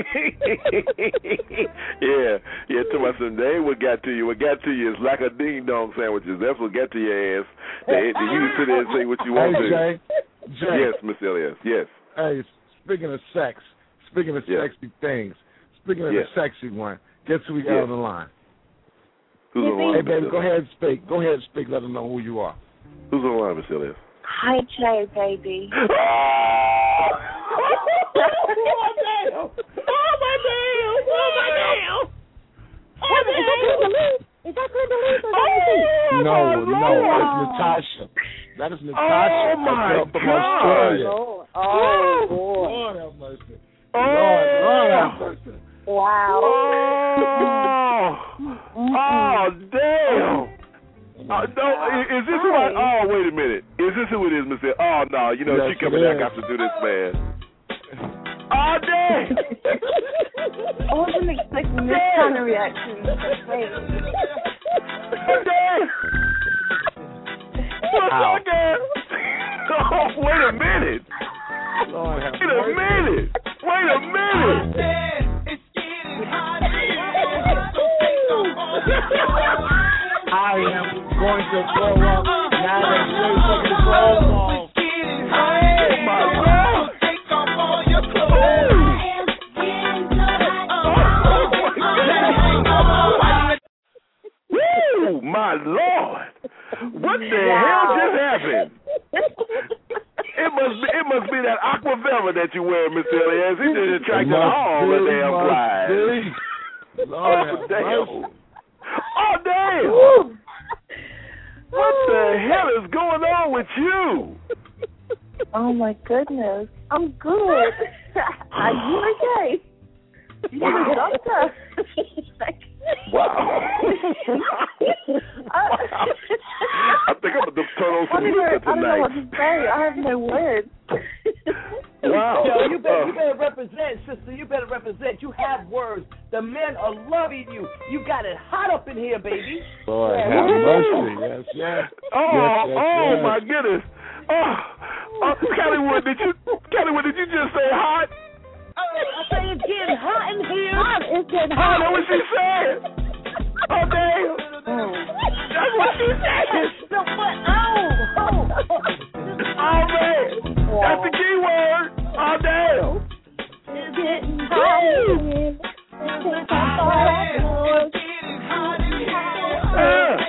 Yeah. To my son, they what got to you. What got to you is like a ding dong sandwiches. That's what got to your ass. You sit there and say what you want to. Jay. Yes, Miss Elias. Yes. Hey, speaking of sex. Speaking of sexy things, speaking of the sexy one, guess who we got on the line? Who's on the line? Hey, baby, go ahead and speak. Let them know who you are. Who's on the line, Miss Elias? Hi, Jay, baby. Oh, my damn. Is that Glenda? No, it's Natasha. That is Natasha. Oh, my God. From Australia. Oh, boy. Lord have mercy. Lord have mercy. Wow. Oh, damn. Oh, no, is this who I... Oh, wait a minute. Is this who it is, Miss? Oh, no, you know, Yes, she coming it there. I is. got to do this, man. Oh, damn. I wasn't expecting this kind of reaction. Wait. Oh, damn. What's up, girl? Oh, wait a minute. Lord have Wait a minute. Wait a minute. I am going to throw up now that Jay took the clothes off. Oh, my God. Woo, my Lord. What the hell just happened? It must be that aqua velvet that you wear, Mr. Elias. He just attracted all the damn flies. Oh, damn. Oh, damn. What the hell is going on with you? Oh my goodness. I'm good. Are you okay? You need a doctor. Wow. I think I'm going to turn on some music I don't know what tonight. to say. I have no words. Wow. Yo, you better represent, sister. You better represent. You have words. The men are loving you. You got it hot up in here, baby. Lord have mercy. Yes, yes. Oh, my goodness. Oh, Kellywood, did you just say hot? I say it's getting hot in here. It's getting Oh, that's what she said. Oh, damn. That's what she said. No, what? Oh, man. That's the key word. Oh, damn. It's getting hot in here. It's getting hot in here.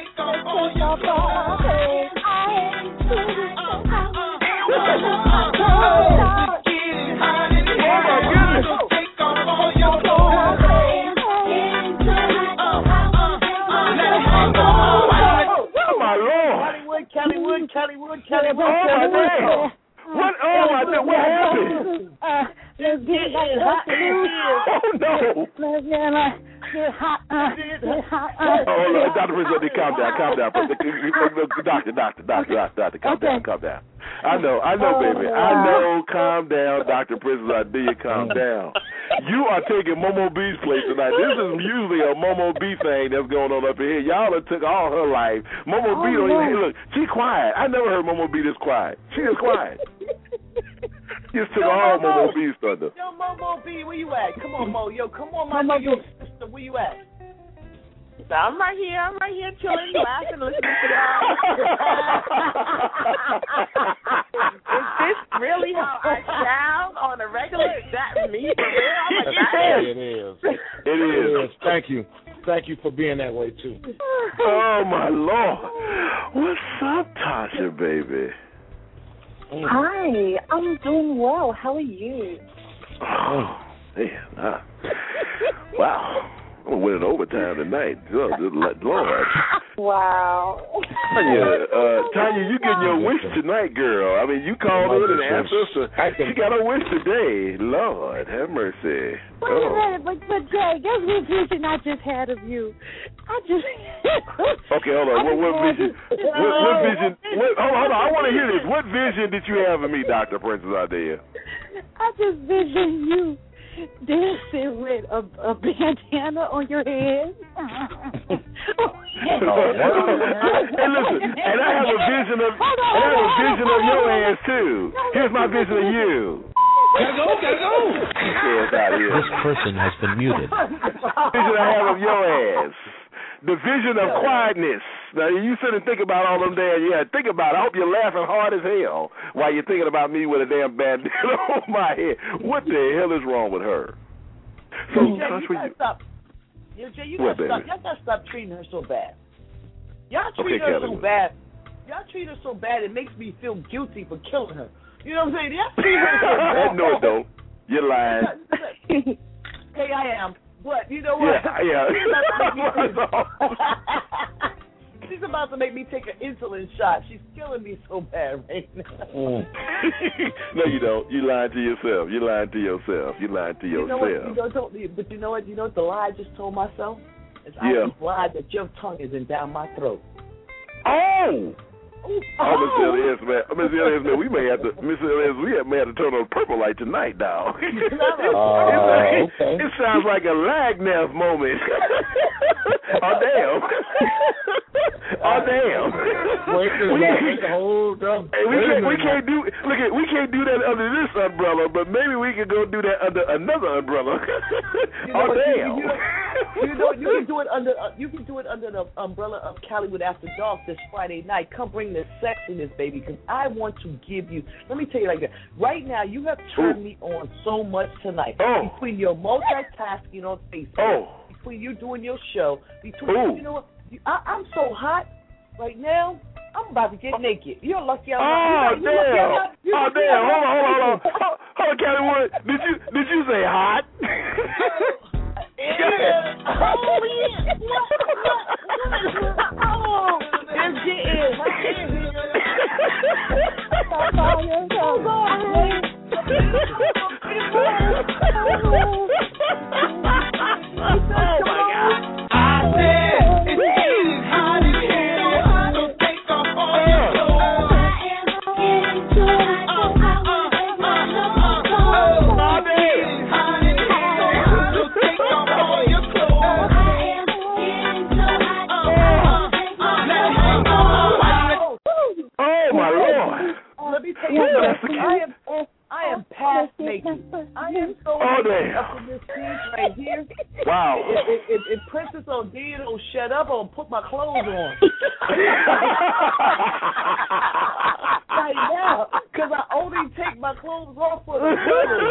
Kellywood. Oh, my damn. What? Oh, my damn. What happened? It's getting hot in here. Oh, no. Let's get hot. Oh, Dr. Prince, calm down. Doctor, calm down. I know, baby. I know, calm down, Dr. Prince Idea, calm down. You are taking Momo B's place tonight. This is usually a Momo B thing that's going on up in here. Y'all have took all her life. Momo B don't even, look, she quiet. I never heard Momo B this quiet. She is quiet. Just took all Momo B's thunder. Yo, Momo B, where you at? Come on, Mo. Yo, come on, my New York sister. Where you at? I'm right here chilling, laughing, listening to y'all. Is this really how I sound on a regular? Is that me for real? It is. Thank you for being that way too. Oh my Lord. What's up, Tasha, baby? Hi, I'm doing well. How are you? Oh, man. Wow. I'm going to win an overtime tonight. Oh, Lord. Wow. Tanya, you getting your wish tonight, girl. I mean, you called in and asked us. She got her wish today. Lord, have mercy. Wait a minute, but Jay, guess what vision I just had of you? Okay, hold on. What vision? What vision? Hold on. I want to hear this. What vision did you have of me, Dr. Princess Idea? I just visioned you dancing with a bandana on your head. Hey, listen, and I have a vision of your ass too. Here's my vision of you. Gotta go. Yes, out here. This person has been muted. Vision I have of your ass. The vision of quietness. Now, you sit and think about all them damn, think about it. I hope you're laughing hard as hell while you're thinking about me with a damn bandana on my head. What the hell is wrong with her? So, Jay, you gotta stop. Jay, you gotta stop. Y'all gotta stop treating her so bad. Y'all treat her so bad. Y'all treat her so bad, it makes me feel guilty for killing her. You know what I'm saying? Y'all treat her so bad. No, it don't. You're lying. Hey, I am. But you know what? Yeah. She's about to make me take an insulin shot. She's killing me so bad right now. No, you don't. You lying to yourself. You lying to yourself. You know what? But you know what? You know what the lie I just told myself? I just lied that your tongue is in down my throat. Oh, Miss Elias, man. Miss Elias, man, we may have to turn on the purple light tonight, dog. It sounds like a Lagnav moment. Oh, damn. We can't do that under this umbrella, but maybe we can go do that under another umbrella. You can do it under the umbrella of Caliwood After Dark this Friday night. Come bring the sexiness, baby, because I want to give you. Let me tell you like that. Right now, you have turned me on so much tonight. Between your multitasking on Facebook, between you doing your show, between you know what, I'm so hot right now. I'm about to get naked. You're lucky I'm not. Hold on, Caliwood. Did you say hot? Yes, she is. Let me tell you something. I am past naked. I am so up in this scene right here. Wow. If Princess O'Dea don't shut up, I'll put my clothes on. Right now, because I only take my clothes off for the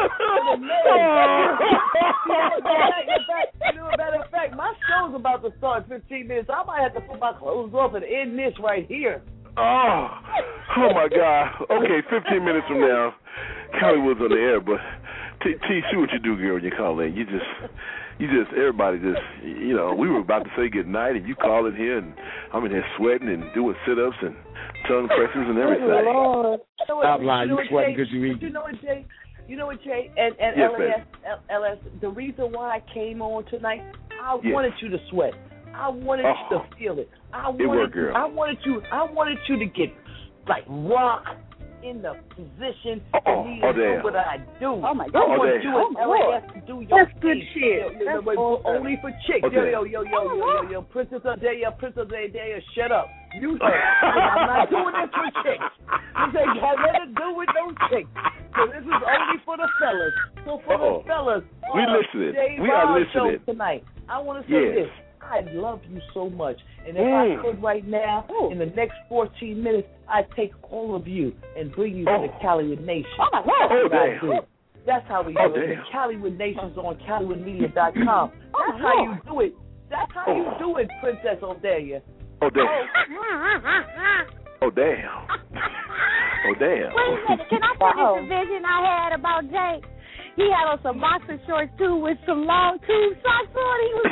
matter of fact, my show's about to start in 15 minutes. I might have to put my clothes off and end this right here. Oh my God. Okay, 15 minutes from now, Caliwood's on the air, but T, see what you do, girl, when you call in. You just, everybody just, we were about to say good night, and you call in here, and I'm in here sweating and doing sit-ups and tongue pressers and everything. Lord. Stop lying, you sweating because you eat. You know what, Jay? And yes, LS, the reason why I came on tonight, I wanted you to sweat. I wanted you to feel it. I wanted you to get like rock in the position for me to do what I do. Oh my God! I want you and LAS to do your That's good shit. That's only for chicks. Yo, Princess O'Dea, shut up. You say I'm not doing this for chicks. You say you have nothing to do with those chicks. So this is only for the fellas. So for the fellas, we listening. We are listening tonight. I want to say this. I love you so much. And if I could right now, in the next 14 minutes, I'd take all of you and bring you to the Caliwood Nation. That's how we do it. The Caliwood Nation's on CaliwoodMedia.com. That's how you do it. That's how you do it, Princess O'Dea. Oh, damn. Oh, damn. Oh, damn. Wait a minute. Can I tell you the vision I had about Jay? He had on some boxer shorts, too, with some long tube socks on. He was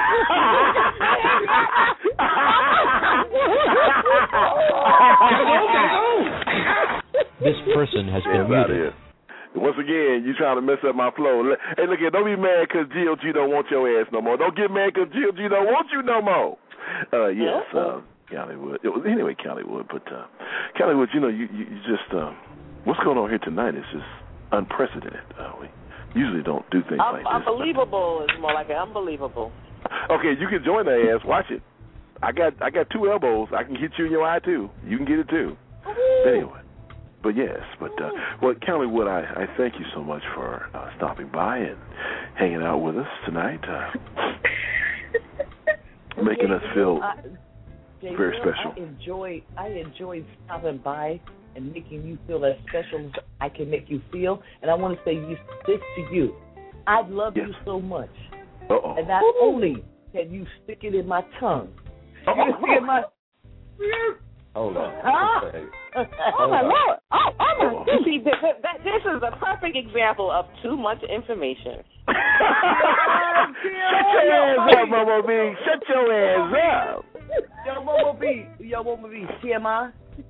This person has been muted. Once again, you trying to mess up my flow. Hey, look here, don't be mad because GOG don't want your ass no more. Don't get mad because GOG don't want you no more. Caliwood. Anyway, Caliwood. But Caliwood, you just what's going on here tonight is just unprecedented. We usually don't do things like this. Unbelievable is more like it. Unbelievable. Okay, you can join that ass. Watch it. I got 2 elbows. I can hit you in your eye too. You can get it too. Anyway, well, Caliwood, I thank you so much for stopping by and hanging out with us tonight, making us feel very special. I enjoyed stopping by and making you feel as special as I can make you feel. And I want to say this to you. I love you so much. And not only can you stick it in my tongue, you can stick it in my... Hold on. Oh, my Lord. Oh, my God. See, this is a perfect example of too much information. Shut your ass up, Momo B. Shut your ass up. Yo, Momo B, TMI.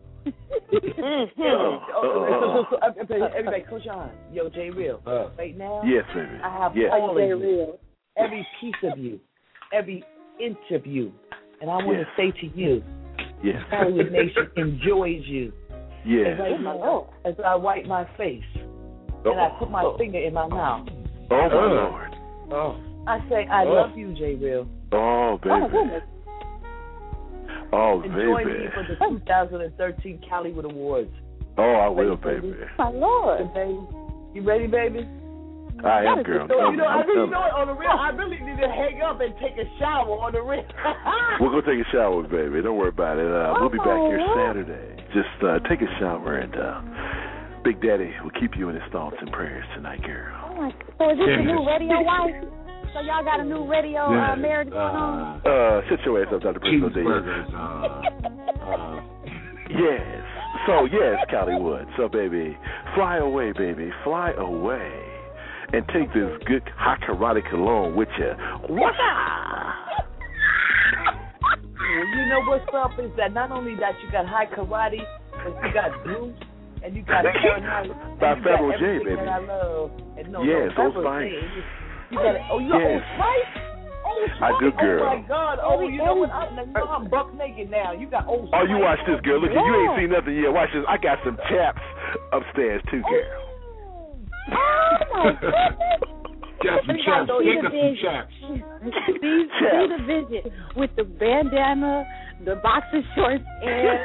Everybody, close your eyes. Yo, J Real. Right now, yes, baby. I have all of you, every piece of you, every inch of you, and I want to say to you, Yes. Hollywood Nation enjoys you. Yes. As I wipe my face and I put my finger in my mouth. Oh, my Lord. I say, I love you, J. Real. Oh, baby. And join me for the 2013 Hollywood Awards. Oh, I will, baby. My Lord. You ready, baby? I am, girl. So, you know, I really know it on the real. I really need to hang up and take a shower on the real. We'll go take a shower, baby. Don't worry about it. We'll be back here Saturday. Just take a shower, and Big Daddy will keep you in his thoughts and prayers tonight, girl. Oh my! So is this a new radio wife? So y'all got a new radio marriage going on? Sit your ass up, Dr. Prince O'Day. Yes. So, yes, Hollywood. So, baby, fly away, baby. Fly away. And take this good hot karate cologne with you. Well, you know what's up is that not only that you got high karate, but you got Bruce and you got Fahrenheit. By Federal J, baby. That I love. And yes, Old Spice. You got it. Oh, you got Old Spice? Old Spice? I do, girl. Oh, my God. Oh, you know what? I'm buck naked now. You got Old Spice. Oh, you watch this, girl. Look, you ain't seen nothing yet. Watch this. I got some chaps upstairs, too, girl. Oh, my goodness. Got some chaps. Pick up some chaps. See the vision with the bandana, the boxer shorts, and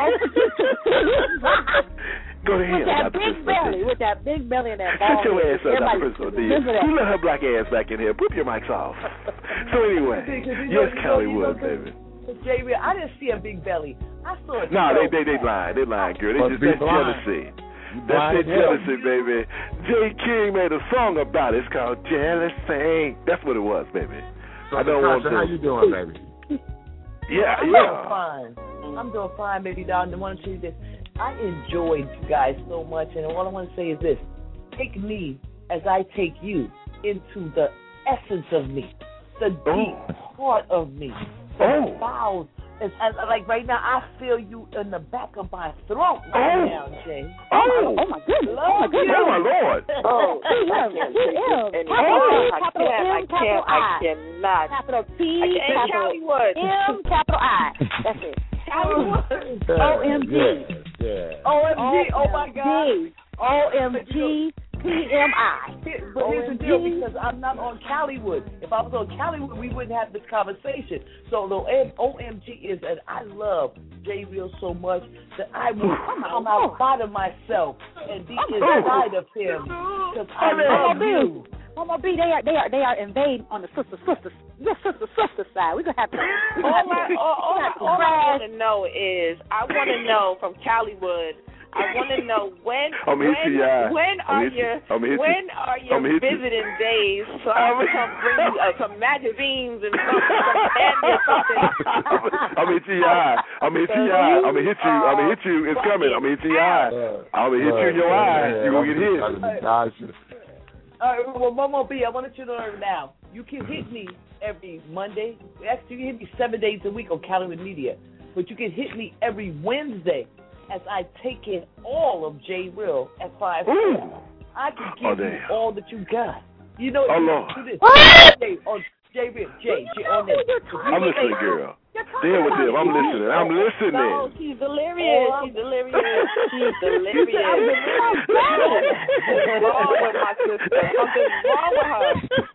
go to him, with that big belly and that ball. Sit your ass up, Dr. Prince O'Day. You let her black ass back in here. Put your mics off. So anyway, yes, Hollywood, baby. J. I didn't see a big belly. I saw a no, they lying. They lying, girl. They just that's jealousy. That's their jealousy, baby. Jay King made a song about it. It's called Jealousy. That's what it was, baby. So I don't want to. How you doing, baby? Yeah, I'm doing fine. I'm doing fine, baby doll. And I want to tell you this. I enjoyed you guys so much, and all I want to say is this. Take me as I take you into the essence of me, the deep part of me, the bowels. Like right now, I feel you in the back of my throat right now, Jay. Oh my goodness. Oh my Lord. I cannot. Capital P, capital M, capital I. That's it. OMG. OMG. Oh my God. OMG. PMI. But here's the deal, because I'm not on Hollywood. If I was on Hollywood, we wouldn't have this conversation. So the OMG is that I love J. Real so much that I will come outside of myself and be inside of him because I love you. Mama B, they are invading on the sister side. We're gonna have to. All I want to know is I want to know from Hollywood. I want to know when are your visiting days so I can come bring you some magazines and some candy or something. I'm gonna hit your eye. I'm gonna hit you. It's coming. I'm gonna hit your eye. I'm gonna hit you in your eye. You're gonna get hit. All right, well, Momo B, I wanted you to learn now. You can hit me every Monday. Actually, you can hit me 7 days a week on Hollywood Media. But you can hit me every Wednesday as I take in all of J. Real at 5 p.m. I can give you all that you got. You know, do this. On J. Real, J on this. I'm listening, girl. Deal with them. I'm listening. No, she's delirious. She's delirious. What's wrong with my sister? Something's wrong with her.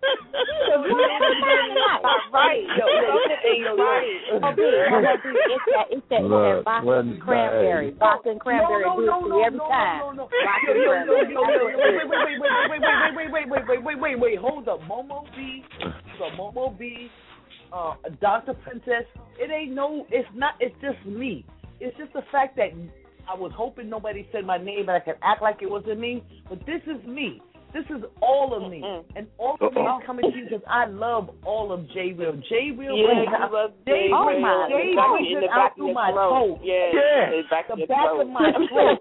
Right. Something ain't right. It's that Boston cranberry. Boston cranberry boots every time. Wait. Hold up. Momo B. Dr. Princess, it's just me. It's just the fact that I was hoping nobody said my name and I could act like it wasn't me, but this is me. This is all of me. And all of me is coming to you because I love all of J. Real. J. Real brings out through my throat. Yeah. The back of my throat.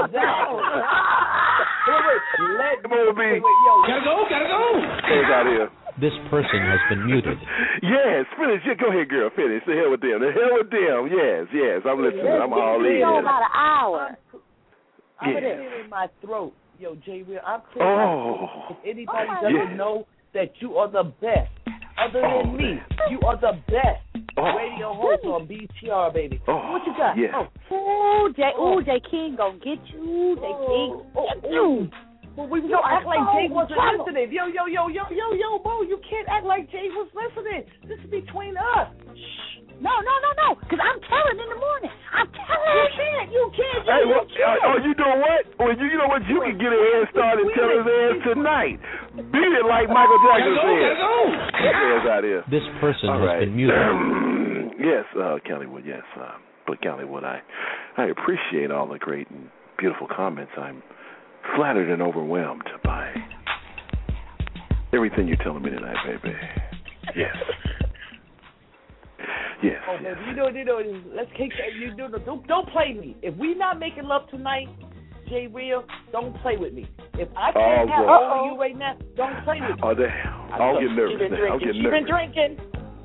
Wait. Gotta go. Get out here. This person has been muted. Yes, finish. Yeah, go ahead, girl. Finish. The hell with them. Yes. I'm listening. I'm all in. About an hour. I'm clearing my throat. Yo, J. Real, I'm clearing my throat. If anybody doesn't know that you are the best, other than me. You are the best radio host on BTR, baby. What you got? Yeah. Jay King gonna get you. Jay King get you. Well, we don't act like Jay wasn't listening. Yo, Mo, you can't act like Jay was listening. This is between us. Shh. No. Because I'm telling in the morning. I'm telling. You can't. Hey, you know what? Well, you know what? You can get a head start and tell his ass tonight. Beat it like Michael Jackson said. Get his ass out here. This person has been muted. Yes, Kellywood, yes. But Kellywood, I appreciate all the great and beautiful comments. I'm flattered and overwhelmed by everything you're telling me tonight, baby. Yes. Yes. Oh, baby, you know, let's kick that. Don't play me. If we not making love tonight, Jay Real, don't play with me. If I can't have all of you right now, don't play with me. Oh, damn. I'll get nervous now. I'll get nervous. She's been drinking.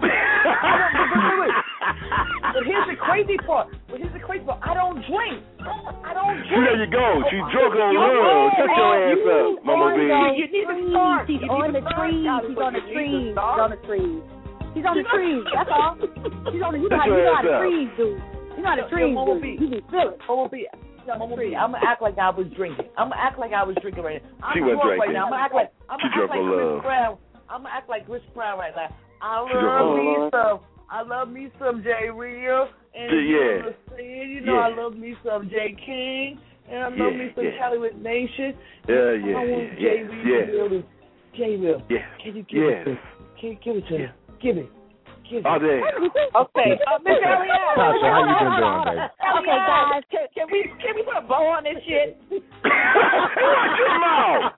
But here's the crazy part. I don't drink. See, there you go. She drunk on rum. Shut your ass up, Mama B. You need to start. He's on the trees. He's on the trees. That's all. You know how the trees do. You know how the trees do. You can feel it. I'm gonna act like I was drinking. Right now. She was drinking. Right now. I'm gonna act like Chris Brown right now. I love me some Jay Real, and I love me some Jay King, and I love me some Hollywood Nation. I want Jay Real. Jay Real. Yeah. Can you give it to me? Give it to me. Give it. Oh, damn. Okay. Miss Elliott. Tasha, how you been doing, baby? Okay, guys. Can we put a bow on this shit? Watch your mouth.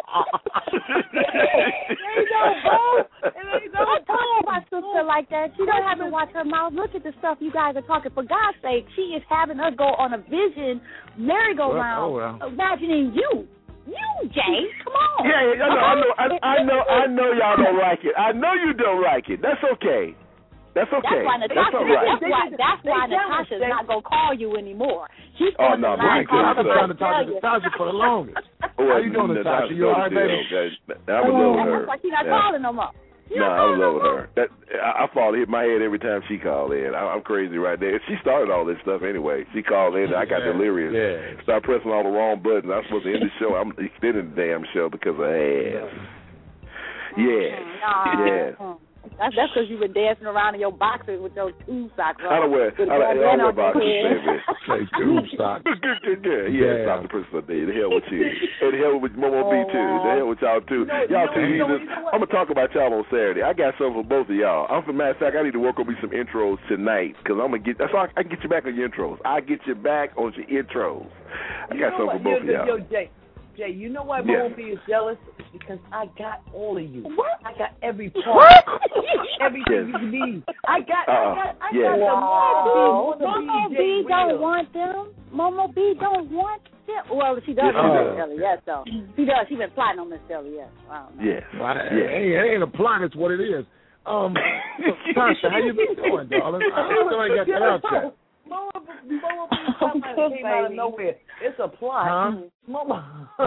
There ain't no bow. Don't talk to my sister like that. She don't have to watch her mouth. Look at the stuff you guys are talking. For God's sake, she is having us go on a vision merry-go-round, imagining you. You, Jay, come on. Yeah, I know y'all don't like it. I know you don't like it. That's okay. That's why Natasha's not gonna call you anymore. She's going to I've been trying to talk to Natasha for the longest. How you doing, Natasha? You all right, baby? I was over her. That's why she's not calling no more. No, I was over her. I fall hit my head every time she called in. I'm crazy right there. She started all this stuff anyway. She called in, I got delirious. Yeah. Started pressing all the wrong buttons. I was supposed to end the show. I'm extending the damn show because of ass. Yes. That's because you've been dancing around in your boxers with your tube socks on. I don't wear boxers, baby. Say tube socks. Yeah, stop the person of the day. The hell with you. And the hell with Momo B, too. The hell with y'all, too. Y'all two heathens. I'm going to talk about y'all on Saturday. I got something for both of y'all. For matter of fact, I need to work on me some intros tonight because I'm going to get, that's all I can get you back on your intros. I get you back on your intros. I got something for both of y'all. Jay, you know why Momo B is jealous? Because I got all of you. What? I got every part. Everything you need. I got the Momo B don't want them. Momo B don't want them. Well, she does want Miss Elliott, though. She does. She's been plotting on Miss Elliott. Yes. It ain't a plot. It's what it is. Tasha, how you been doing, darling? I still ain't got that out yet. Momo B came out of nowhere. It's a plot. Momo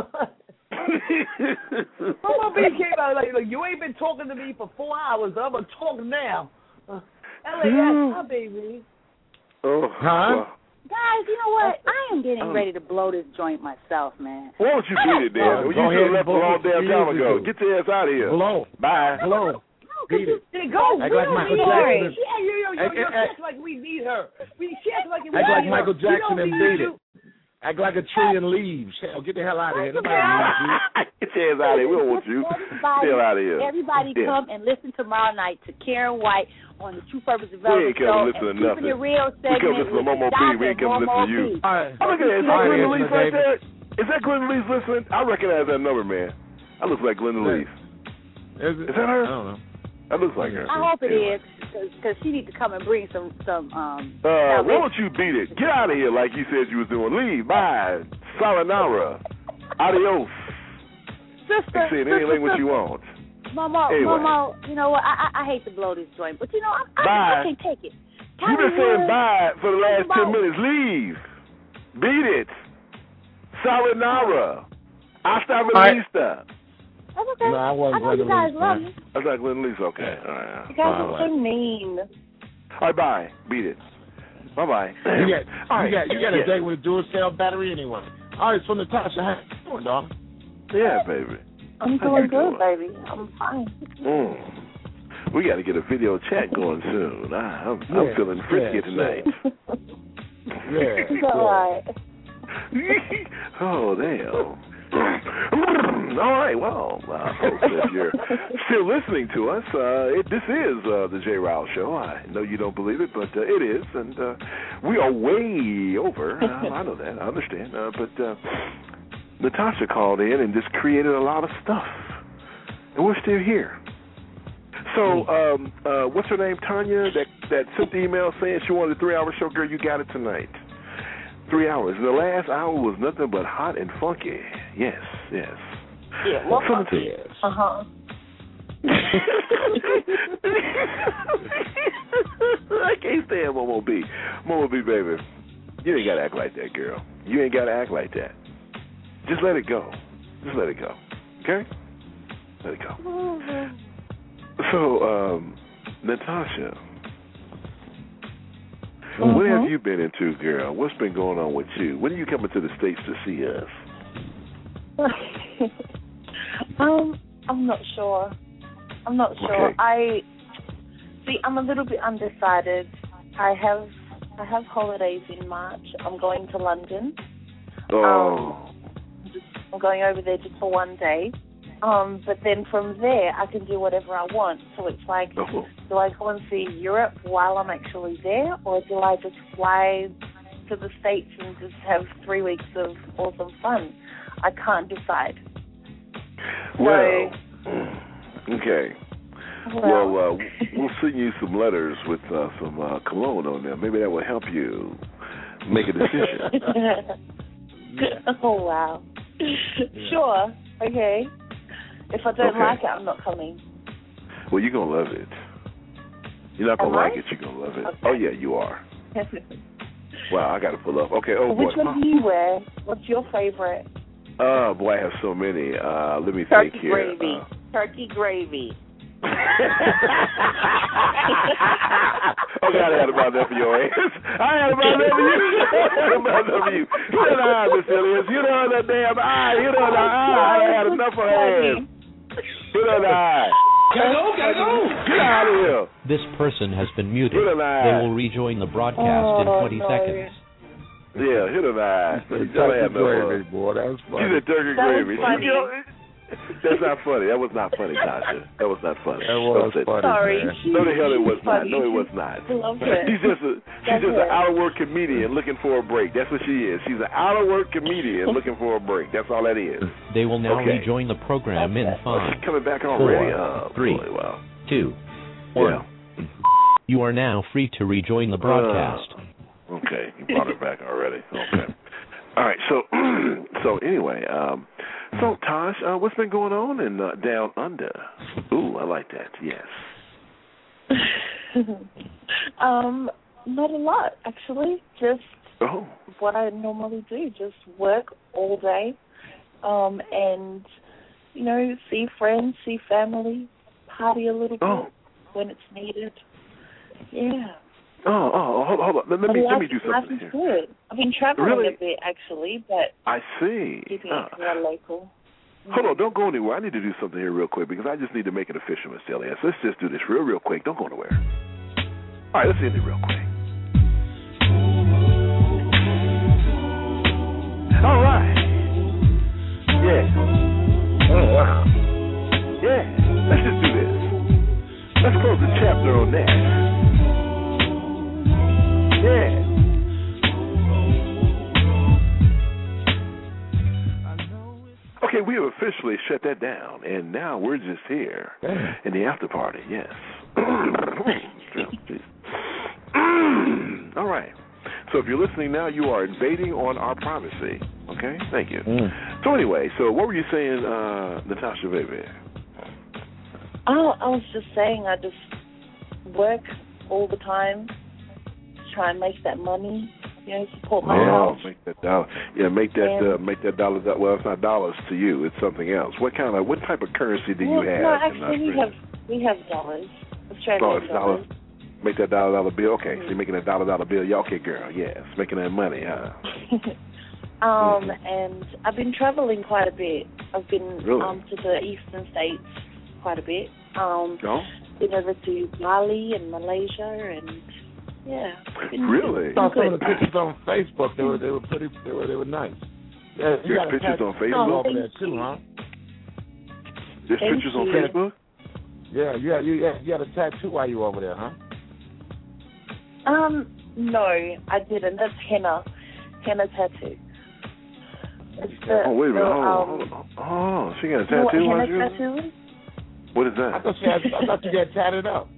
B came out like, you ain't been talking to me for 4 hours. I'm gonna talk now. Elliot, hi, baby. Guys, you know what? I am getting ready to blow this joint myself, man. Why don't you beat it, then? You should have left a long damn time ago. Get your ass out of here. Blow. Bye. Blow. Beat it. Go. Act like Michael Jackson. She acts like we need her. She acts like we need her. Act like Michael Jackson and beat it. Act like a tree and leaves. Hell, get the hell out of here. Nobody needs you. Get your ass out of here. We don't want you. Get the hell out of here. Everybody come and listen tomorrow night to Karen White on the True Purpose Development Show. And Keeping It Real segment. We come listen to Momo B. We ain't come listen to you. Look at that. Is that Glenda Leaf right there? Is that Glenda Leaf listening? I recognize that number, man. That looks like Glenda Leaf. Is that her? I don't know. That looks like her. I hope it is, because she needs to come and bring some. Why don't you beat it? Get out of here like you said you was doing. Leave. Bye. Sayonara. Adios. Sister. Say anything what you want. Momo, you know what? I hate to blow this joint, but you know, I can't take it. You've been saying bye for the last 10 minutes. Leave. Beat it. Sayonara. Hasta la vista. That's Okay. No, I wasn't know you guys love me. That's like Glenn Lee's. Okay. All right. You guys are so mean. All right, bye. Beat it. Bye-bye. You got a date with a dual cell battery anyway. All right, so Natasha, how you doing, dog? Yeah, baby. I'm doing good, baby. I'm fine. We got to get a video chat going soon. I'm feeling frisky tonight. Yeah. All right. Oh, damn. All right, well, folks, if you're still listening to us, this is the J. Ryle Show. I know you don't believe it, but it is, and we are way over. I know that. I understand. But Natasha called in and just created a lot of stuff, and we're still here. So, what's her name, Tanya, that sent the email saying she wanted a 3-hour show? Girl, you got it tonight. 3 hours. The last hour was nothing but hot and funky. Yes. Yeah, well, funky. Uh-huh. I can't stand Momo B. Momo B, baby. You ain't got to act like that, girl. You ain't got to act like that. Just let it go. Just let it go. Okay? Let it go. Mm-hmm. So, Natasha, what have you been into, girl? What's been going on with you? When are you coming to the States to see us? I'm not sure. Okay. I'm a little bit undecided. I have holidays in March. I'm going to London. Oh. I'm going over there just for one day. But then from there, I can do whatever I want. So it's like, do I go and see Europe while I'm actually there, or do I just fly to the States and just have 3 weeks of awesome fun? I can't decide. Well, okay. Well, we'll send you some letters with some cologne on them. Maybe that will help you make a decision. Oh, wow. Sure. Okay. If I don't like it, I'm not coming. Well, you're going to love it. You're not going to like it, you're going to love it. Okay. Oh, yeah, you are. Wow, I got to pull up. Okay, Which one do you wear? What's your favorite? Boy, I have so many. Let me Turkey think here. Gravy. Turkey gravy. Okay, I had about that for your ass. I had about that for you. You know how this is. You know the damn eye. You know the eye. I had enough of ass. You know the eye. Gotta go. Get out of here. This person has been muted. They will rejoin the broadcast in 20 seconds. Yeah, hit an eye. Turkey gravy, boy. That was funny. She said turkey gravy. That's not funny. That was not funny, Tasha. That was not funny. That was funny. Sorry. No, the hell it was not. No, it was not. She's just an out-of-work comedian looking for a break. That's what she is. She's an out-of-work comedian looking for a break. That's all that is. They will now rejoin the program in 5, she's coming back already. 4, 3, 2, 1. You are now free to rejoin the broadcast. Okay, you brought her back already. Okay. All right, so anyway, so Tosh, what's been going on in Down Under? Ooh, I like that. Yes. Not a lot, actually. Just what I normally do. Just work all day, and see friends, see family, party a little bit when it's needed. Yeah. Hold on. Let me do something life is here. Good. I've been traveling a bit, actually, but I see. Keeping it more local. Hold on, don't go anywhere. I need to do something here real quick because I just need to make it official, Miss Elias. Let's just do this real quick. Don't go anywhere. All right, let's end it real quick. All right. Yeah. Oh, wow. Yeah. Let's just do this. Let's close the chapter on that. Yeah. Okay, we have officially shut that down, and now we're just here in the after party. Yes. All right. So if you're listening now, you are invading on our privacy. Okay? Thank you. So anyway, so what were you saying, Natasha, baby? Oh, I was just saying I just work all the time, try and make that money, support myself. Make that dollar. Yeah, make that dollar. Well, it's not dollars to you. It's something else. What type of currency do you have? No, actually, we have dollars. Australian dollars. Make that dollar bill. Okay, so you're making a dollar bill. Yeah, okay, girl. Yes, making that money, huh? And I've been traveling quite a bit. I've been to the eastern states quite a bit. Been over to Bali and Malaysia, and really. I saw some of the pictures on Facebook. They were pretty. They were nice. Yeah, you got pictures on Facebook over there too, huh? There's pictures on Facebook. Yeah, you had a tattoo while you were over there, huh? No, I didn't. That's henna tattoo. Wait a minute. Hold on. She got a tattoo? Henna tattoo? What is that? I thought you got tatted up.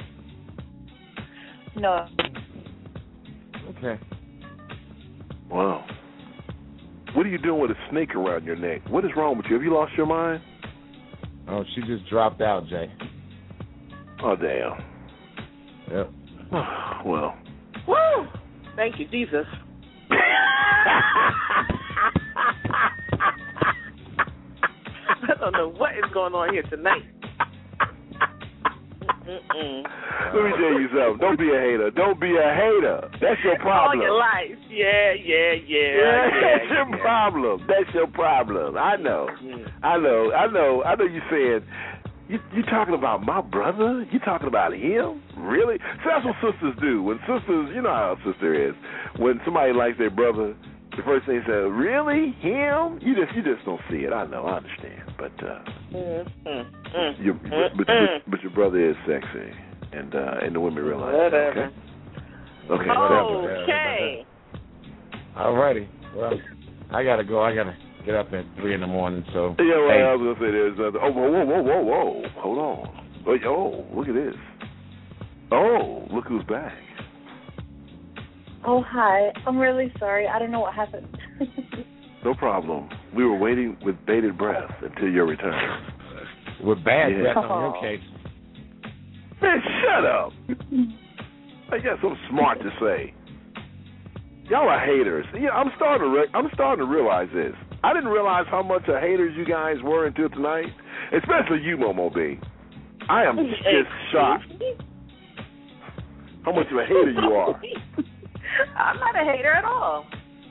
No. Okay. Wow. What are you doing with a snake around your neck? What is wrong with you? Have you lost your mind? Oh, she just dropped out, Jay. Oh, damn. Yep. Well. Woo! Thank you, Jesus. I don't know what is going on here tonight. Let me tell you something. Don't be a hater. That's your problem. All your life. Yeah. That's your problem. That's your problem. I know. I know you're saying, you talking about my brother? You talking about him? Really? So that's what sisters do. When sisters, you know how a sister is. When somebody likes their brother, the first thing they say, really? Him? You just don't see it. I know. I understand. But but your brother is sexy, and the women realize whatever. That, okay? Okay. All righty. Well, I gotta go. I gotta get up at 3 a.m. So yeah. Well, I was gonna say there's nothing. Oh, whoa! Hold on. Oh, look at this. Oh, look who's back. Oh, hi. I'm really sorry. I don't know what happened. No problem. We were waiting with bated breath until your return. With bad breath on your case. Man, shut up. I got something smart to say. Y'all are haters. Yeah, I'm starting to realize this. I didn't realize how much of haters you guys were until tonight, especially you, Momo B. I am just shocked how much of a hater you are. I'm not a hater at all.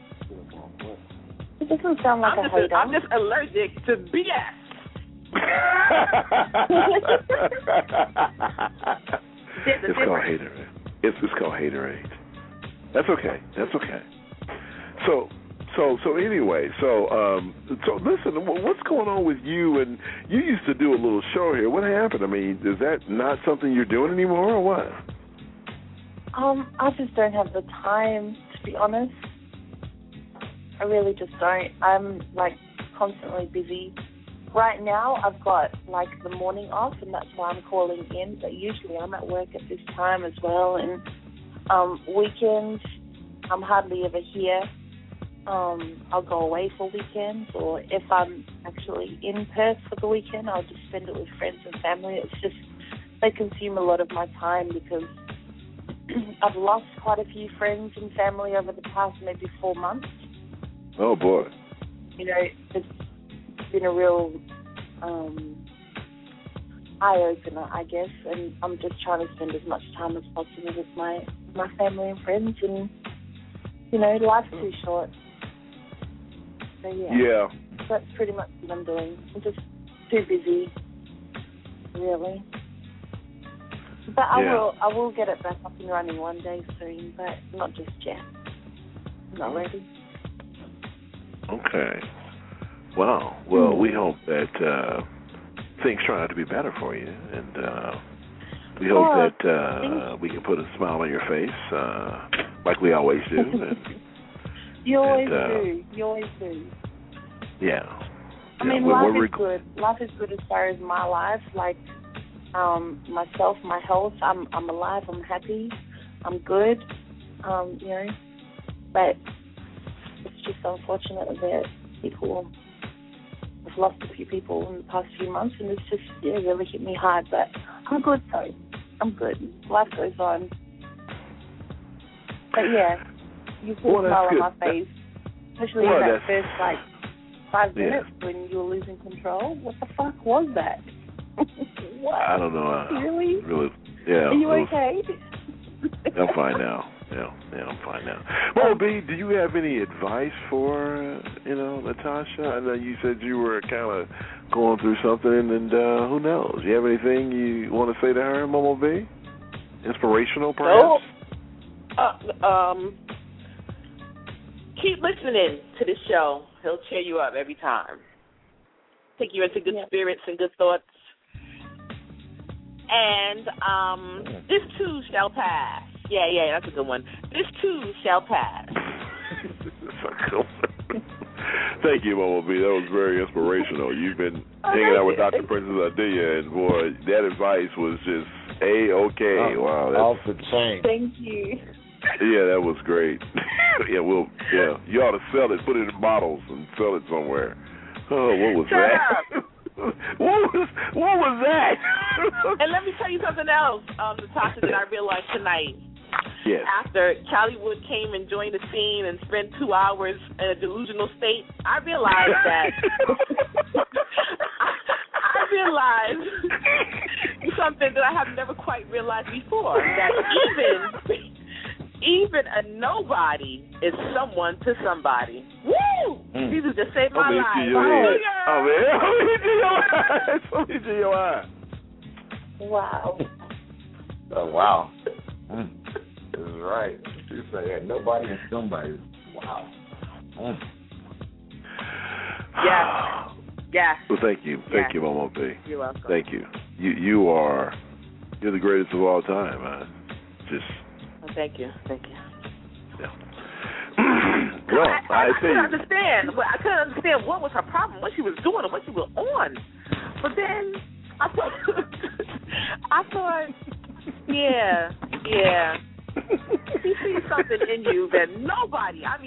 It doesn't sound like a hater. I'm just allergic to BS. It's called haterade. It's called haterade. That's okay. So anyway, so listen, what's going on with you? And you used to do a little show here. What happened? I mean, is that not something you're doing anymore, or what? I just don't have the time, to be honest. I really just don't. I'm constantly busy. Right now, I've got the morning off, and that's why I'm calling in. But usually, I'm at work at this time as well. And weekends, I'm hardly ever here. I'll go away for weekends, or if I'm actually in Perth for the weekend, I'll just spend it with friends and family. It's just they consume a lot of my time because I've lost quite a few friends and family over the past maybe 4 months. Oh, boy. It's been a real eye-opener, I guess, and I'm just trying to spend as much time as possible with my family and friends, and, life's too short. So, yeah. That's pretty much what I'm doing. I'm just too busy, really. But I will get it back up and running one day soon, but not just yet. I'm not ready. Okay. Wow. Well, we hope that things turn out to be better for you, and we hope that we can put a smile on your face, like we always do. You always do. You always do. Yeah. I mean, life is good. Life is good as far as my life. Myself, my health. I'm alive. I'm happy. I'm good. But it's just unfortunate that people have lost a few people in the past few months, and it's just really hit me hard. But I'm good though. I'm good. Life goes on. But you put a smile on my face, especially in that first 5 minutes when you were losing control. What the fuck was that? What? I don't know. Really? Yeah. Are you okay? I'm fine now. Yeah, I'm fine now. Well, B, do you have any advice for, Natasha? I know you said you were kind of going through something, and who knows? You have anything you want to say to her, Momo B? Inspirational, perhaps? Keep listening to this show. He'll cheer you up every time. Take you into good spirits and good thoughts. And this too shall pass. Yeah, that's a good one. This too shall pass. That's a good one. Thank you, Momo B. That was very inspirational. You've been hanging out with Dr. Princess Adia, and boy, that advice was just A-okay. Wow, off the chain. Thank you. Yeah, that was great. You ought to sell it, put it in bottles, and sell it somewhere. Oh, what was that? What was that? And let me tell you something else, Natasha, that I realized tonight. Yes. After Callie Wood came and joined the scene and spent 2 hours in a delusional state, I realized that I realized something that I have never quite realized before, that even a nobody is someone to somebody. Woo! Jesus just saved my life. Let me see your eye. Wow. Oh, wow. This is right. You say nobody is somebody. Wow. Yeah. Well, thank you. Thank you, Momo B. You're welcome. Thank you. You're the greatest of all time, man. Thank you. Yeah. Well, I couldn't understand. I couldn't understand what was her problem, what she was doing, and what she was on. But then I thought, yeah. She sees something in you that nobody else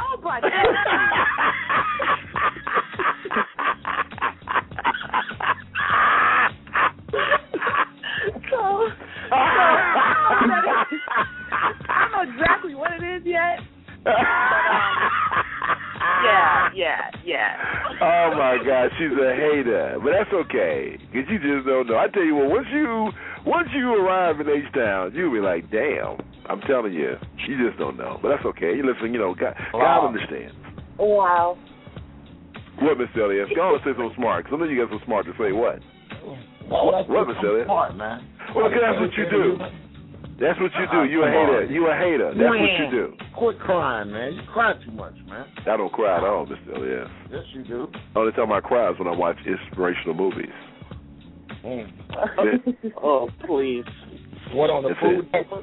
I don't know exactly what it is yet. But, yeah. Oh my God, she's a hater, but that's okay, cause you just don't know. I tell you what, once you arrive in H-Town, you'll be like, damn. I'm telling you, you just don't know, but that's okay. You listen, God understands. Wow. What, Miss Elias? Go on and say something smart, cause I know you got something smart to say. What? What, Miss Elias? Smart, man. Well, that's what you do. That's what you do. You a hater. That's what you do. Quit crying, man. You cry too much, man. I don't cry at all, Mr. Elias. Yes, you do. The only time I cry is when I watch inspirational movies. Oh, please. What, on the food paper?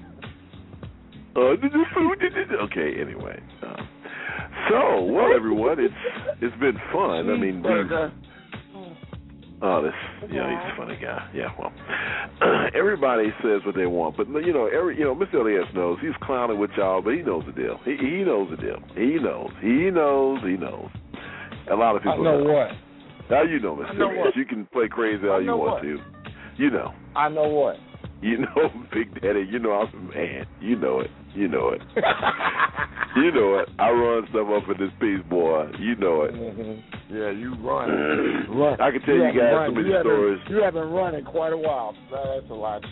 Okay, anyway. Well, everyone, it's been fun. I mean, he's a funny guy. Yeah, well, everybody says what they want, but Mr. Elias knows he's clowning with y'all, but he knows the deal. He knows the deal. He knows. A lot of people know what. Now you know, Mr. Elias. You can play crazy all you want to. You know. I know what. You know, Big Daddy. You know I'm the man. You know it. You know it. I run stuff up in this piece, boy. You know it. Mm-hmm. Yeah, you run. I can tell you guys so many stories. You haven't run in quite a while. That's a lot.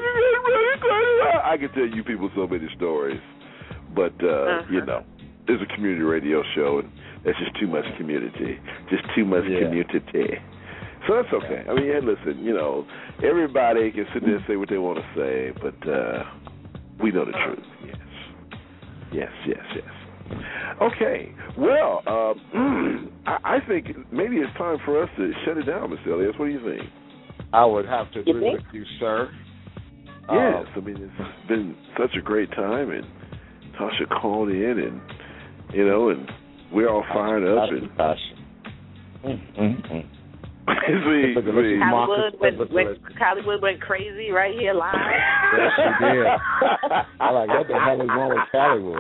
I can tell you people so many stories. But, it's a community radio show, and that's just too much community. Just too much community. So that's okay. I mean, listen, everybody can sit there and say what they want to say, but we know the truth. Yes. Okay. Well, I think maybe it's time for us to shut it down, Mr. Elias. What do you think? I would have to agree with you, sir. Yes. I mean, it's been such a great time, and Tasha called in, and we're all fired up. Hollywood went crazy right here live. Yes, she did. I like, what the hell is wrong with Hollywood?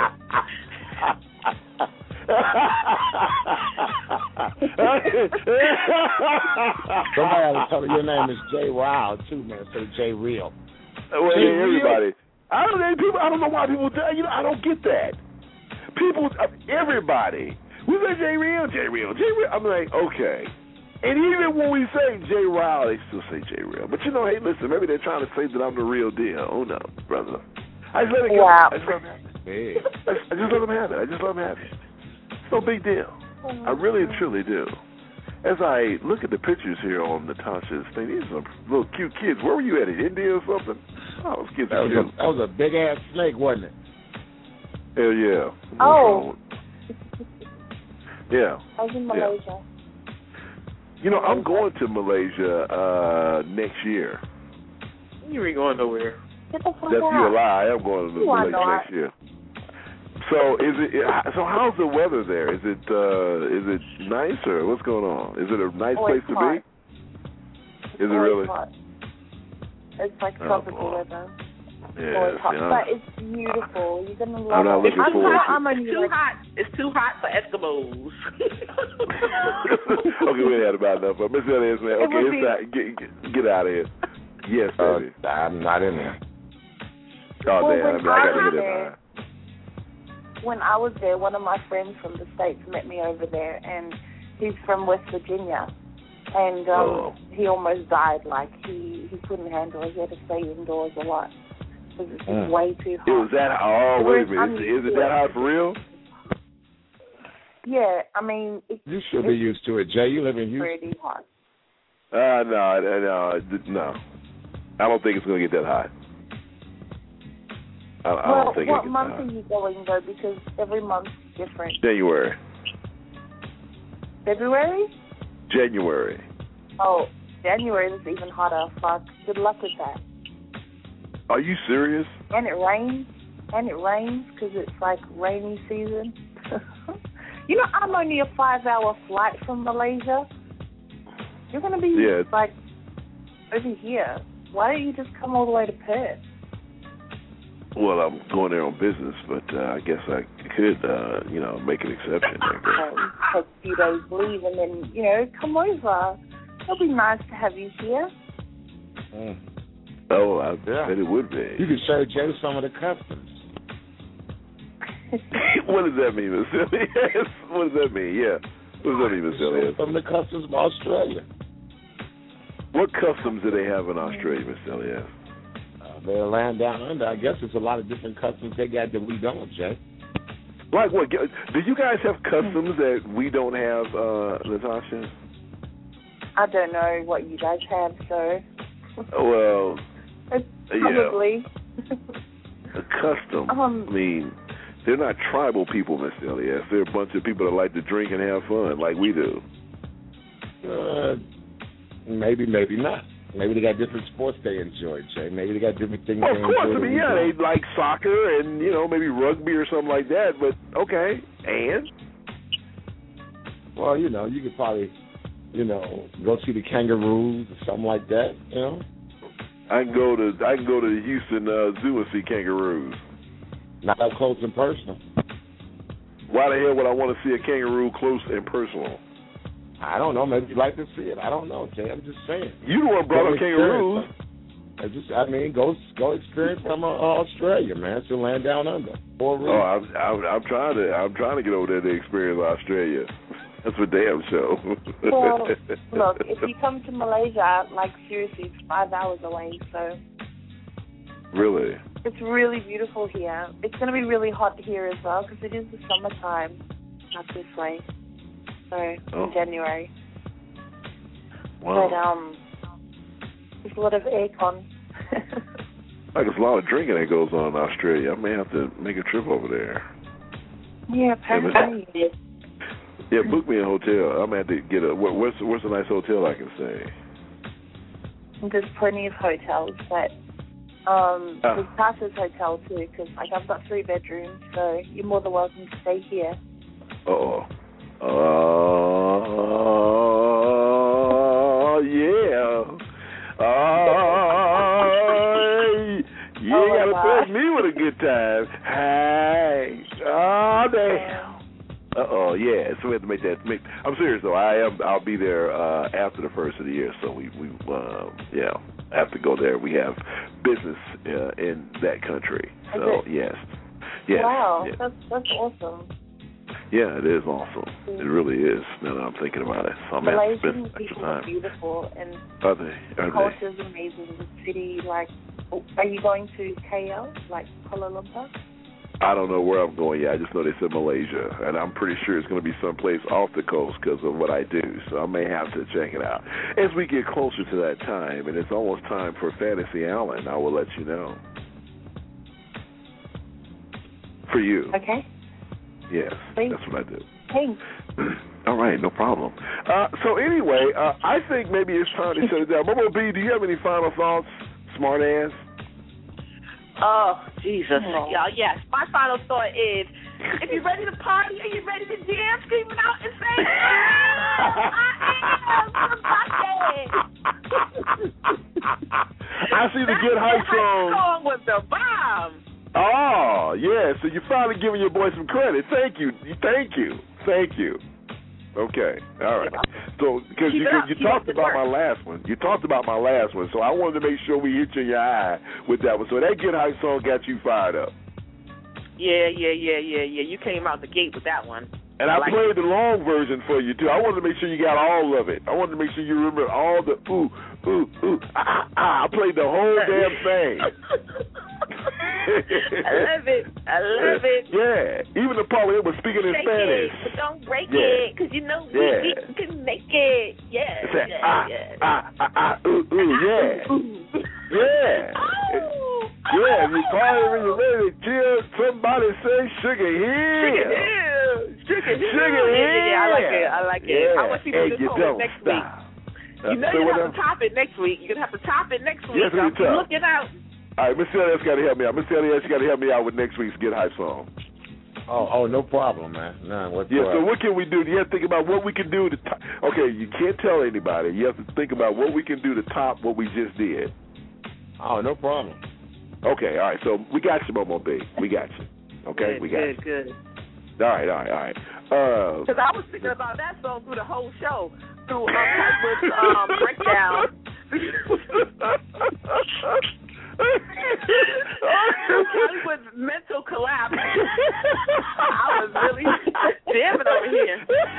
Somebody ought to tell me your name is Jay Wild too, man. Say Jay Real. Well, everybody. I don't know why people do. I don't get that. people, everybody. We say J Real. I'm like, okay. And even when we say J Ryle, they still say J Real. But hey, listen, maybe they're trying to say that I'm the real deal. Oh no, brother. I just let it go. Wow. I just let them have it. I just let them have it. It's no big deal. I really and truly do. As I look at the pictures here on Natasha's thing, these are little cute kids. Where were you at, in India or something? Oh, those kids are cute. That was a big-ass snake, wasn't it? Hell yeah. Oh. Yeah. I was in Malaysia. Yeah. I'm going to Malaysia next year. You ain't going nowhere. Get the fuck That's out. you a lie. I'm going to Malaysia next year. So so how's the weather there? Is it nice or what's going on? Is it a nice place to be? Is it really? Hot. It's like tropical weather. Yeah, but it's beautiful. You're gonna love I'm not looking forward to it. It's too hot. It's too hot for Eskimos. Okay, we had about enough. Miss Elliott, man. Okay, it's time. Get out of here. Yes, baby. I'm not in there. Oh, damn. I got to get in. When I was there, one of my friends from the States met me over there, and he's from West Virginia. And he almost died. Like, he couldn't handle it. He had to stay indoors a lot. Because it's just way too hot. It was that hot? Oh, wait a minute. Is it that hot for real? Yeah, I mean... You should be used to it, Jay. You live in Houston. Pretty hot. No. I don't think it's going to get that hot. I don't think what month are you going, though? Because every month's different. January. February? January. Oh, January is even hotter. Fuck. Good luck with that. Are you serious? And it rains. Because it's like rainy season. I'm only a 5-hour flight from Malaysia. You're going to be like over here. Why don't you just come all the way to Perth? Well, I'm going there on business, but I guess I could, make an exception. Take a few days leave and then, come over. It'll be nice to have you here. Oh, I bet it would be. You could show Jay some of the customs. What does that mean, Miss Elliott? What does that mean? Yeah. What does that mean, Miss Elliott? Some of the customs of Australia. What customs do they have in Australia, Miss Elliott? They're land down under. I guess there's a lot of different customs they got that we don't, Jay. Like what? Do you guys have customs that we don't have, Natasha? I don't know what you guys have, so. Well, probably. A custom. I mean, they're not tribal people, Miss Elliott. They're a bunch of people that like to drink and have fun, like we do. Maybe not. Maybe they got different sports they enjoy, Jay. Maybe they got different things they enjoy. Of course, they like soccer and, maybe rugby or something like that, but okay. And? Well, you could probably, go see the Kangaroos or something like that, I can go to the Houston Zoo and see kangaroos. Not up close and personal. Why the hell would I want to see a kangaroo close and personal? I don't know. Maybe you'd like to see it. I don't know, Jay. I'm just saying. You the one brought up kangaroos. Go experience some Australia, man. It's a land down under. I'm trying to get over there to experience Australia. That's for damn sure. Well, look, if you come to Malaysia, seriously, it's 5 hours away, so. Really? It's really beautiful here. It's going to be really hot here as well because it is the summertime up this way. So, in January. Wow. But, there's a lot of aircon. There's a lot of drinking that goes on in Australia. I may have to make a trip over there. Yeah, apparently. Yeah, book me a hotel. I'm going to have to get where's a nice hotel I can stay? There's plenty of hotels, but there's Tasha's hotel too, because I've got 3 bedrooms, so you're more than welcome to stay here. You gotta threaten me with a good time. Hey, damn. Yeah. So we have to make that. I'm serious though. I'll be there after the first of the year. So we have to go there. We have business in that country. So yes. Yes. Wow, yes. that's awesome. Yeah, it is awesome. It really is. Now that I'm thinking about it, so I'm going to spend Malaysian extra people time. are beautiful, and Are the they? culture's amazing. The city, like, are you going to KL, like Kuala Lumpur? I don't know where I'm going yet. I just know they said Malaysia, and I'm pretty sure it's going to be someplace off the coast because of what I do. So I may have to check it out as we get closer to that time, and it's almost time for Fantasy Allen. I will let you know. For you. Okay. Yes, Thanks. that's what I do. Thanks. All right, no problem. So anyway, I think maybe it's time to shut it down. Momo B, do you have any final thoughts, smart ass? Oh, Jesus. Y'all, yes. My final thought is, if you're ready to party, are you ready to jam, screaming out and say, I see the Get Hype song. That song was the bomb. Oh, yeah. So you're finally giving your boy some credit. Thank you. Thank you. Thank you. Okay. All right. So because you talked about my last one. You talked about my last one. So I wanted to make sure we hit you in your eye with that one. So that Get Hype song got you fired up. Yeah. You came out the gate with that one. And I played the long version for you, too. I wanted to make sure you got all of it. I wanted to make sure you remember all the ooh, ooh, ooh, ah, ah. I played the whole damn thing. I love it. Yeah. Even the part where they were speaking in Spanish. It, but don't break it, because you know we can make it. Yeah. It's that ooh, ooh, yeah. Yeah. Yeah, if you're partying when you're ready to chill, somebody say Sugar Hill. Sugar Hill. Yeah, I like it. Yeah. I want people to hold it next week. You know you're going to have to top it next week. You're going to have to top it next week. Yes, I'm looking out. All right, Miss Elliot's got to help me out. Miss Elliot's got to help me out with next week's Get Hype song. Oh, no problem, man. None whatsoever. Yeah, so what can we do? You have to think about what we can do to top. Okay, you can't tell anybody. You have to think about what we can do to top what we just did. Oh, no problem. Okay, all right. So we got you, Momo B. We got you. Okay, we got you. Good. All right. Because I was thinking about that song through the whole show, through Hollywood's breakdown. Hollywood's mental collapse. I was really jamming over here.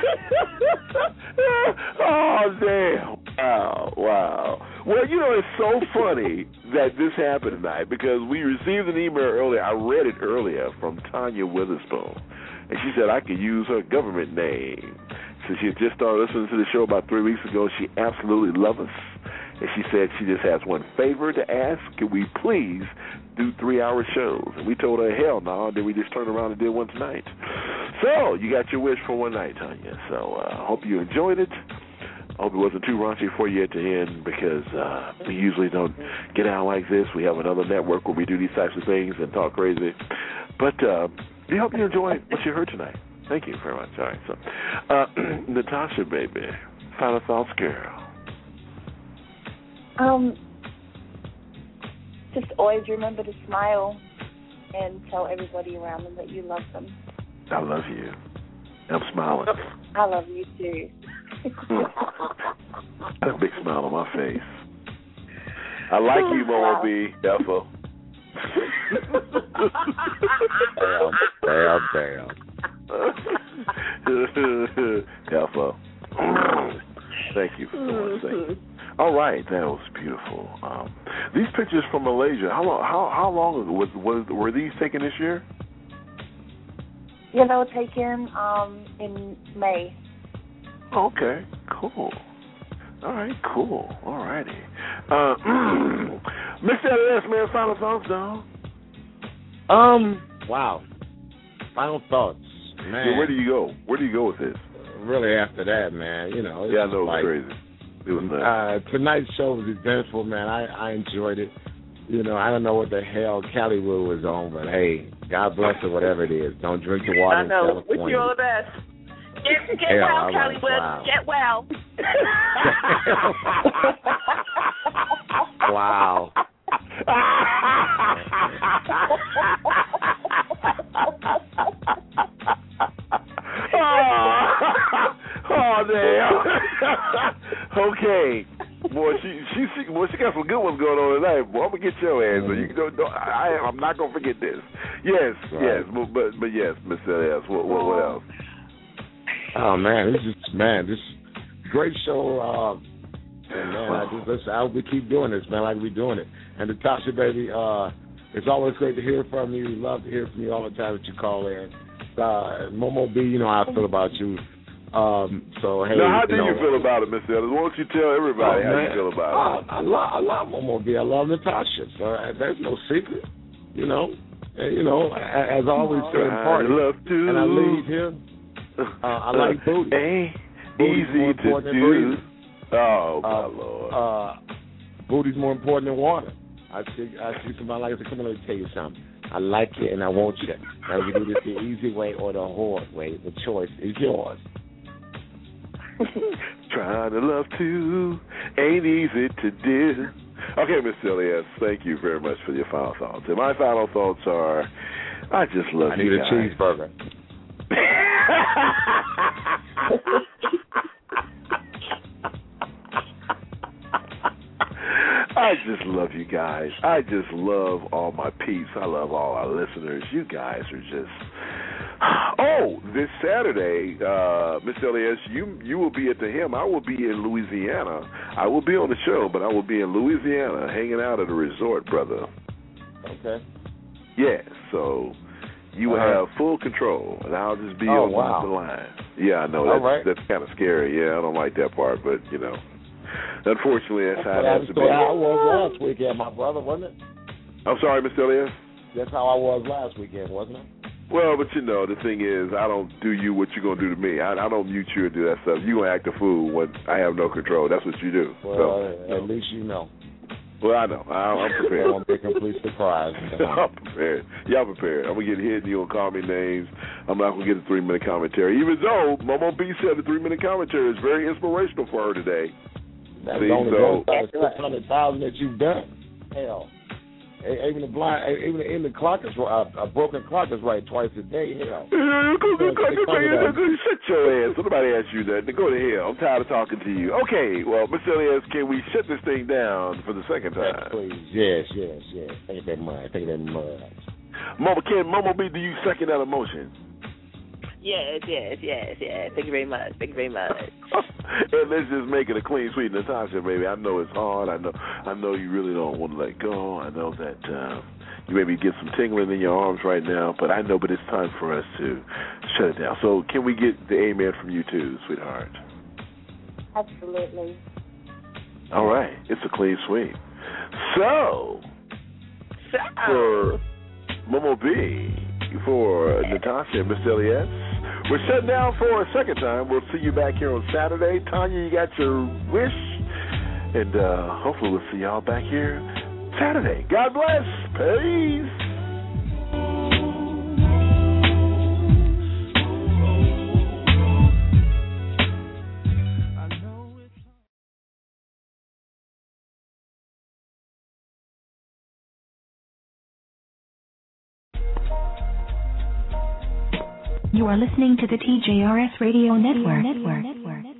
Oh, damn. Wow. Well, you know, it's so funny that this happened tonight because we received an email earlier. I read it earlier from Tanya Witherspoon. And she said I could use her government name. So she had just started listening to the show about 3 weeks ago. She absolutely loves us. And she said she just has one favor to ask. Can we please do 3-hour shows? And we told her, hell no. Then we just turned around and did one tonight. So you got your wish for one night, Tanya. So I hope you enjoyed it. I hope it wasn't too raunchy for you at the end because we usually don't get out like this. We have another network where we do these types of things and talk crazy. But we hope you enjoyed what you heard tonight. Thank you very much. All right. So, Natasha, baby, final thoughts, girl. Just always remember to smile and tell everybody around them that you love them. I love you. I'm smiling. I love you too. Got a big smile on my face. I like you, Momo B. Defo. Damn. Defo. Thank you for so much. All right, that was beautiful. These pictures from Malaysia. How long were these taken this year? Yeah, they were taken in May. Okay, cool. All right, cool. All righty. Mr. LS, man, final thoughts, dog? Wow. Final thoughts, man. Yeah, where do you go? Where do you go with this? Really, after that, man, you know. Yeah, I know, it was crazy. It was nuts. Tonight's show was eventful, man. I enjoyed it. You know, I don't know what the hell Callywood was on, but hey, God bless her, whatever it is. Don't drink the water in California. I know. Wish you all the best. Get well, Callywood. Wow. Get well. Wow. Oh damn. Okay. Boy, she she got some good ones going on tonight. Boy, I'm gonna get your ass. So you I'm not gonna forget this. Yes, right. Yes, but yes, Miss L.S. What else? Oh man, this is great show. And man, I hope we keep doing this, man, like we doing it. And Natasha, baby, it's always great to hear from you. We love to hear from you all the time that you call in. Momo B, you know how I feel about you. So hey, now, how do you feel about it, Mr. Ellis? Why don't you tell everybody how you feel about it? I love Momo B. I love Natasha. So there's no secret, you know. And, you know, as I always say in party, and I leave here. I like booty. Easy to do. Oh my Lord. Booty's more important than water. I see somebody like this. Come on, let me tell you something. I like you and I want you. Now we do this the easy way or the hard way. The choice is yours. Trying to love too ain't easy to do. Okay, Miss Elias, thank you very much for your final thoughts. And my final thoughts are, I just love you guys. I need a cheeseburger. I just love you guys. I just love all my peeps. I love all our listeners. You guys are just... Oh, this Saturday, Miss Elias, you will be at the Him. I will be in Louisiana. I will be on the show, but I will be in Louisiana hanging out at a resort, brother. Okay. Yeah, so you will have full control, and I'll just be on the line. Yeah, I know. That's kind of scary. Yeah, I don't like that part, but, you know. Unfortunately, that's how it has to be. That's how I was last weekend, my brother, wasn't it? I'm sorry, Mr. Elias? That's how I was last weekend, wasn't it? Well, but you know, the thing is, I don't do you what you're going to do to me. I don't mute you and do that stuff. You're going to act a fool when I have no control. That's what you do. Well, at least you know. Well, I know. I'm prepared. I'm a complete surprise. I'm prepared. Y'all prepared. I'm going to get hit and you're going to call me names. I'm not going to get a 3-minute commentary. Even though Momo B said the 3-minute commentary is very inspirational for her today. That's only 600,000 that you've done. Hell, even the clock is a broken clock is right twice a day. Hell, shut your ass. Nobody asked you that. Go to hell. I'm tired of talking to you. Okay, well, Mr. Elias, can we shut this thing down for the second time? Yes, please. Yes. Thank you very much. Momo B, do you second that emotion? Yes. Thank you very much. And let's just make it a clean sweep, Natasha, baby. I know it's hard. I know you really don't want to let go. I know that you maybe get some tingling in your arms right now, but it's time for us to shut it down. So can we get the amen from you too, sweetheart? Absolutely. All right. It's a clean sweep. So for Momo B, for Natasha and Miss Elias, we're shut down for a second time. We'll see you back here on Saturday. Tanya, you got your wish. And hopefully we'll see y'all back here Saturday. God bless. Peace. You are listening to the TJRS Radio Network.